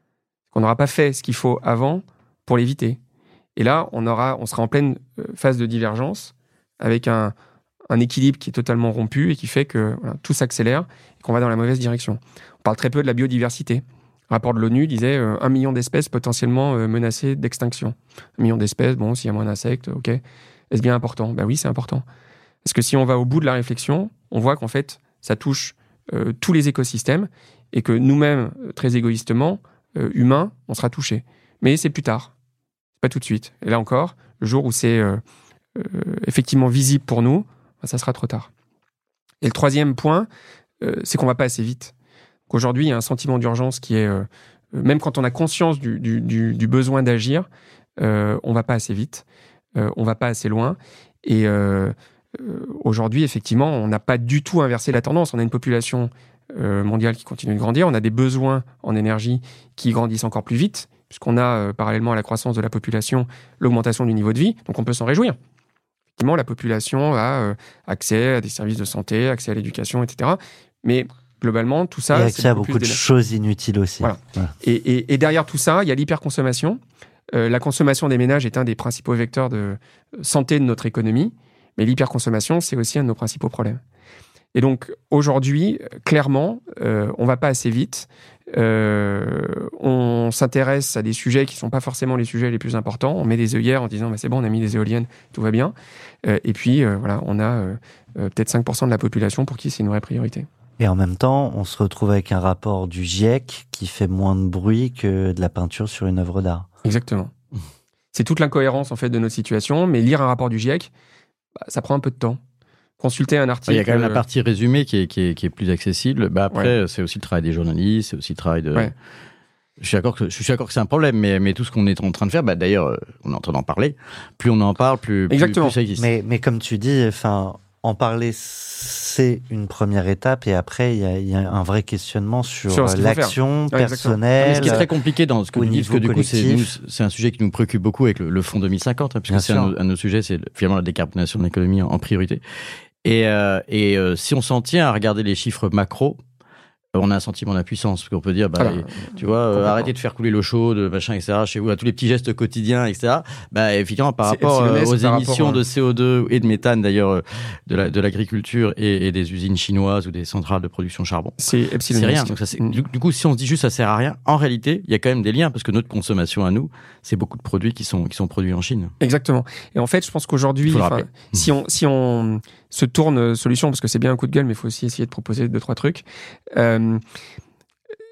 On n'aura pas fait ce qu'il faut avant pour l'éviter. Et là, on, aura, on sera en pleine phase de divergence avec un, un équilibre qui est totalement rompu et qui fait que voilà, tout s'accélère et qu'on va dans la mauvaise direction. On parle très peu de la biodiversité. Le rapport de l'ONU disait euh, un million d'espèces potentiellement euh, menacées d'extinction. Un million d'espèces, bon, s'il y a moins d'insectes, ok. Est-ce bien important ? Ben oui, c'est important. Parce que si on va au bout de la réflexion, on voit qu'en fait, ça touche euh, tous les écosystèmes et que nous-mêmes, très égoïstement, euh, humains, on sera touchés. Mais c'est plus tard. Pas tout de suite. Et là encore, le jour où c'est euh, euh, effectivement visible pour nous, ben ça sera trop tard. Et le troisième point, euh, c'est qu'on ne va pas assez vite. Aujourd'hui, il y a un sentiment d'urgence qui est, euh, même quand on a conscience du, du, du, du besoin d'agir, euh, on ne va pas assez vite, euh, on ne va pas assez loin. Et euh, euh, aujourd'hui, effectivement, on n'a pas du tout inversé la tendance. On a une population euh, mondiale qui continue de grandir, on a des besoins en énergie qui grandissent encore plus vite, puisqu'on a, euh, parallèlement à la croissance de la population, l'augmentation du niveau de vie. Donc on peut s'en réjouir. Effectivement, la population a euh, accès à des services de santé, accès à l'éducation, et cetera. Mais globalement, tout ça... Et accès à beaucoup, beaucoup de choses inutiles aussi. Voilà. Voilà. Et, et, et derrière tout ça, il y a l'hyperconsommation. Euh, la consommation des ménages est un des principaux vecteurs de santé de notre économie. Mais l'hyperconsommation, c'est aussi un de nos principaux problèmes. Et donc, aujourd'hui, clairement, euh, on ne va pas assez vite. Euh, on s'intéresse à des sujets qui ne sont pas forcément les sujets les plus importants. On met des œillères en disant bah, « c'est bon, on a mis des éoliennes, tout va bien euh, ». Et puis, euh, voilà, on a euh, euh, peut-être cinq pour cent de la population pour qui c'est une vraie priorité. Et en même temps, on se retrouve avec un rapport du GIEC qui fait moins de bruit que de la peinture sur une œuvre d'art. Exactement. C'est toute l'incohérence en fait, de notre situation. Mais lire un rapport du GIEC, bah, ça prend un peu de temps. Consulter un article. Il y a quand même la partie résumée qui est, qui est, qui est plus accessible. Bah après, ouais. c'est aussi le travail des journalistes, c'est aussi le travail de. Ouais. Je suis d'accord que je suis d'accord que c'est un problème, mais mais tout ce qu'on est en train de faire, bah d'ailleurs, on est en train d'en parler. Plus on en parle, plus Exactement. Plus, plus ça existe. Mais mais comme tu dis, enfin, en parler, c'est une première étape, et après il y a, il y a un vrai questionnement sur, sur l'action ouais, personnelle. Mais ce qui est très compliqué dans ce que tu dis, parce que du coup, c'est, nous, c'est un sujet qui nous préoccupe beaucoup avec le, le Fonds deux mille cinquante, hein, puisque Bien c'est un, un de nos sujets, c'est finalement la décarbonation de l'économie en, en priorité. Et, euh, et euh, si on s'en tient à regarder les chiffres macro, on a un sentiment d'impuissance, parce qu'on peut dire, bah, Alors, et, tu vois, euh, arrêtez de faire couler l'eau chaude, machin, et cetera, chez vous, à tous les petits gestes quotidiens, et cetera. Bah, effectivement, par c'est, rapport euh, aux par émissions rapport, de C O deux et de méthane, d'ailleurs, euh, de, la, de l'agriculture et, et des usines chinoises ou des centrales de production charbon. C'est, c'est rien. Donc ça, c'est, du, du coup, si on se dit juste ça sert à rien, en réalité, il y a quand même des liens, parce que notre consommation à nous, c'est beaucoup de produits qui sont, qui sont produits en Chine. Exactement. Et en fait, je pense qu'aujourd'hui, si on, si on se tourne solution, parce que c'est bien un coup de gueule, mais il faut aussi essayer de proposer deux, trois trucs, euh,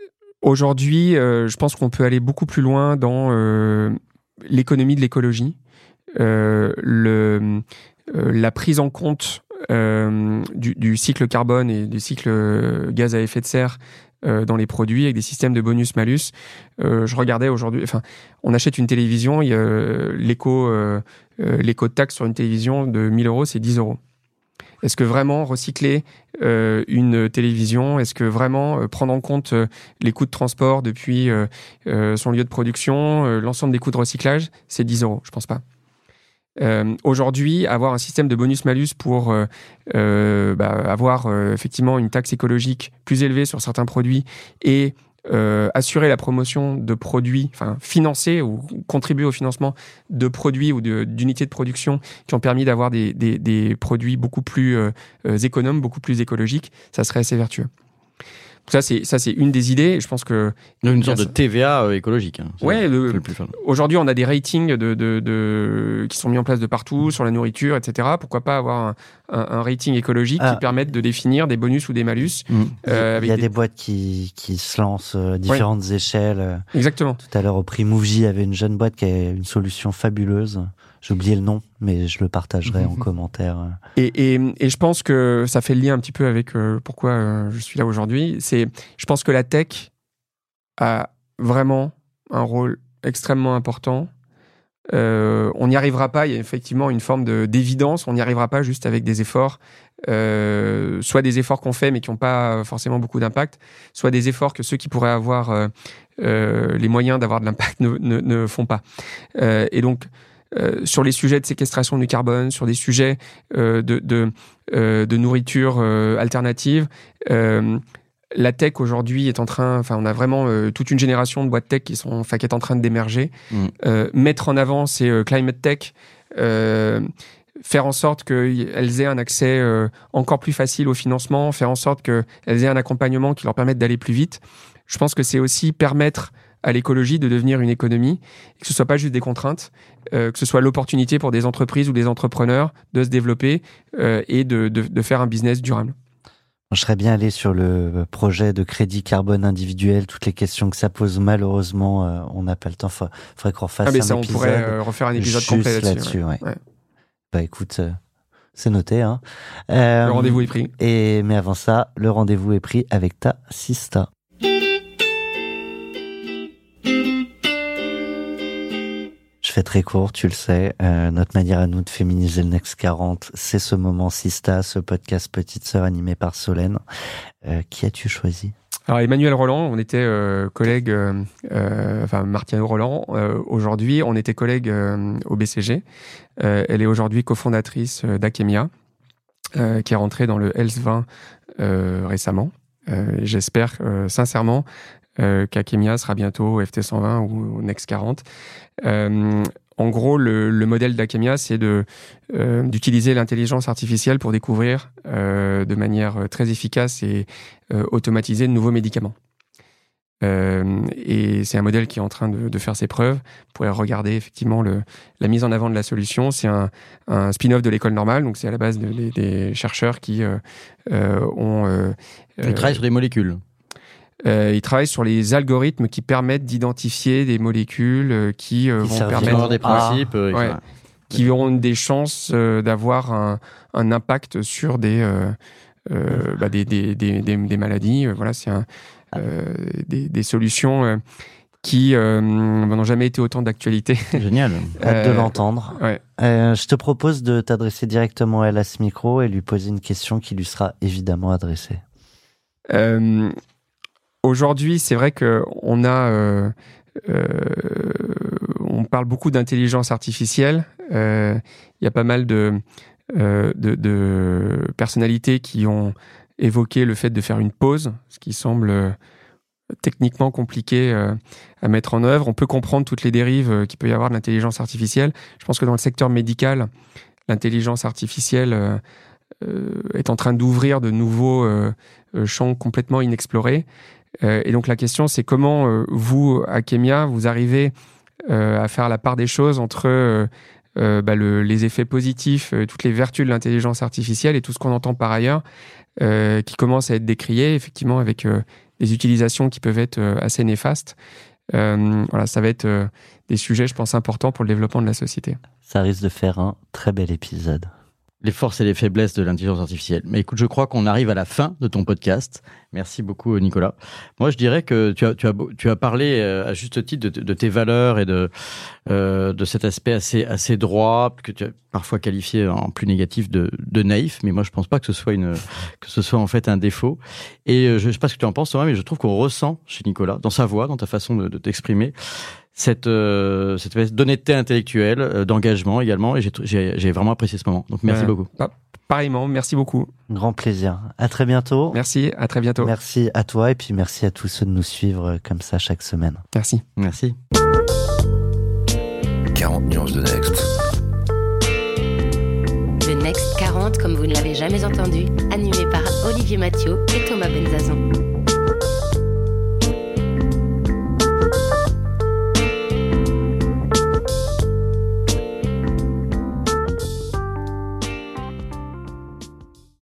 Aujourd'hui, euh, je pense qu'on peut aller beaucoup plus loin dans euh, l'économie de l'écologie, euh, le, euh, la prise en compte euh, du, du cycle carbone et du cycle gaz à effet de serre euh, dans les produits avec des systèmes de bonus-malus. Euh, je regardais aujourd'hui, enfin, on achète une télévision, il y a euh, l'éco, euh, euh, l'éco de taxe sur une télévision de mille euros, c'est dix euros. Est-ce que vraiment recycler euh, une télévision, est-ce que vraiment euh, prendre en compte euh, les coûts de transport depuis euh, euh, son lieu de production, euh, l'ensemble des coûts de recyclage, c'est dix euros? Je pense pas. Euh, aujourd'hui, avoir un système de bonus-malus pour euh, euh, bah, avoir euh, effectivement une taxe écologique plus élevée sur certains produits et Euh, assurer la promotion de produits, enfin financer ou contribuer au financement de produits ou de, d'unités de production qui ont permis d'avoir des, des, des produits beaucoup plus euh, économes, beaucoup plus écologiques, ça serait assez vertueux. Ça c'est, ça, c'est une des idées. Je pense que une sorte de T V A euh, écologique. Hein. C'est ouais, le, le plus fun. Aujourd'hui, on a des ratings de, de, de, qui sont mis en place de partout, sur la nourriture, et cetera. Pourquoi pas avoir un, un, un rating écologique ah. qui permette de définir des bonus ou des malus mmh. euh, avec Il y a des, des boîtes qui, qui se lancent à différentes ouais. échelles. Exactement. Tout à l'heure, au prix Mouv'J, il y avait une jeune boîte qui a une solution fabuleuse. J'ai oublié le nom, mais je le partagerai mmh. en commentaire. Et, et, et je pense que ça fait le lien un petit peu avec euh, pourquoi euh, je suis là aujourd'hui. C'est, je pense que la tech a vraiment un rôle extrêmement important. Euh, on n'y arrivera pas, il y a effectivement une forme de, d'évidence, on n'y arrivera pas juste avec des efforts, euh, soit des efforts qu'on fait mais qui n'ont pas forcément beaucoup d'impact, soit des efforts que ceux qui pourraient avoir euh, euh, les moyens d'avoir de l'impact ne, ne, ne font pas. Euh, et donc, Euh, sur les sujets de séquestration du carbone, sur des sujets euh, de, de, euh, de nourriture euh, alternative. Euh, la tech aujourd'hui est en train, enfin on a vraiment euh, toute une génération de boîtes tech qui sont, enfin qui est en train d'émerger. Mmh. Euh, mettre en avant ces euh, climate tech, euh, faire en sorte qu'elles aient un accès euh, encore plus facile au financement, faire en sorte qu'elles aient un accompagnement qui leur permette d'aller plus vite. Je pense que c'est aussi permettre à l'écologie de devenir une économie, que ce soit pas juste des contraintes, euh, que ce soit l'opportunité pour des entreprises ou des entrepreneurs de se développer euh, et de, de, de faire un business durable. Je serais bien allé sur le projet de crédit carbone individuel, toutes les questions que ça pose. Malheureusement, euh, on n'a pas le temps. Il faudrait qu'on refasse ah, mais un ça, épisode. On pourrait euh, refaire un épisode complet là-dessus. là-dessus ouais. Ouais. Ouais. Bah écoute, euh, c'est noté. Hein. Euh, le rendez-vous est pris. Et, mais avant ça, le rendez-vous est pris avec ta Sista. Je fais très court, tu le sais. Euh, notre manière à nous de féminiser le Next quarante, c'est ce moment Sista, ce podcast Petite Sœur animé par Solène. Euh, qui as-tu choisi ? Alors Emmanuel Roland, on était euh, collègues, euh, euh, enfin Martial Roland, euh, aujourd'hui on était collègues euh, au B C G. Euh, elle est aujourd'hui cofondatrice euh, d'Akemia, euh, qui est rentrée dans le Health vingt euh, récemment. Euh, j'espère euh, sincèrement euh, qu'Akemia sera bientôt au F T cent vingt ou au Next quarante. Euh, en gros, le, le modèle d'Akemia, c'est de, euh, d'utiliser l'intelligence artificielle pour découvrir euh, de manière très efficace et euh, automatisée de nouveaux médicaments. Euh, et c'est un modèle qui est en train de, de faire ses preuves. Vous pourrez regarder effectivement le, la mise en avant de la solution. C'est un, un spin-off de l'école normale, donc c'est à la base de, de, des chercheurs qui euh, euh, ont... Euh, Ils travaillent sur des molécules. Euh, ils travaillent sur les algorithmes qui permettent d'identifier des molécules euh, qui euh, vont permettre des principes, ah, ouais, qui auront des chances euh, d'avoir un, un impact sur des euh, euh, bah, des, des, des, des, des maladies. Voilà, c'est un, euh, des, des solutions euh, qui euh, n'ont jamais été autant d'actualité. Génial. Hâte de l'entendre. Ouais. Euh, je te propose de t'adresser directement à elle à ce micro et lui poser une question qui lui sera évidemment adressée. Euh, Aujourd'hui, c'est vrai qu'on a, euh, euh, on parle beaucoup d'intelligence artificielle. Il euh, y a pas mal de, euh, de, de personnalités qui ont évoqué le fait de faire une pause, ce qui semble euh, techniquement compliqué euh, à mettre en œuvre. On peut comprendre toutes les dérives euh, qu'il peut y avoir de l'intelligence artificielle. Je pense que dans le secteur médical, l'intelligence artificielle euh, euh, est en train d'ouvrir de nouveaux euh, champs complètement inexplorés. Euh, et donc la question, c'est comment euh, vous, Akemia, vous arrivez euh, à faire la part des choses entre euh, euh, bah, le, les effets positifs, euh, toutes les vertus de l'intelligence artificielle et tout ce qu'on entend par ailleurs, euh, qui commence à être décrié, effectivement, avec euh, des utilisations qui peuvent être euh, assez néfastes. Euh, voilà, ça va être euh, des sujets, je pense, importants pour le développement de la société. Ça risque de faire un très bel épisode. Les forces et les faiblesses de l'intelligence artificielle. Mais écoute, je crois qu'on arrive à la fin de ton podcast. Merci beaucoup, Nicolas. Moi, je dirais que tu as, tu as, tu as parlé à juste titre de, de tes valeurs et de, euh, de cet aspect assez, assez droit, que tu as parfois qualifié en plus négatif de, de naïf. Mais moi, je pense pas que ce soit une, que ce soit en fait un défaut. Et je sais pas ce que tu en penses, Thomas, mais je trouve qu'on ressent chez Nicolas, dans sa voix, dans ta façon de, de t'exprimer, cette euh, cette espèce d'honnêteté intellectuelle, euh, d'engagement également, et j'ai, j'ai j'ai vraiment apprécié ce moment. Donc merci euh, beaucoup. Bah, pareillement, merci beaucoup. Grand plaisir. À très bientôt. Merci, à très bientôt. Merci à toi et puis merci à tous ceux de nous suivre comme ça chaque semaine. Merci. Merci. quarante nuances de Next. Le Next quarante, comme vous ne l'avez jamais entendu, animé par Olivier Mathieu et Thomas Benzazon.